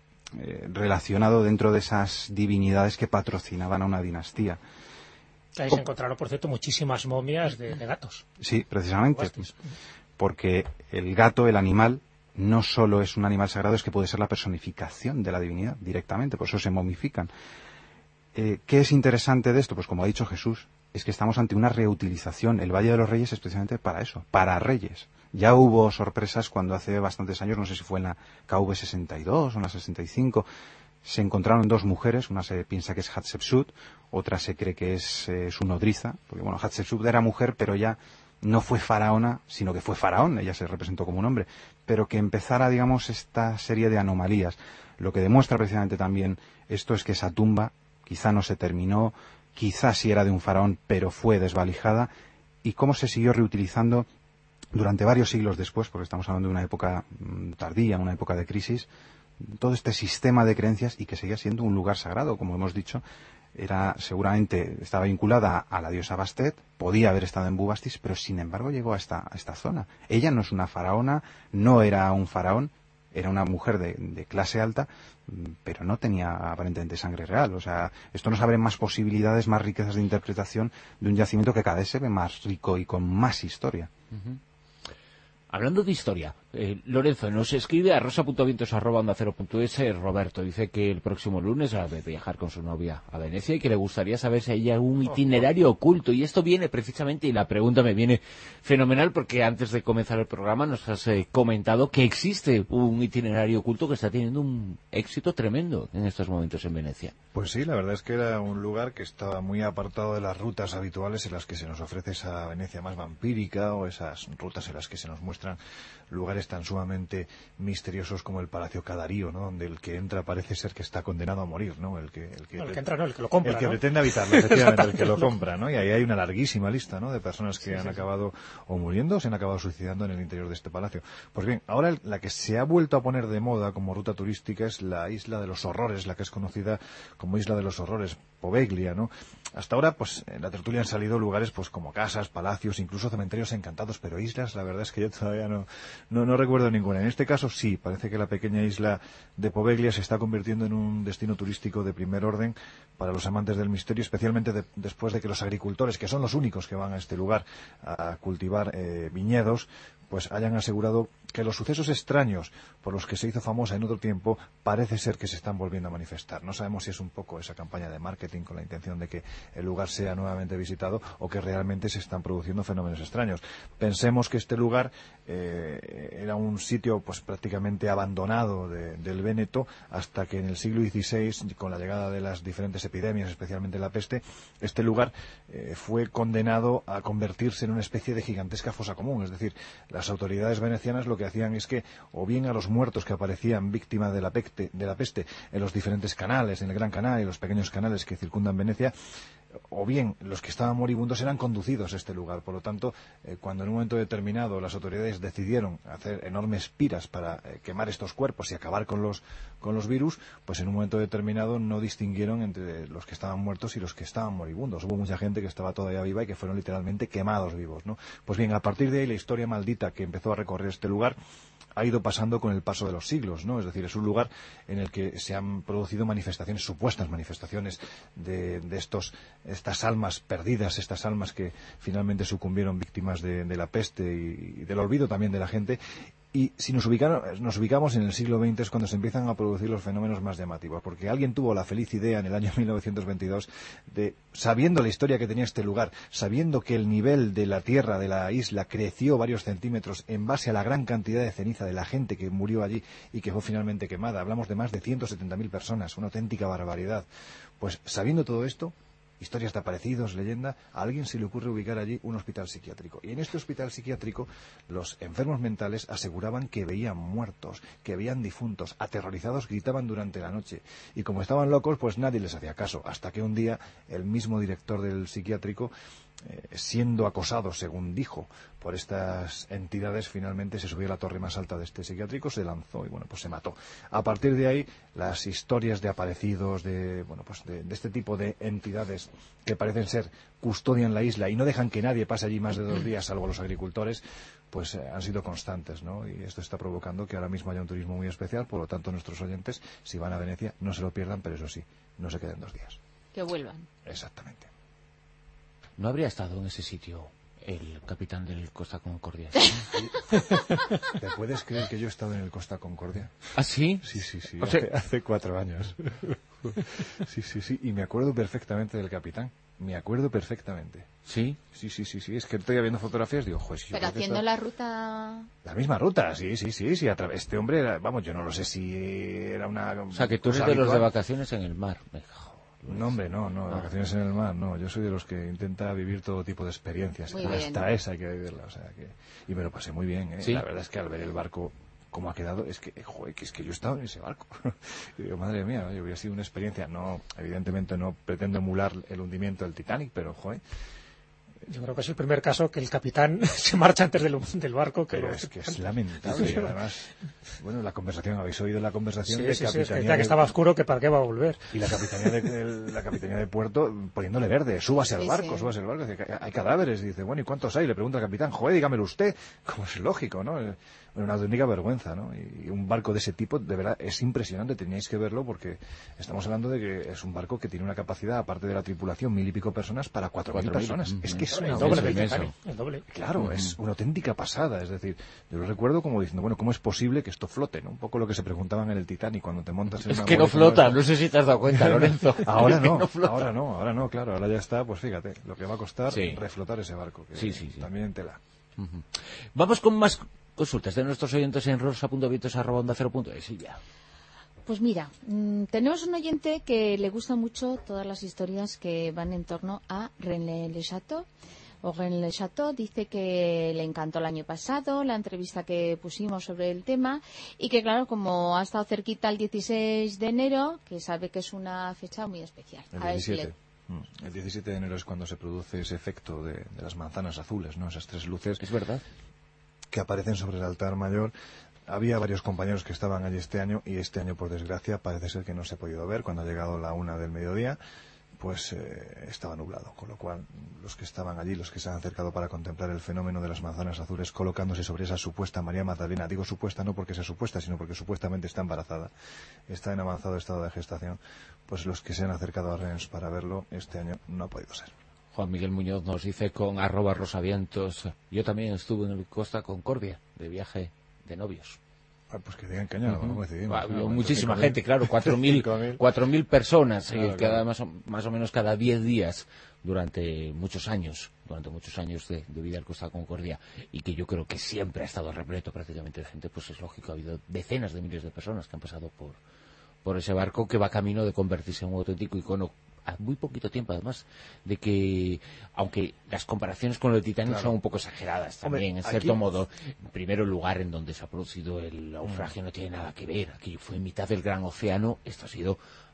relacionado dentro de esas divinidades que patrocinaban a una dinastía. Ahí se encontraron, por cierto, muchísimas momias de gatos. Sí, precisamente. Porque el gato, el animal, no solo es un animal sagrado, es que puede ser la personificación de la divinidad directamente, por eso se momifican. ¿Qué es interesante de esto? Pues como ha dicho Jesús, es que estamos ante una reutilización. El Valle de los Reyes es precisamente para eso, para reyes. Ya hubo sorpresas cuando hace bastantes años, no sé si fue en la KV62 o en la 65, se encontraron dos mujeres, una se piensa que es Hatshepsut, otra se cree que es su nodriza, porque bueno, Hatshepsut era mujer, pero ya no fue faraona, sino que fue faraón, ella se representó como un hombre, pero que empezara, digamos, esta serie de anomalías. Lo que demuestra precisamente también esto es que esa tumba quizá no se terminó, quizá sí era de un faraón, pero fue desvalijada, y cómo se siguió reutilizando durante varios siglos después, porque estamos hablando de una época tardía, una época de crisis, todo este sistema de creencias, y que seguía siendo un lugar sagrado, como hemos dicho. Seguramente estaba vinculada a la diosa Bastet, podía haber estado en Bubastis, pero sin embargo llegó a esta zona. Ella no es una faraona, no era un faraón, era una mujer de clase alta, pero no tenía aparentemente sangre real. O sea, esto nos abre más posibilidades, más riquezas de interpretación de un yacimiento que cada vez se ve más rico y con más historia. Uh-huh. Hablando de historia, Lorenzo nos escribe a rosa.vientos@ondacero.es. Roberto dice que el próximo lunes va a viajar con su novia a Venecia y que le gustaría saber si hay algún itinerario oculto. Y esto viene precisamente, y la pregunta me viene fenomenal, porque antes de comenzar el programa nos has comentado que existe un itinerario oculto que está teniendo un éxito tremendo en estos momentos en Venecia. Pues sí, la verdad es que era un lugar que estaba muy apartado de las rutas habituales en las que se nos ofrece esa Venecia más vampírica, o esas rutas en las que se nos muestran lugares tan sumamente misteriosos como el Palacio Cadarío, ¿no? Donde el que entra parece ser que está condenado a morir, ¿no? El que entra, no, el que lo compra, el que ¿no? pretende habitarlo, efectivamente, el que lo compra, ¿no? Y ahí hay una larguísima lista, ¿no? De personas que han acabado o muriendo o se han acabado suicidando en el interior de este palacio. Pues bien, ahora la que se ha vuelto a poner de moda como ruta turística es la Isla de los Horrores, la que es conocida como Isla de los Horrores, Poveglia, ¿no? Hasta ahora, pues, en la tertulia han salido lugares, pues, como casas, palacios, incluso cementerios encantados, pero islas, la verdad es que yo todavía no recuerdo ninguna. En este caso, sí, parece que la pequeña isla de Poveglia se está convirtiendo en un destino turístico de primer orden para los amantes del misterio, especialmente después de que los agricultores, que son los únicos que van a este lugar a cultivar viñedos, pues hayan asegurado que los sucesos extraños por los que se hizo famosa en otro tiempo parece ser que se están volviendo a manifestar. No sabemos si es un poco esa campaña de marketing con la intención de que el lugar sea nuevamente visitado o que realmente se están produciendo fenómenos extraños. Pensemos que este lugar era un sitio pues prácticamente abandonado del Véneto hasta que en el siglo XVI, con la llegada de las diferentes epidemias, especialmente la peste, este lugar fue condenado a convertirse en una especie de gigantesca fosa común. Es decir, las autoridades venecianas lo que hacían es que o bien a los muertos que aparecían víctimas de la peste en los diferentes canales, en el Gran Canal y los pequeños canales que circundan Venecia, o bien los que estaban moribundos eran conducidos a este lugar. Por lo tanto, cuando en un momento determinado las autoridades decidieron hacer enormes piras para quemar estos cuerpos y acabar con los virus, pues en un momento determinado no distinguieron entre los que estaban muertos y los que estaban moribundos. Hubo mucha gente que estaba todavía viva y que fueron literalmente quemados vivos, ¿no? Pues bien, a partir de ahí la historia maldita que empezó a recorrer este lugar ha ido pasando con el paso de los siglos, ¿no? Es decir, es un lugar en el que se han producido manifestaciones, supuestas manifestaciones de estas almas perdidas, estas almas que finalmente sucumbieron víctimas de la peste y del olvido también de la gente. Y si nos ubicamos en el siglo XX es cuando se empiezan a producir los fenómenos más llamativos, porque alguien tuvo la feliz idea en el año 1922 de, sabiendo la historia que tenía este lugar, sabiendo que el nivel de la tierra de la isla creció varios centímetros en base a la gran cantidad de ceniza de la gente que murió allí y que fue finalmente quemada, hablamos de más de 170.000 personas, una auténtica barbaridad. Pues sabiendo todo esto, historias de aparecidos, leyenda, a alguien se le ocurre ubicar allí un hospital psiquiátrico. Y en este hospital psiquiátrico los enfermos mentales aseguraban que veían muertos, que veían difuntos, aterrorizados gritaban durante la noche. Y como estaban locos, pues nadie les hacía caso, hasta que un día el mismo director del psiquiátrico, siendo acosado, según dijo, por estas entidades, finalmente se subió a la torre más alta de este psiquiátrico, se lanzó y bueno, pues se mató. A partir de ahí, las historias de aparecidos, de este tipo de entidades que parecen ser custodian la isla y no dejan que nadie pase allí más de 2 días, salvo los agricultores, pues han sido constantes, ¿no? Y esto está provocando que ahora mismo haya un turismo muy especial. Por lo tanto, nuestros oyentes, si van a Venecia, no se lo pierdan, pero eso sí, no se queden 2 días. Que vuelvan. Exactamente. ¿No habría estado en ese sitio el capitán del Costa Concordia? ¿Te puedes creer que yo he estado en el Costa Concordia? ¿Ah, sí? Sí, O sea, hace 4 años. Sí, y me acuerdo perfectamente del capitán. Me acuerdo perfectamente. ¿Sí? Sí, es que estoy viendo fotografías y digo, joder, si yo Pero creo que haciendo esto- la ruta... La misma ruta, sí. Este hombre era, vamos, yo no lo sé si era una... O sea, que tú eres cosa de los de habitual. vacaciones en el mar. No, hombre, no, vacaciones en el mar, no. Yo soy de los que intenta vivir todo tipo de experiencias. Muy bien. Hasta esa hay que vivirla, o sea que... Y me lo pasé muy bien, ¿eh? ¿Sí? La verdad es que al ver el barco cómo ha quedado, es que, joder, que es que yo he estado en ese barco. Y digo, madre mía, oye, hubiera sido una experiencia. No, evidentemente no pretendo emular el hundimiento del Titanic, pero, joder... Yo creo que es el primer caso que el capitán se marcha antes del barco. Pero es que es lamentable. Y además, bueno, la conversación, ¿habéis oído la conversación de es que capitanía ya que estaba oscuro, que para qué va a volver. Y la capitanía de puerto poniéndole verde, súbase al barco. Dice que hay cadáveres. Y dice, bueno, ¿y cuántos hay? Le pregunta al capitán, joder, dígamelo usted. Como es lógico, ¿no? Una auténtica vergüenza, ¿no? Y un barco de ese tipo, de verdad, es impresionante. Teníais que verlo porque estamos hablando de que es un barco que tiene una capacidad, aparte de la tripulación, 1.000 y pico personas, para 4.000 personas. Es que es El una doble auténtica- del Titanic, el doble. Claro, es una auténtica pasada. Es decir, yo lo recuerdo como diciendo, bueno, ¿cómo es posible que esto flote, ¿no? Un poco lo que se preguntaban en el Titanic cuando te montas en Es una que no muelle como flota, esta. no sé si te has dado cuenta, Lorenzo. Ahora Es que no, flota. ahora no, claro, ahora ya está, pues fíjate, lo que va a costar Sí. reflotar ese barco, que Sí. también en tela. Vamos con más consultas de nuestros oyentes en rosa.vientos@onda0.es y ya. Pues mira, tenemos un oyente que le gusta mucho todas las historias que van en torno a René Le Chateau. O René Le Chateau dice que le encantó el año pasado la entrevista que pusimos sobre el tema y que, claro, como ha estado cerquita el 16 de enero, que sabe que es una fecha muy especial. El A ver si 17. El 17 de enero es cuando se produce ese efecto de las manzanas azules, ¿no? Esas 3 luces Es verdad. que aparecen sobre el altar mayor. Había varios compañeros que estaban allí este año y este año, por desgracia, parece ser que no se ha podido ver. Cuando ha llegado la 1 del mediodía, pues estaba nublado, con lo cual los que estaban allí, los que se han acercado para contemplar el fenómeno de las manzanas azules colocándose sobre esa supuesta María Magdalena, digo supuesta no porque sea supuesta, sino porque supuestamente está embarazada, está en avanzado estado de gestación, pues los que se han acercado a Rennes para verlo este año no ha podido ser. Juan Miguel Muñoz nos dice con @rosavientos, yo también estuve en el Costa Concordia de viaje de novios. Pues que digan caña, no coincidimos. Había muchísima gente, claro, 4.000 personas, Claro, cada claro. más o menos cada 10 días durante muchos años de vida al Costa Concordia, y que yo creo que siempre ha estado repleto prácticamente de gente. Pues es lógico, ha habido decenas de miles de personas que han pasado por ese barco que va camino de convertirse en un auténtico icono a muy poquito tiempo, además, de que, aunque las comparaciones con el Titanic Claro. son un poco exageradas también, Hombre, en cierto aquí- modo, primero el lugar en donde se ha producido el naufragio no tiene nada que ver, aquí fue en mitad del gran océano, esto ha sido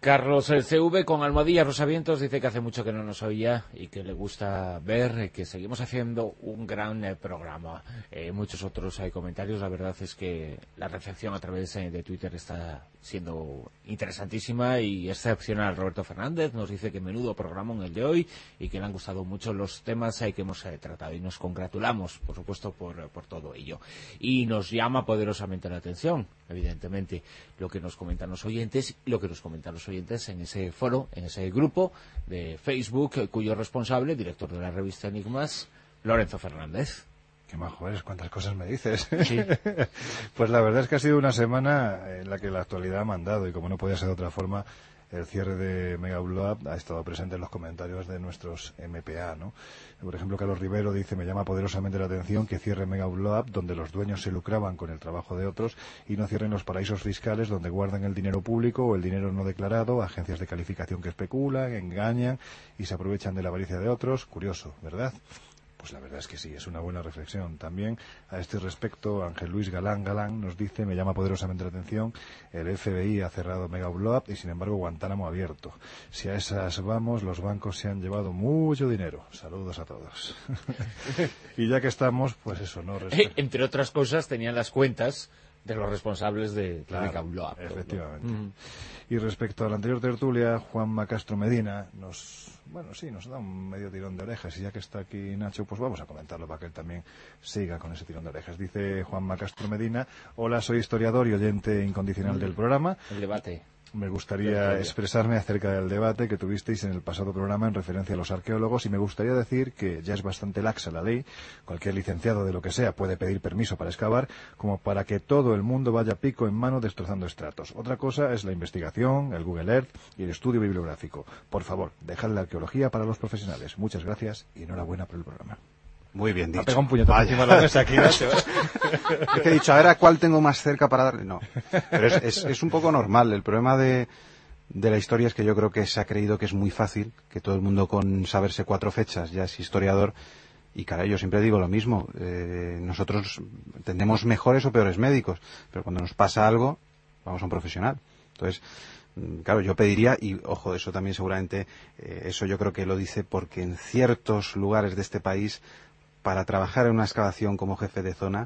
Carlos CV con Almohadilla Rosavientos dice que hace mucho que no nos oía y que le gusta ver que seguimos haciendo un gran programa. Muchos otros comentarios. La verdad es que la recepción a través de Twitter está siendo interesantísima y excepcional. Roberto Fernández nos dice que menudo programa en el de hoy y que le han gustado mucho los temas que hemos tratado y nos congratulamos, por supuesto, por todo ello. Y nos llama poderosamente la atención, evidentemente, lo que nos comentan los oyentes, en ese foro, en ese grupo de Facebook, cuyo responsable, director de la revista Enigmas, Lorenzo Fernández. Qué majo eres, cuántas cosas me dices. Sí. Pues la verdad es que ha sido una semana en la que la actualidad ha mandado y como no podía ser de otra forma, el cierre de Mega Blow Up ha estado presente en los comentarios de nuestros MPA, ¿no? Por ejemplo, Carlos Rivero dice: me llama poderosamente la atención que cierre Mega Blow Up, donde los dueños se lucraban con el trabajo de otros, y no cierren los paraísos fiscales donde guardan el dinero público o el dinero no declarado, agencias de calificación que especulan, engañan y se aprovechan de la avaricia de otros. Curioso, ¿verdad? Pues la verdad es que sí, es una buena reflexión. También a este respecto, Ángel Luis Galán nos dice: me llama poderosamente la atención, el FBI ha cerrado Mega Blow Up y sin embargo Guantánamo abierto. Si a esas vamos, los bancos se han llevado mucho dinero. Saludos a todos. Y ya que estamos, pues eso, ¿no? Entre otras cosas, tenían las cuentas de los responsables de Mega Blow Up. Efectivamente. Y respecto a la anterior tertulia, Juanma Castro Medina nos da un medio tirón de orejas, y ya que está aquí Nacho, pues vamos a comentarlo para que él también siga con ese tirón de orejas. Dice Juanma Castro Medina: hola, soy historiador y oyente incondicional del programa. El debate. Me gustaría expresarme acerca del debate que tuvisteis en el pasado programa en referencia a los arqueólogos, y me gustaría decir que ya es bastante laxa la ley. Cualquier licenciado de lo que sea puede pedir permiso para excavar, como para que todo el mundo vaya pico en mano destrozando estratos. Otra cosa es la investigación, el Google Earth y el estudio bibliográfico. Por favor, dejad la arqueología para los profesionales. Muchas gracias y enhorabuena por el programa. Muy bien dicho. Ha pegado un puñetazo encima de la mesa aquí, Nacho. Es que he dicho, a ver a cuál tengo más cerca para darle. No, pero es un poco normal. El problema de la historia es que yo creo que se ha creído que es muy fácil, que todo el mundo con saberse 4 fechas ya es historiador. Y caray, yo siempre digo lo mismo. Nosotros tenemos mejores o peores médicos, pero cuando nos pasa algo, vamos a un profesional. Entonces, claro, yo pediría, y ojo, eso también seguramente, eso yo creo que lo dice porque en ciertos lugares de este país, para trabajar en una excavación como jefe de zona,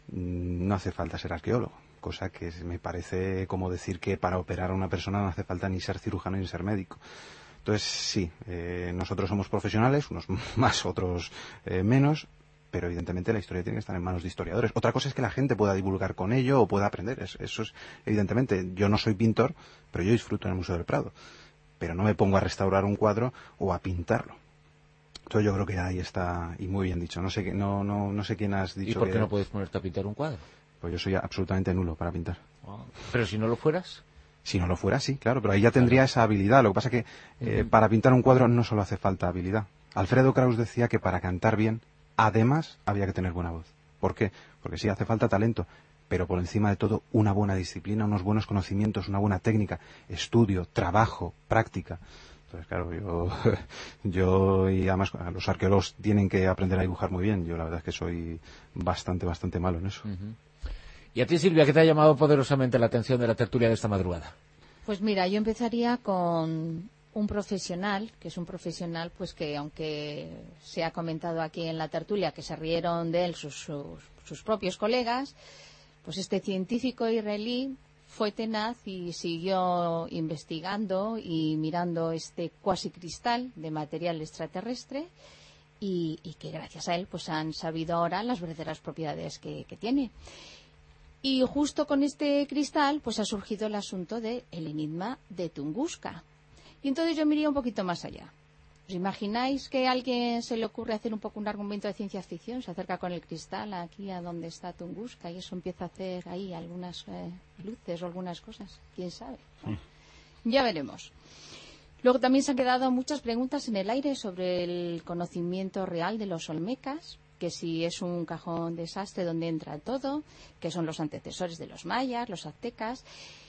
no hace falta ser arqueólogo, cosa que me parece como decir que para operar a una persona no hace falta ni ser cirujano ni ser médico. Entonces, sí, nosotros somos profesionales, unos más, otros menos, pero evidentemente la historia tiene que estar en manos de historiadores. Otra cosa es que la gente pueda divulgar con ello o pueda aprender. Eso es, evidentemente, yo no soy pintor, pero yo disfruto en el Museo del Prado. Pero no me pongo a restaurar un cuadro o a pintarlo. Entonces yo creo que ahí está, y muy bien dicho. No sé quién has dicho. ¿Y por qué no puedes ponerte a pintar un cuadro? Pues yo soy absolutamente nulo para pintar. ¿Pero si no lo fueras? Si no lo fuera, sí, claro, pero ahí ya tendría esa habilidad. Lo que pasa es que para pintar un cuadro no solo hace falta habilidad. Alfredo Kraus decía que para cantar bien, además, había que tener buena voz. ¿Por qué? Porque sí, hace falta talento, pero por encima de todo, una buena disciplina, unos buenos conocimientos, una buena técnica, estudio, trabajo, práctica. Entonces, claro, yo y además los arqueólogos tienen que aprender a dibujar muy bien. Yo la verdad es que soy bastante malo en eso. ¿Y a ti, Silvia, qué te ha llamado poderosamente la atención de la tertulia de esta madrugada? Pues mira, yo empezaría con un profesional, que es un profesional pues que, aunque se ha comentado aquí en la tertulia que se rieron de él sus propios colegas, pues este científico israelí fue tenaz y siguió investigando y mirando este cuasi cristal de material extraterrestre y que gracias a él pues han sabido ahora las verdaderas propiedades que tiene. Y justo con este cristal pues ha surgido el asunto del enigma de Tunguska. Y entonces yo me iría un poquito más allá. ¿Os imagináis que a alguien se le ocurre hacer un poco un argumento de ciencia ficción? Se acerca con el cristal aquí a donde está Tunguska y eso empieza a hacer ahí algunas luces o algunas cosas. ¿Quién sabe? Bueno, ya veremos. Luego también se han quedado muchas preguntas en el aire sobre el conocimiento real de los olmecas, que si es un cajón desastre donde entra todo, que son los antecesores de los mayas, los aztecas.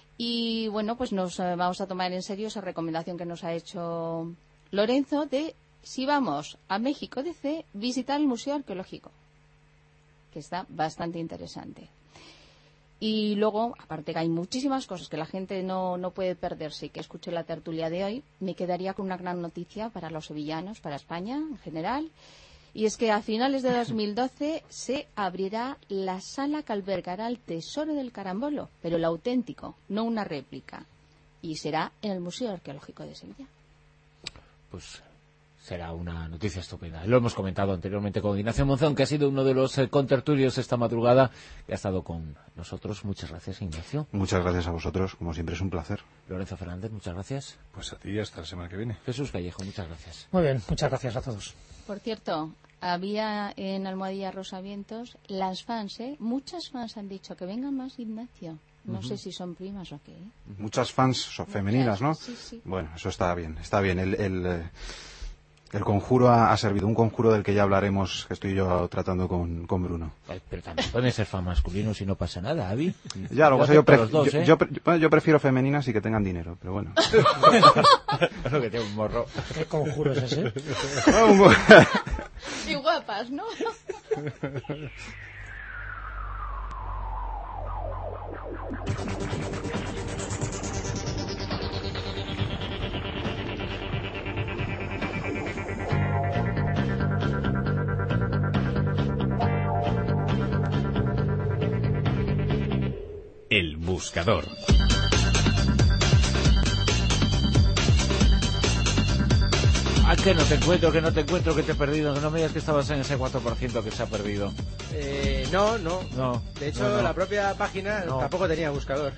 Y bueno, pues nos vamos a tomar en serio esa recomendación que nos ha hecho Lorenzo de, si vamos a México DC, visitar el Museo Arqueológico, que está bastante interesante. Y luego, aparte que hay muchísimas cosas que la gente no puede perderse y que escuche la tertulia de hoy, me quedaría con una gran noticia para los sevillanos, para España en general. Y es que a finales de 2012 se abrirá la sala que albergará el Tesoro del Carambolo, pero el auténtico, no una réplica. Y será en el Museo Arqueológico de Sevilla. Pues será una noticia estupenda. Lo hemos comentado anteriormente con Ignacio Monzón, que ha sido uno de los contertulios esta madrugada, que ha estado con nosotros. Muchas gracias, Ignacio. Muchas gracias a vosotros, como siempre es un placer. Lorenzo Fernández, muchas gracias. Pues a ti, hasta la semana que viene. Jesús Callejo, muchas gracias. Muy bien, muchas gracias a todos. Por cierto, había en Almohadilla Rosavientos las fans, muchas fans han dicho que vengan más, Ignacio. No sé si son primas o qué. Muchas fans son femeninas, ¿no? Sí, sí. Bueno, eso está bien, está bien. El conjuro ha servido, un conjuro del que ya hablaremos, que estoy yo tratando con Bruno. Pero también pueden ser fan masculinos y no pasa nada, Avi. Ya, lo que pasa, acepto los dos, yo prefiero femeninas y que tengan dinero, pero bueno. Es lo que tiene un morro. ¿Qué conjuro es ese? Y guapas, ¿no? El buscador. Ah, que no te encuentro, que te he perdido, que no me digas que estabas en ese 4% que se ha perdido. No. De hecho, la propia página tampoco tenía buscador.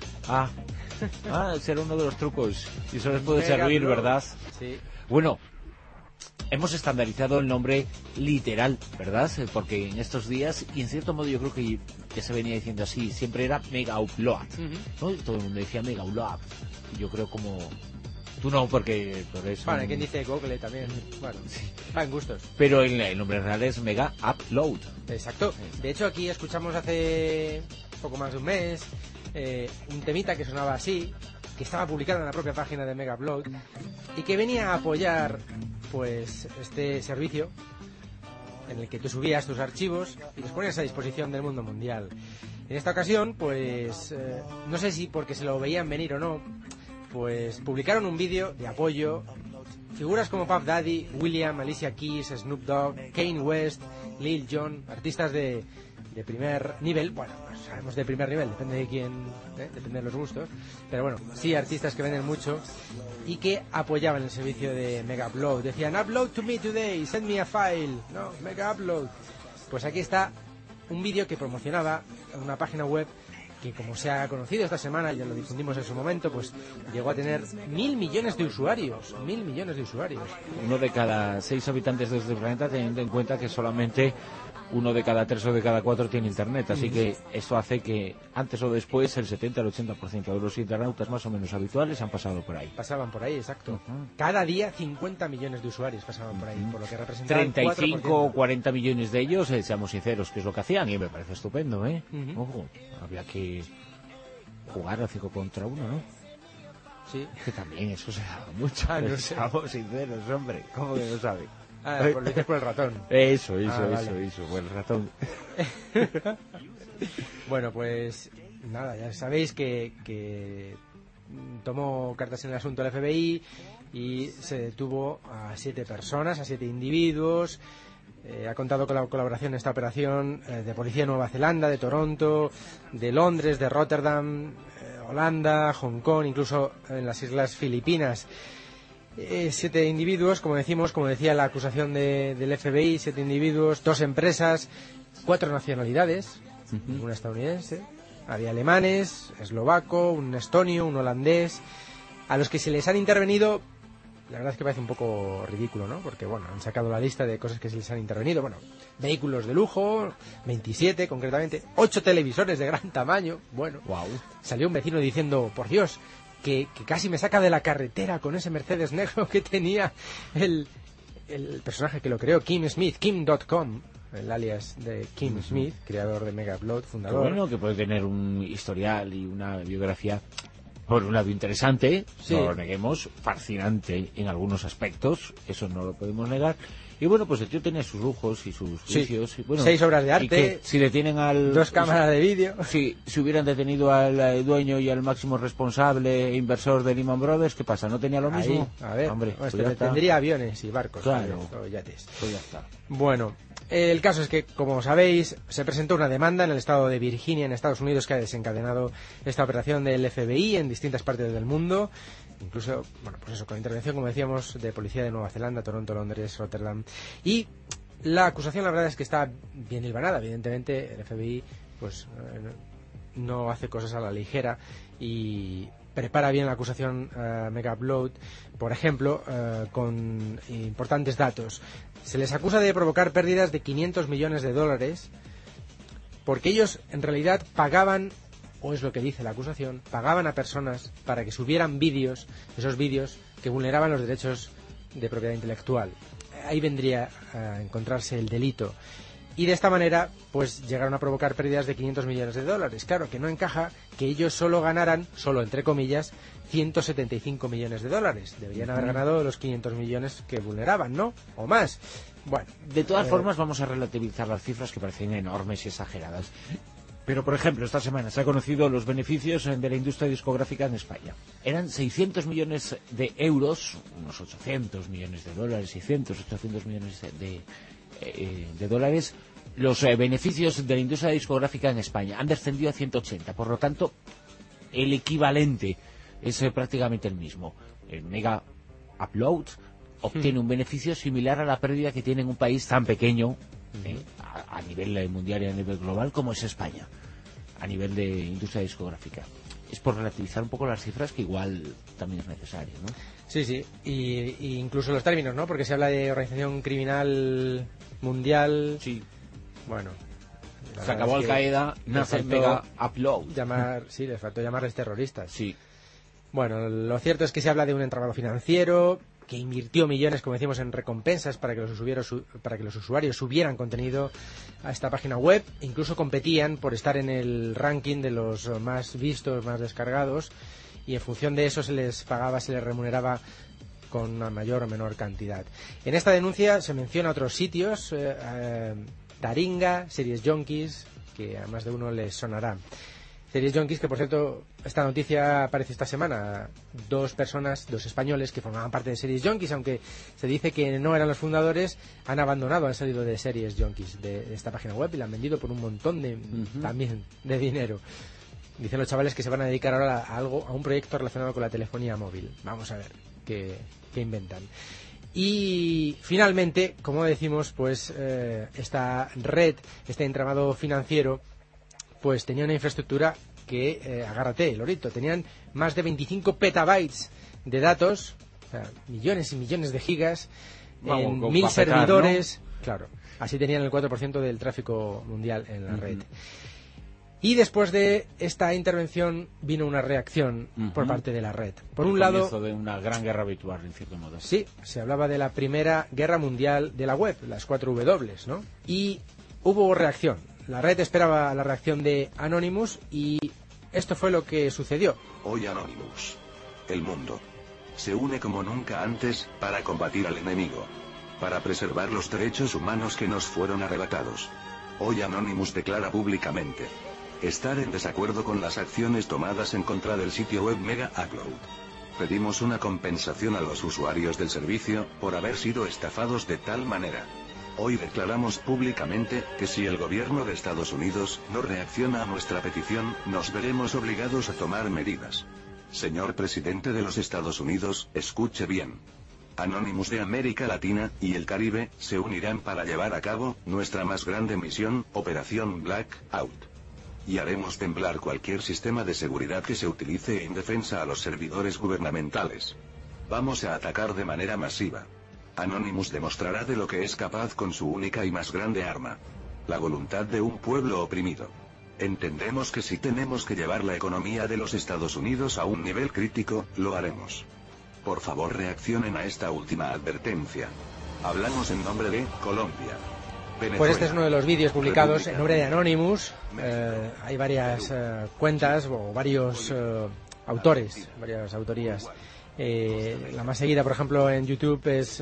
Ese era uno de los trucos. Y eso les puede servir, ¿verdad? Sí. Bueno, hemos estandarizado el nombre literal, ¿verdad? Porque en estos días, y en cierto modo yo creo que ya se venía diciendo así, siempre era Mega Upload, ¿no? Y todo el mundo decía Mega Upload. Yo creo como... Tú no, porque por eso... Bueno, quien dice Google también. Bueno, sí. Va en gustos. Pero el nombre real es Mega Upload. Exacto. De hecho, aquí escuchamos hace poco más de un mes un temita que sonaba así, que estaba publicado en la propia página de Mega Upload y que venía a apoyar pues este servicio en el que tú subías tus archivos y los ponías a disposición del mundo mundial. En esta ocasión, pues no sé si porque se lo veían venir o no, pues publicaron un vídeo de apoyo. Figuras como Puff Daddy, William, Alicia Keys, Snoop Dogg, Kanye West, Lil Jon, artistas de primer nivel. Bueno, pues sabemos de primer nivel, depende de quién, depende de los gustos. Pero bueno, sí, artistas que venden mucho y que apoyaban el servicio de Mega Upload. Decían, upload to me today, send me a file. No, Mega Upload. Pues aquí está un vídeo que promocionaba una página web que, como se ha conocido esta semana, ya lo difundimos en su momento, pues llegó a tener 1.000 millones de usuarios. 1.000 millones de usuarios. 1 de cada 6 habitantes de este planeta, teniendo en cuenta que solamente 1 de cada 3 o de cada 4 tiene internet, así que esto hace que antes o después el 70 al 80% de los internautas más o menos habituales han pasado por ahí. Pasaban por ahí, exacto. Cada día 50 millones de usuarios pasaban por ahí, por lo que representaban 35 o 40 millones de ellos, seamos sinceros, que es lo que hacían, y me parece estupendo, ¿eh? Ojo, había que jugar a 5 contra 1, ¿no? Sí. Que también eso se daba mucho, no sé. seamos sinceros, hombre, ¿cómo que no sabe? Lo dices por el ratón. Eso, vale. por el ratón. Bueno, pues nada, ya sabéis que tomó cartas en el asunto el FBI y se detuvo a 7 personas, a 7 individuos. Ha contado con la colaboración en esta operación de Policía de Nueva Zelanda, de Toronto, de Londres, de Rotterdam, Holanda, Hong Kong, incluso en las Islas Filipinas. 7 individuos, como decimos, como decía la acusación del FBI, 7 individuos, 2 empresas, 4 nacionalidades, una estadounidense, había alemanes, eslovaco, un estonio, un holandés, a los que se les han intervenido. La verdad es que parece un poco ridículo, ¿no? Porque, bueno, han sacado la lista de cosas que se les han intervenido. Bueno, vehículos de lujo, 27 concretamente, 8 televisores de gran tamaño. Bueno, wow. Salió un vecino diciendo, por Dios, que casi me saca de la carretera con ese Mercedes negro que tenía el personaje que lo creó, Kim Smith, Kim.com, el alias de Kim Smith, creador de Mega Upload, fundador. Qué bueno, que puede tener un historial y una biografía, por un lado interesante, sí, no lo neguemos, fascinante en algunos aspectos, eso no lo podemos negar, Y bueno, pues el tío tenía sus lujos y sus vicios. Y, bueno, 6 obras de arte, y que si detienen al... 2 cámaras de vídeo. Si hubieran detenido al dueño y al máximo responsable e inversor de Lehman Brothers, ¿qué pasa? ¿No tenía lo mismo? A ver, hombre, pues pues tendría aviones y barcos. Claro. O yates. Pues ya está. Bueno, el caso es que, como sabéis, se presentó una demanda en el estado de Virginia, en Estados Unidos, que ha desencadenado esta operación del FBI en distintas partes del mundo. Incluso, bueno, pues eso, con intervención, como decíamos, de policía de Nueva Zelanda, Toronto, Londres, Rotterdam. Y la acusación, la verdad, es que está bien hilvanada. Evidentemente, el FBI, pues, no hace cosas a la ligera y prepara bien la acusación Mega Upload, por ejemplo, con importantes datos. Se les acusa de provocar pérdidas de $500 millones porque ellos, en realidad, pagaban, o es lo que dice la acusación, pagaban a personas para que subieran vídeos, esos vídeos que vulneraban los derechos de propiedad intelectual. Ahí vendría a encontrarse el delito. Y de esta manera, pues llegaron a provocar pérdidas de $500 millones. Claro, que no encaja que ellos solo ganaran, solo entre comillas, $175 millones. Deberían haber ganado los 500 millones que vulneraban, ¿no? O más. Bueno, de todas formas, vamos a relativizar las cifras que parecen enormes y exageradas. Pero, por ejemplo, esta semana se han conocido los beneficios de la industria discográfica en España. Eran 600 millones de euros, unos 800 millones de dólares, 600, 800 millones de dólares. Los beneficios de la industria discográfica en España han descendido a 180. Por lo tanto, el equivalente es prácticamente el mismo. El Mega Upload obtiene un beneficio similar a la pérdida que tiene en un país tan pequeño a nivel mundial y a nivel global como es España, a nivel de industria discográfica. Es por relativizar un poco las cifras, que igual también es necesario, ¿no? Sí, sí, y incluso los términos, ¿no? Porque se habla de organización criminal mundial. Sí. Bueno, se acabó Al Qaeda, nace el Mega Upload. Les faltó llamarles terroristas. Sí. Bueno, lo cierto es que se habla de un entramado financiero que invirtió millones, como decimos, en recompensas para que los usuarios subieran contenido a esta página web. Incluso competían por estar en el ranking de los más vistos, más descargados, y en función de eso se les pagaba, se les remuneraba con una mayor o menor cantidad. En esta denuncia se menciona otros sitios, Taringa, Series Junkies, que a más de uno les sonará. Series Junkies, que por cierto, esta noticia aparece esta semana. 2 españoles que formaban parte de Series Junkies, aunque se dice que no eran los fundadores, han abandonado, han salido de Series Junkies, de esta página web, y la han vendido por un montón también de dinero. Dicen los chavales que se van a dedicar ahora a un proyecto relacionado con la telefonía móvil. Vamos a ver qué inventan. Y finalmente, como decimos, pues esta red, este entramado financiero, pues tenía una infraestructura que, agárrate, Lorito, tenían más de 25 petabytes de datos, o sea, millones y millones de gigas, en 1000 servidores, ¿no? Claro, así tenían el 4% del tráfico mundial en la red. Y después de esta intervención vino una reacción por parte de la red. Por un lado, de una gran guerra virtual, en cierto modo. Sí, se hablaba de la primera guerra mundial de la web, las 4 W, ¿no? Y hubo reacción. La red esperaba la reacción de Anonymous y esto fue lo que sucedió. Hoy Anonymous, el mundo, se une como nunca antes para combatir al enemigo, para preservar los derechos humanos que nos fueron arrebatados. Hoy Anonymous declara públicamente estar en desacuerdo con las acciones tomadas en contra del sitio web Mega Upload. Pedimos una compensación a los usuarios del servicio por haber sido estafados de tal manera. Hoy declaramos públicamente que si el gobierno de Estados Unidos no reacciona a nuestra petición, nos veremos obligados a tomar medidas. Señor presidente de los Estados Unidos, escuche bien. Anonymous de América Latina y el Caribe se unirán para llevar a cabo nuestra más grande misión, Operación Blackout. Y haremos temblar cualquier sistema de seguridad que se utilice en defensa a los servidores gubernamentales. Vamos a atacar de manera masiva. Anonymous demostrará de lo que es capaz con su única y más grande arma: la voluntad de un pueblo oprimido. Entendemos que si tenemos que llevar la economía de los Estados Unidos a un nivel crítico, lo haremos. Por favor, reaccionen a esta última advertencia. Hablamos en nombre de Colombia, Venezuela. Pues este es uno de los vídeos publicados en nombre de Anonymous. Hay varias cuentas o varios autores, varias autorías. La más seguida, por ejemplo, en YouTube es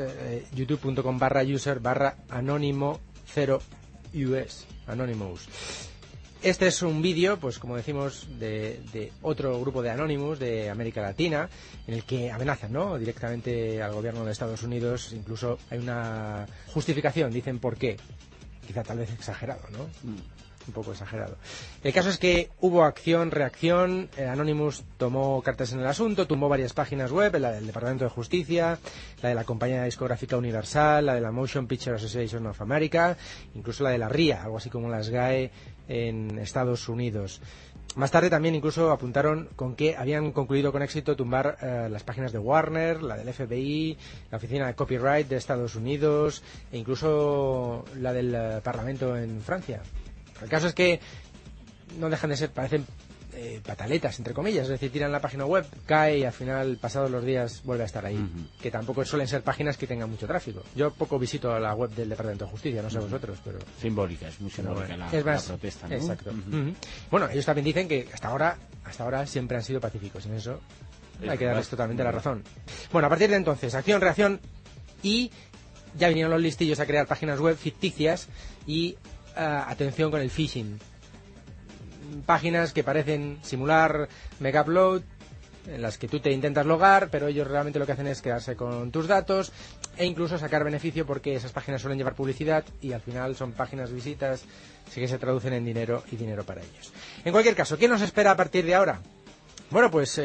youtube.com/user/anónimo0us. Anonymous. Este es un vídeo, pues como decimos, de otro grupo de Anonymous de América Latina, en el que amenazan, ¿no?, directamente al gobierno de Estados Unidos. Incluso hay una justificación, dicen por qué. Quizá tal vez exagerado, ¿no? Un poco exagerado. El caso es que hubo acción, reacción. Anonymous tomó cartas en el asunto, tumbó varias páginas web, la del Departamento de Justicia, la de la compañía discográfica Universal, la de la Motion Picture Association of America, incluso la de la RIA, algo así como las GAE en Estados Unidos. Más tarde también incluso apuntaron con que habían concluido con éxito tumbar las páginas de Warner, la del FBI, la Oficina de Copyright de Estados Unidos e incluso la del Parlamento en Francia. El caso es que no dejan de ser, parecen pataletas, entre comillas, es decir, tiran la página web, cae y al final, pasados los días, vuelve a estar ahí. Que tampoco suelen ser páginas que tengan mucho tráfico. Yo poco visito la web del Departamento de Justicia, no sé vosotros, pero... Simbólica, es muy simbólica la protesta, ¿no? Exacto. Bueno, ellos también dicen que hasta ahora siempre han sido pacíficos, en eso hay que darles totalmente la razón. Bueno, a partir de entonces, acción, reacción, y ya vinieron los listillos a crear páginas web ficticias y... atención con el phishing. Páginas que parecen simular mega upload, en las que tú te intentas logar, pero ellos realmente lo que hacen es quedarse con tus datos e incluso sacar beneficio, porque esas páginas suelen llevar publicidad y al final son páginas de visitas, así que se traducen en dinero y dinero para ellos. En cualquier caso, ¿qué nos espera a partir de ahora? Bueno, pues...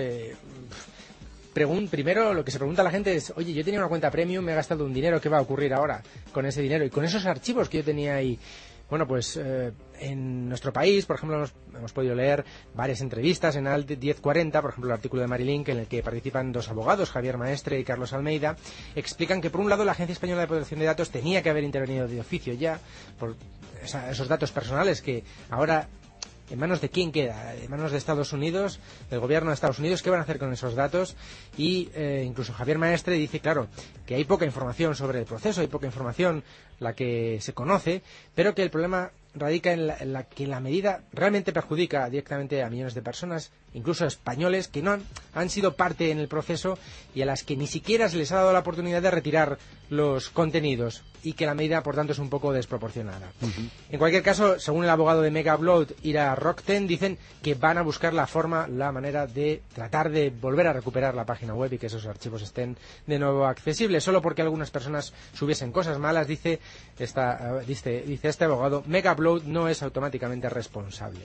primero lo que se pregunta la gente es: oye, yo tenía una cuenta premium, me he gastado un dinero, ¿qué va a ocurrir ahora con ese dinero y con esos archivos que yo tenía ahí? Bueno, pues en nuestro país, por ejemplo, hemos podido leer varias entrevistas en ALT 1040, por ejemplo, el artículo de Marilink, en el que participan dos abogados, Javier Maestre y Carlos Almeida. Explican que, por un lado, la Agencia Española de Protección de Datos tenía que haber intervenido de oficio ya por esos datos personales que ahora... ¿En manos de quién queda? ¿En manos de Estados Unidos? ¿Del gobierno de Estados Unidos? ¿Qué van a hacer con esos datos? Y incluso Javier Maestre dice, claro, que hay poca información sobre el proceso, hay poca información la que se conoce, pero que el problema radica en que la medida realmente perjudica directamente a millones de personas, incluso españoles, que no han sido parte en el proceso y a las que ni siquiera se les ha dado la oportunidad de retirar los contenidos, y que la medida, por tanto, es un poco desproporcionada. En cualquier caso, según el abogado de Mega Upload, Ira Rockten, dicen que van a buscar la manera de tratar de volver a recuperar la página web y que esos archivos estén de nuevo accesibles. Solo porque algunas personas subiesen cosas malas, dice este abogado, Mega Upload no es automáticamente responsable.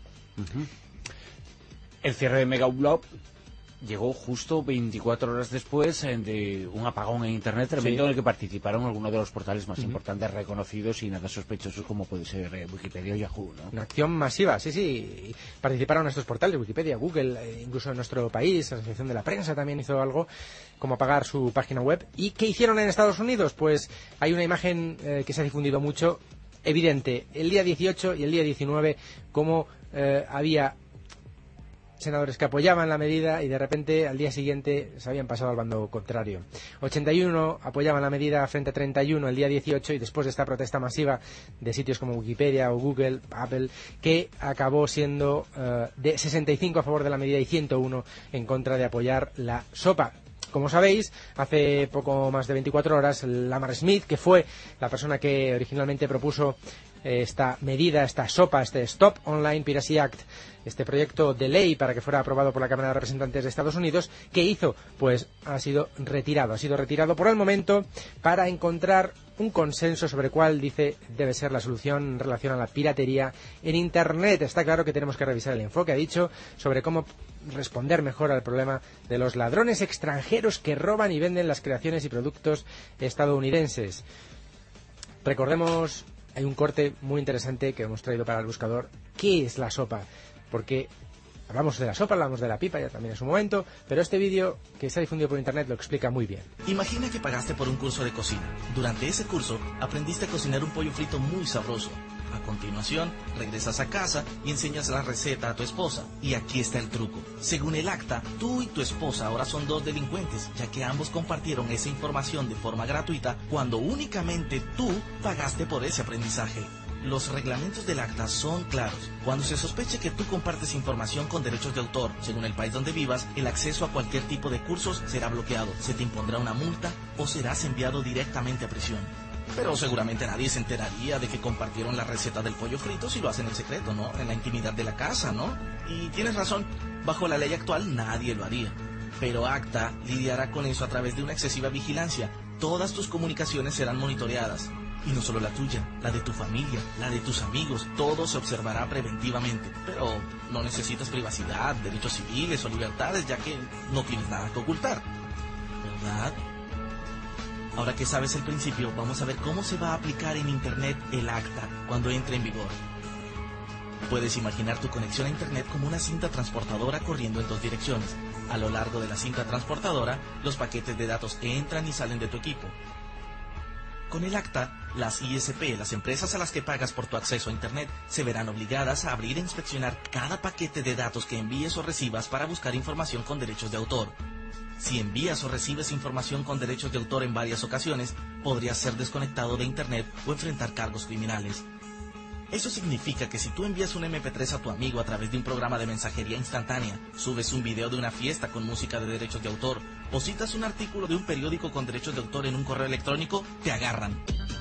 El cierre de Mega Upload llegó justo 24 horas después de un apagón en Internet tremendo, en el que participaron algunos de los portales más importantes, reconocidos y nada sospechosos, como puede ser Wikipedia o Yahoo, ¿no? Una acción masiva, sí. Participaron estos portales, Wikipedia, Google, incluso en nuestro país, la Asociación de la Prensa también hizo algo, como apagar su página web. ¿Y qué hicieron en Estados Unidos? Pues hay una imagen que se ha difundido mucho, evidente, el día 18 y el día 19, como había senadores que apoyaban la medida y de repente al día siguiente se habían pasado al bando contrario. 81 apoyaban la medida frente a 31 el día 18, y después de esta protesta masiva de sitios como Wikipedia o Google, Apple, que acabó siendo de 65 a favor de la medida y 101 en contra de apoyar la sopa. Como sabéis, hace poco más de 24 horas, Lamar Smith, que fue la persona que originalmente propuso esta medida, esta SOPA, este Stop Online Piracy Act, este proyecto de ley para que fuera aprobado por la Cámara de Representantes de Estados Unidos, ¿qué hizo? Pues ha sido retirado por el momento, para encontrar un consenso sobre cuál, dice, debe ser la solución en relación a la piratería en Internet. Está claro que tenemos que revisar el enfoque, ha dicho, sobre cómo responder mejor al problema de los ladrones extranjeros que roban y venden las creaciones y productos estadounidenses. Recordemos, hay un corte muy interesante que hemos traído para el buscador. ¿Qué es la sopa? Porque hablamos de la sopa, hablamos de la pipa ya también en su momento, pero este vídeo que se ha difundido por internet lo explica muy bien. Imagina que pagaste por un curso de cocina. Durante ese curso aprendiste a cocinar un pollo frito muy sabroso. A continuación, regresas a casa y enseñas la receta a tu esposa. Y aquí está el truco. Según el acta, tú y tu esposa ahora son dos delincuentes, ya que ambos compartieron esa información de forma gratuita cuando únicamente tú pagaste por ese aprendizaje. Los reglamentos del ACTA son claros. Cuando se sospeche que tú compartes información con derechos de autor, según el país donde vivas, el acceso a cualquier tipo de cursos será bloqueado, se te impondrá una multa o serás enviado directamente a prisión. Pero seguramente nadie se enteraría de que compartieron la receta del pollo frito si lo hacen en secreto, ¿no? En la intimidad de la casa, ¿no? Y tienes razón, bajo la ley actual nadie lo haría. Pero ACTA lidiará con eso a través de una excesiva vigilancia. Todas tus comunicaciones serán monitoreadas. Y no solo la tuya, la de tu familia, la de tus amigos, todo se observará preventivamente. Pero no necesitas privacidad, derechos civiles o libertades, ya que no tienes nada que ocultar, ¿verdad? Ahora que sabes el principio, vamos a ver cómo se va a aplicar en Internet el ACTA cuando entre en vigor. Puedes imaginar tu conexión a Internet como una cinta transportadora corriendo en dos direcciones. A lo largo de la cinta transportadora, los paquetes de datos entran y salen de tu equipo. Con el ACTA, las ISP, las empresas a las que pagas por tu acceso a Internet, se verán obligadas a abrir e inspeccionar cada paquete de datos que envíes o recibas para buscar información con derechos de autor. Si envías o recibes información con derechos de autor en varias ocasiones, podrías ser desconectado de Internet o enfrentar cargos criminales. Eso significa que si tú envías un MP3 a tu amigo a través de un programa de mensajería instantánea, subes un video de una fiesta con música de derechos de autor, o citas un artículo de un periódico con derechos de autor en un correo electrónico, te agarran.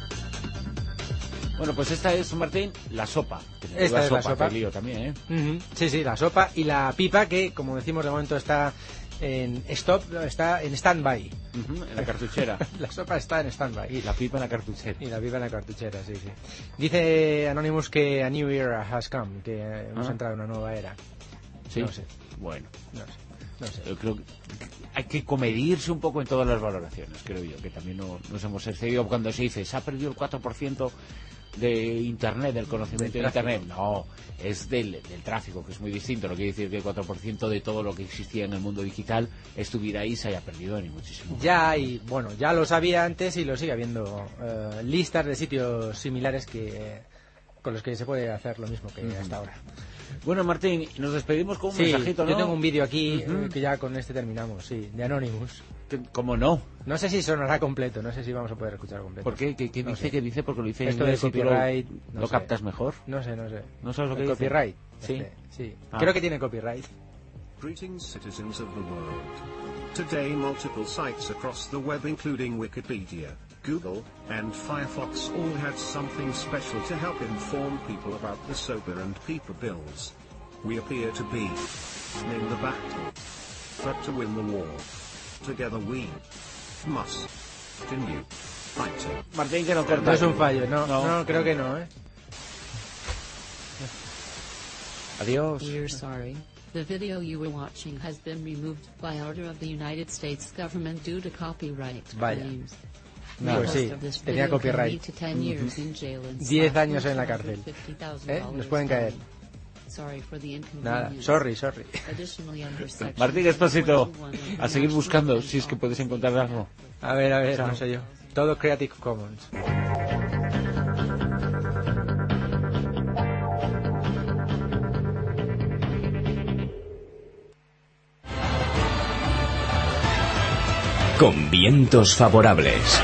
Bueno, pues esta es, Martín, la sopa. Esta es la sopa. Qué lío también, Sí, la sopa y la pipa que, como decimos, de momento está en stop, está en stand-by. En la cartuchera. La sopa está en stand-by. Y la pipa en la cartuchera. Y la pipa en la cartuchera, sí. Dice Anonymous que a new era has come, que hemos entrado en una nueva era. Sí. No sé. Bueno. No sé. Yo creo que hay que comedirse un poco en todas las valoraciones, creo yo, que también nos hemos excedido cuando se dice se ha perdido el 4% de Internet, del conocimiento de Internet. No, es del tráfico, que es muy distinto. No quiere decir que el 4% de todo lo que existía en el mundo digital estuviera ahí y se haya perdido, ni muchísimo. Ya lo sabía antes y lo sigue habiendo. Listas de sitios similares con los que se puede hacer lo mismo que hasta ahora. Bueno, Martín, nos despedimos con un mensajito, ¿no? Yo tengo un vídeo aquí que ya con este terminamos, de Anonymous. ¿Cómo no? No sé si sonará completo, no sé si vamos a poder escuchar completo. ¿Por qué? ¿Qué no dice? sé. ¿Qué dice? Porque lo dice en esto de inglés y copyright. ¿Lo captas mejor? No sé. ¿No sabes lo que el dice? Copyright. Sí. Sí. Creo que tiene copyright. Greetings, citizens of the world. Today, multiple sites across the web, including Wikipedia, Google, and Firefox, all had something special to help inform people about the SOPA and PIPA bills. We appear to be in the battle, but to win the war, together we must continue fighting. Martín, que no corta. No es un fallo, no, creo que no, Adiós. We're sorry. The video you were watching has been removed by order of the United States government due to copyright claims. Pues sí, tenía copyright. 10 años en la cárcel. Nos pueden caer. Nada, sorry. Martín Expósito, a seguir buscando, si es que puedes encontrar algo. A ver, no sé yo. Todo Creative Commons. Con vientos favorables.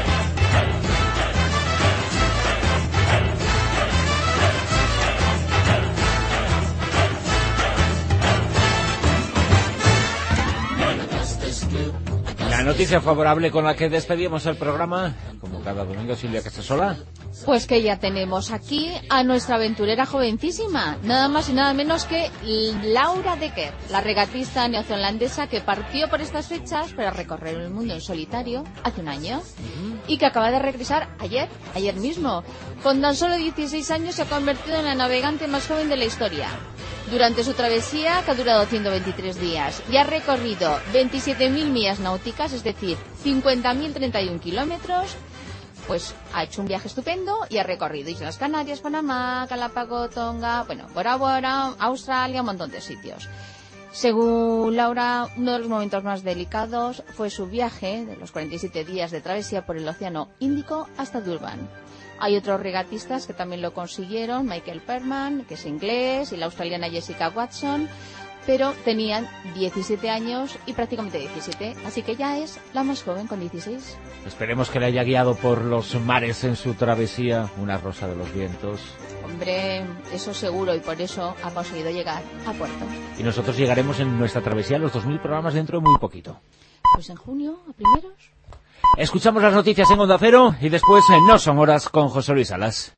La noticia favorable con la que despedimos el programa, como cada domingo, Silvia Casasola. Pues que ya tenemos aquí a nuestra aventurera jovencísima, nada más y nada menos que Laura Decker, la regatista neozelandesa que partió por estas fechas para recorrer el mundo en solitario hace un año y que acaba de regresar ayer mismo. Con tan solo 16 años se ha convertido en la navegante más joven de la historia. Durante su travesía, que ha durado 123 días, y ha recorrido 27.000 millas náuticas, es decir, 50.031 kilómetros, pues ha hecho un viaje estupendo y ha recorrido Islas Canarias, Panamá, Galápagos, Tonga, Bora Bora, Australia, un montón de sitios. Según Laura, uno de los momentos más delicados fue su viaje de los 47 días de travesía por el Océano Índico hasta Durban. Hay otros regatistas que también lo consiguieron, Michael Perman, que es inglés, y la australiana Jessica Watson, pero tenían 17 años y prácticamente 17, así que ya es la más joven con 16. Esperemos que le haya guiado por los mares en su travesía una rosa de los vientos. hombre, eso seguro, y por eso ha conseguido llegar a puerto. Y nosotros llegaremos en nuestra travesía a los 2000 programas dentro de muy poquito. Pues en junio, a primeros. Escuchamos las noticias en Onda Cero y después No Son Horas con José Luis Salas.